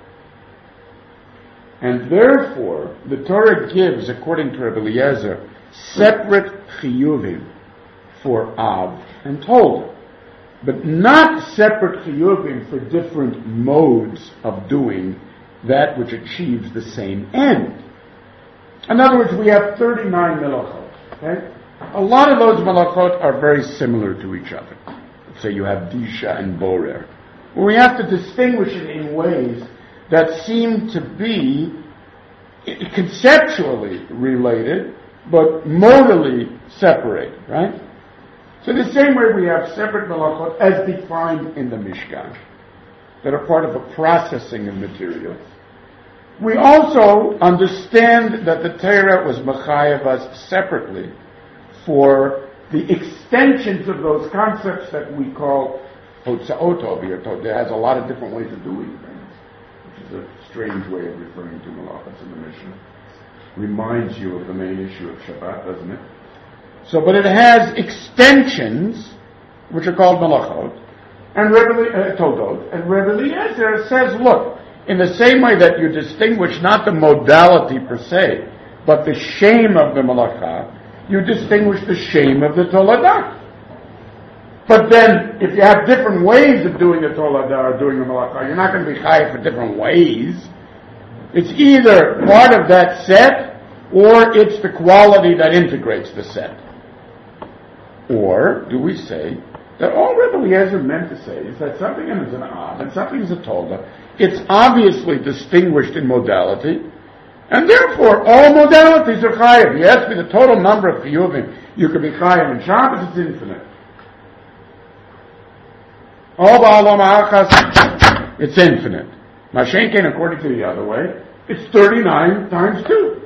And therefore, the Torah gives, according to Rabbi Eliezer, separate chiyuvim for Av and Tolda, but not separate chiyuvim for different modes of doing that which achieves the same end. In other words, we have thirty-nine melachot, okay? A lot of those melachot are very similar to each other. Let's say you have Disha and Borer. We have to distinguish it in ways that seem to be conceptually related, but modally separated, right? So the same way we have separate melachot as defined in the Mishkan, that are part of the processing of materials. We also understand that the Torah was mechayev us separately for the extensions of those concepts that we call hotzaot over here. It has a lot of different ways of doing things, which is a strange way of referring to malachas in the Mishnah. Reminds you of the main issue of Shabbat, doesn't it? So, but it has extensions, which are called malachot, and uh, toldot. And Rebbe Eliezer says, look, in the same way that you distinguish not the modality per se, but the shame of the malacha, you distinguish the shame of the toladah. But then, if you have different ways of doing the toladah or doing the malacha, you're not going to be chayav for different ways. It's either part of that set, or it's the quality that integrates the set. Or, do we say, that all Rebbe Eliezer meant to say is that something is an av and something is a tolda. It's obviously distinguished in modality, and therefore all modalities are chayav. You ask me the total number of chiyuvim you could be chayav in Shabbos, it's infinite. All ba'alam ha'achas, it's infinite. Mashenkin, according to the other way, it's thirty-nine times two.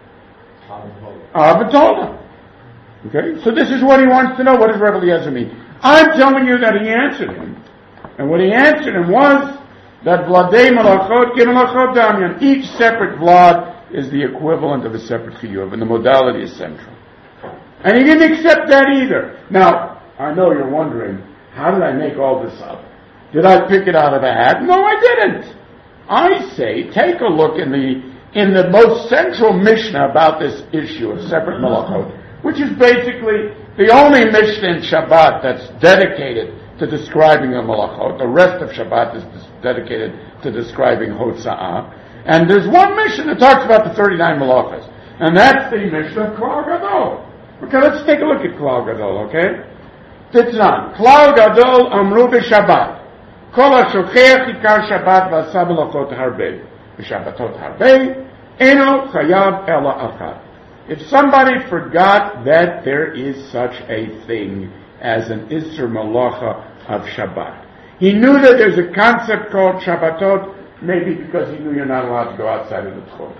Av and tolda. Okay, so this is what he wants to know. What does Rebbe Eliezer mean? I'm telling you that he answered him. And what he answered him was that vladei malachot ki malachot damyan. Each separate vlad is the equivalent of a separate chiyuv, and the modality is central. And he didn't accept that either. Now, I know you're wondering, how did I make all this up? Did I pick it out of a hat? No, I didn't. I say, take a look in the in the most central Mishnah about this issue of separate malachot, which is basically the only Mishnah in Shabbat that's dedicated to describing the malachot. The rest of Shabbat is dedicated to describing hotza'ah. And there's one Mishnah that talks about the thirty-nine malachas. And that's the Mishnah of Klal Gadol. Okay, let's take a look at Klal Gadol, okay? Titznan. Klal Gadol amru b'Shabbat. Kol ha-shochech ikar Shabbat v'asa malachot harbei. V'shabbatot harbei. Eno chayav ela achat. If somebody forgot that there is such a thing as an Isser Malacha of Shabbat, he knew that there's a concept called Shabbatot, maybe because he knew you're not allowed to go outside of the Tchum.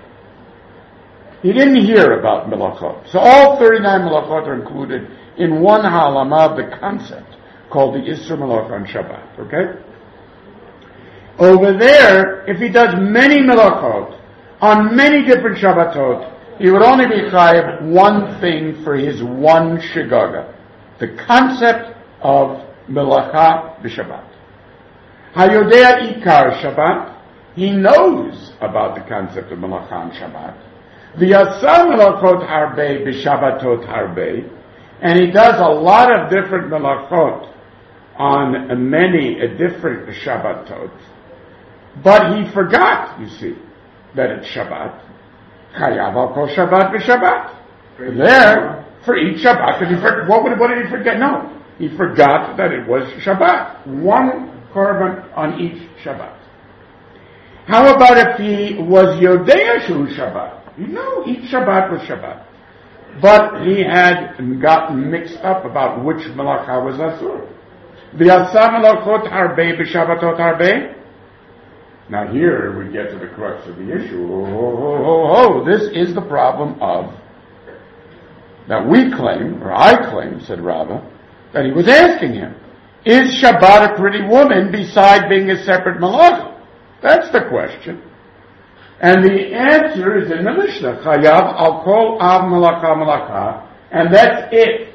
He didn't hear about Melachot. So all thirty-nine Melachot are included in one halama of the concept called the Isser Malacha on Shabbat, okay? Over there, if he does many Melachot on many different Shabbatot, he would only be chayav one thing for his one shigaga, the concept of melacha b'Shabbat. Hayodea ikar Shabbat, he knows about the concept of melacha on Shabbat. V'yasa melachot harbei b'Shabbatot harbei, and he does a lot of different melachot on many a different Shabbatot, but he forgot, you see, that it's Shabbat. Chayav al kol Shabbat v'Shabbat. There, for each Shabbat, did he for, what, would, what did he forget? No, he forgot that it was Shabbat. One korban on each Shabbat. How about if he was Yodea Shu Shabbat? You know, each Shabbat was Shabbat. But he had gotten mixed up about which malacha was asur. V'yasa malachot harbe b'Shabbatot harbe. Now here we get to the crux of the issue. Oh, oh, oh, oh, this is the problem of, that we claim, or I claim, said Rava, that he was asking him, is Shabbat a pretty woman beside being a separate malacha? That's the question. And the answer is in the Mishnah, Chayav al kol av malacha malacha, and that's it.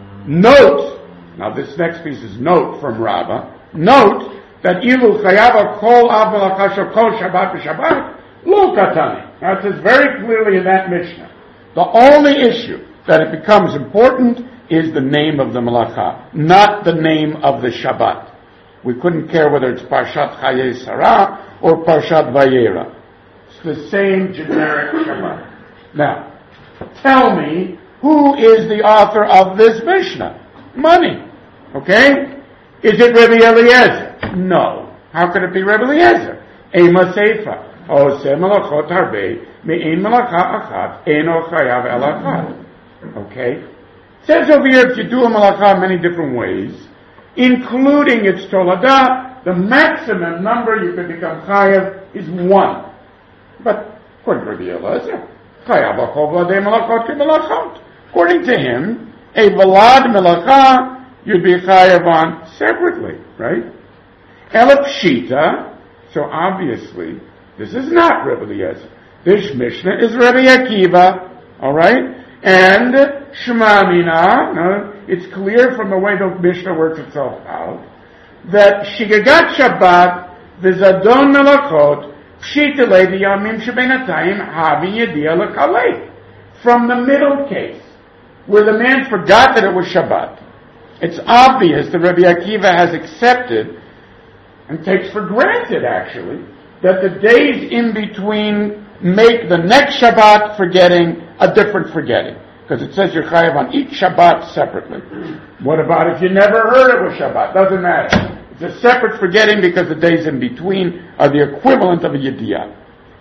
Note, now this next piece is note from Rava, note that ilu chayav al kol av malacha shel kol Shabbat v'Shabbat, lo katani. Now it says very clearly in that Mishnah, the only issue that it becomes important is the name of the malacha, not the name of the Shabbat. We couldn't care whether it's Parshat Chayei Sarah or Parshat Vayera. It's the same generic Shabbat. Now, tell me, who is the author of this Mishnah? Money. Okay? Is it Rabbi Eliezer? No. How could it be Rabbi Eliezer? Ema Seifa. Ose malachot harbe, me'in malacha achat, eno chayav el achat. Okay? It says over here, if you do a malacha many different ways, including its toladah, the maximum number you can become chayav is one. But according to Rabbi Eliezer, chayav achol v'ladei malachot ke malachot. According to him, a velad malacha you'd be chayav on separately, right? Elef shita. So obviously, this is not Rabbi Eliezer. This Mishnah is Rabbi Akiva, all right? And Shema Mina, no, it's clear from the way the Mishnah works itself out, that Shigagat Shabbat, V'zadon Melachot, Pshitale V'yamim Shebenatayim, Havi Yedia L'kalei. From the middle case, where the man forgot that it was Shabbat, it's obvious that Rabbi Akiva has accepted, and takes for granted actually, that the days in between make the next Shabbat forgetting a different forgetting. Because it says you're chayav on each Shabbat separately. What about if you never heard it was Shabbat? Doesn't matter. It's a separate forgetting because the days in between are the equivalent of a yediyah.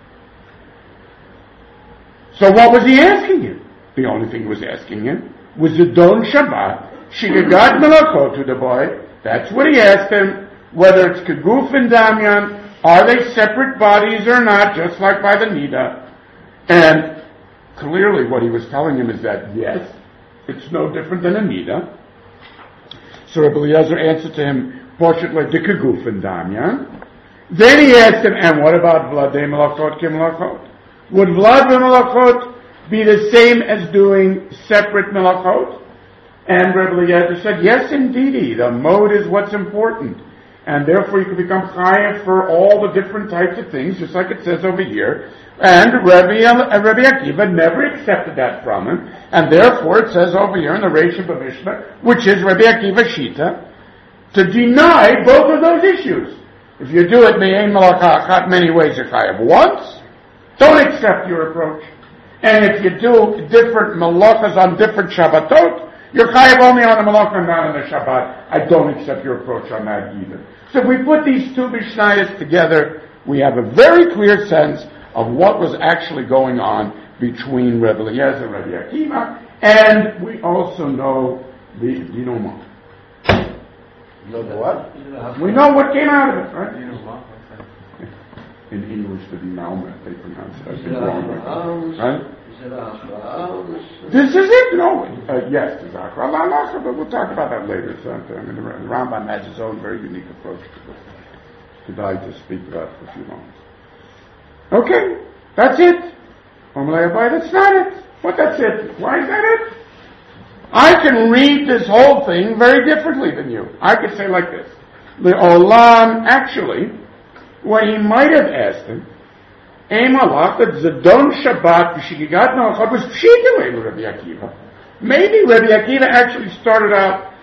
So what was he asking him? The only thing he was asking him was the Don Shabbat, Shigagat Melachot to the boy. That's what he asked him. Whether it's Keguf and Damyan, are they separate bodies or not, just like by the Nida? And clearly what he was telling him is that, yes, it's no different than a Nida. So Rabbi Eliezer answered to him, portion like the Keguf and Damyan. Then he asked him, and what about Vladei Melachot Ke Melachot? Would Vlad Melachot be the same as doing separate Melachot? And Rabbi Eliezer said, yes, indeed, the mode is what's important. And therefore you can become chayav for all the different types of things, just like it says over here. And Rabbi, uh, Rabbi Akiva never accepted that from him. And therefore it says over here in the Reish of the Mishnah, which is Rabbi Akiva Shita, to deny both of those issues. If you do it me'ein malacha achat, many ways you're chayav. Once, don't accept your approach. And if you do different malachas on different Shabbatot, you're chayav only on the malacha, not on the Shabbat. I don't accept your approach on that either. So if we put these two Mishnayos together, we have a very clear sense of what was actually going on between Rabbi Eliezer and Rabbi Akiva, and we also know the Dinoma. You know the what? We know what came out of it, right? In English, the Dinoma, they pronounce it. I think wrong, right? This is it? No. Uh, yes, it's Akra, but we'll talk about that later. So, I mean, the Rambam has his own very unique approach to this. Kedai to speak about for a few moments. Okay, that's it. That's not it. What, that's it? Why is that it? I can read this whole thing very differently than you. I could say like this. The Olam, actually, what he might have asked him, Emalach, that Zadon Shabbat, V'shigigat Melachot, was Pshita with Rabbi Akiva. Maybe Rabbi Akiva actually started out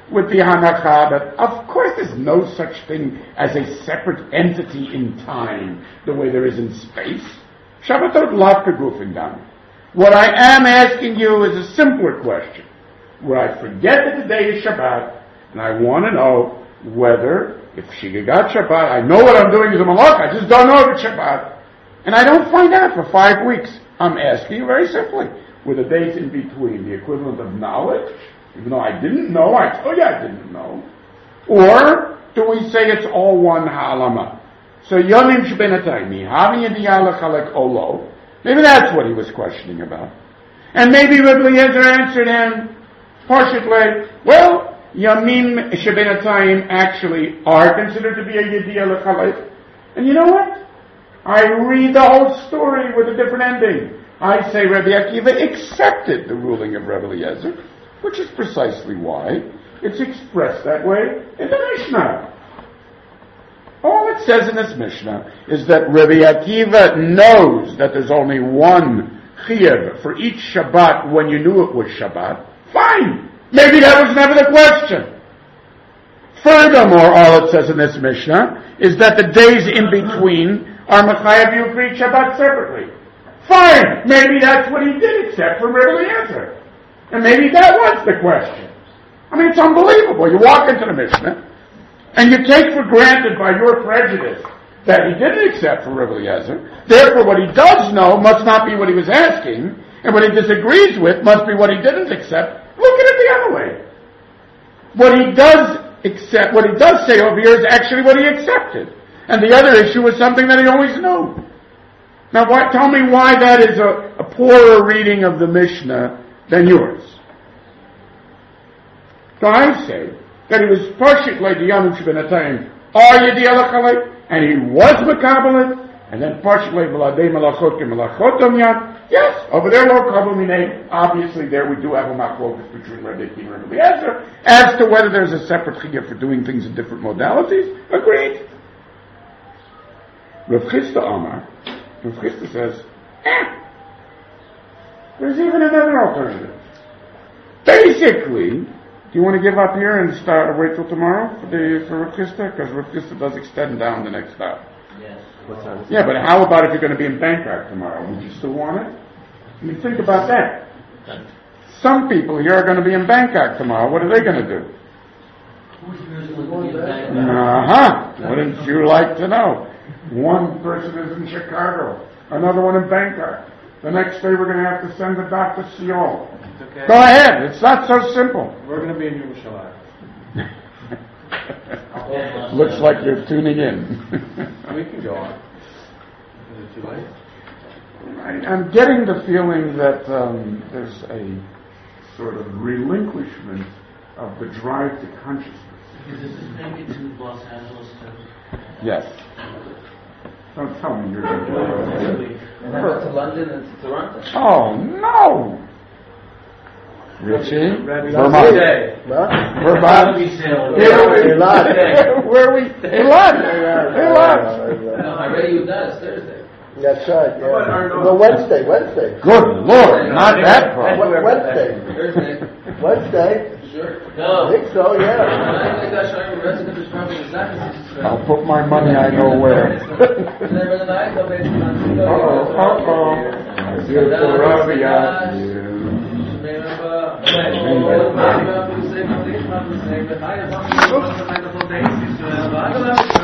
with the Hanacha, but of course there's no such thing as a separate entity in time, the way there is in space. Shabbatot lavka gufin dam. What I am asking you is a simpler question, where I forget that today is Shabbat, and I want to know whether, if Shigagat Shabbat, I know what I'm doing is a malach, I just don't know if it's Shabbat, and I don't find out for five weeks. I'm asking you very simply, were the days in between the equivalent of knowledge, even though I didn't know, I told you I didn't know, or do we say it's all one ha'alama? So Yomim Shbenataymi, having Yediyah Lechalek Olo, maybe that's what he was questioning about. And maybe Rabbi Eliezer answered him, partially, well, Yomim Shbenatayim actually are considered to be a Yediyah Lechalek. And you know what? I read the whole story with a different ending. I say Rabbi Akiva accepted the ruling of Rabbi Eliezer, which is precisely why it's expressed that way in the Mishnah. All it says in this Mishnah is that Rabbi Akiva knows that there's only one chiyuv for each Shabbat when you knew it was Shabbat. Fine. Maybe that was never the question. Furthermore, all it says in this Mishnah is that the days in between are mechayev you for each Shabbat separately. Fine. Maybe that's what he did accept from Rabbi Eliezer. And maybe that was the question. I mean, it's unbelievable. You walk into the Mishnah, and you take for granted by your prejudice that he didn't accept from Rabbi Eliezer. Therefore, what he does know must not be what he was asking, and what he disagrees with must be what he didn't accept. Look at it the other way. What he does accept, what he does say over here is actually what he accepted. And the other issue was something that he always knew. Now, why, tell me why that is a, a poorer reading of the Mishnah than yours. So I say that he was partially like the Yom Shbenatayim, are Yediyah Lechalek, and he was Mekabelit, and then partially V'ladei Melachot Kemelachot Domyan. Yes, over there, Lo Kabul Minei. Obviously, there we do have a machlokas between Rabbi Akiva and Rabbi Eliezer as to whether there's a separate chiyuv for doing things in different modalities. Agreed. Rav Chisda Amar, Rav Chisda says, eh, there's even another alternative. Basically, do you want to give up here and start wait till tomorrow for the for Rav Chisda? Because Rav Chisda does extend down the next stop. Yes. Yeah, but how about if you're going to be in Bangkok tomorrow? Would you still want it? I mean, think about that. Some people here are going to be in Bangkok tomorrow. What are they going to do? Uh-huh. Wouldn't you like to know? One person is in Chicago, another one in Bangkok. The next day we're going to have to send the doctor to Seoul. Okay. Go ahead. It's not so simple. We're going to be in Yerushalayim. Looks like you're tuning in. We can go on. Is it too late? I, I'm getting the feeling that um, there's a sort of relinquishment of the drive to consciousness. Because this is maybe to Los Angeles too. Yes. Don't tell me you're going to do it. And then to London and to Toronto. Oh, no! Richie? Vermont. Vermont. Vermont. Where are we? Elad. Elad. No, I read you that. It's Thursday. That's right, yeah. No, Wednesday, Wednesday. Good Lord, not that far. Wed- Wednesday. Thursday. Wednesday? Sure. I No. think so, yeah. I'll put my money I know where. Uh-oh, uh-oh. Beautiful Rabia. Remember,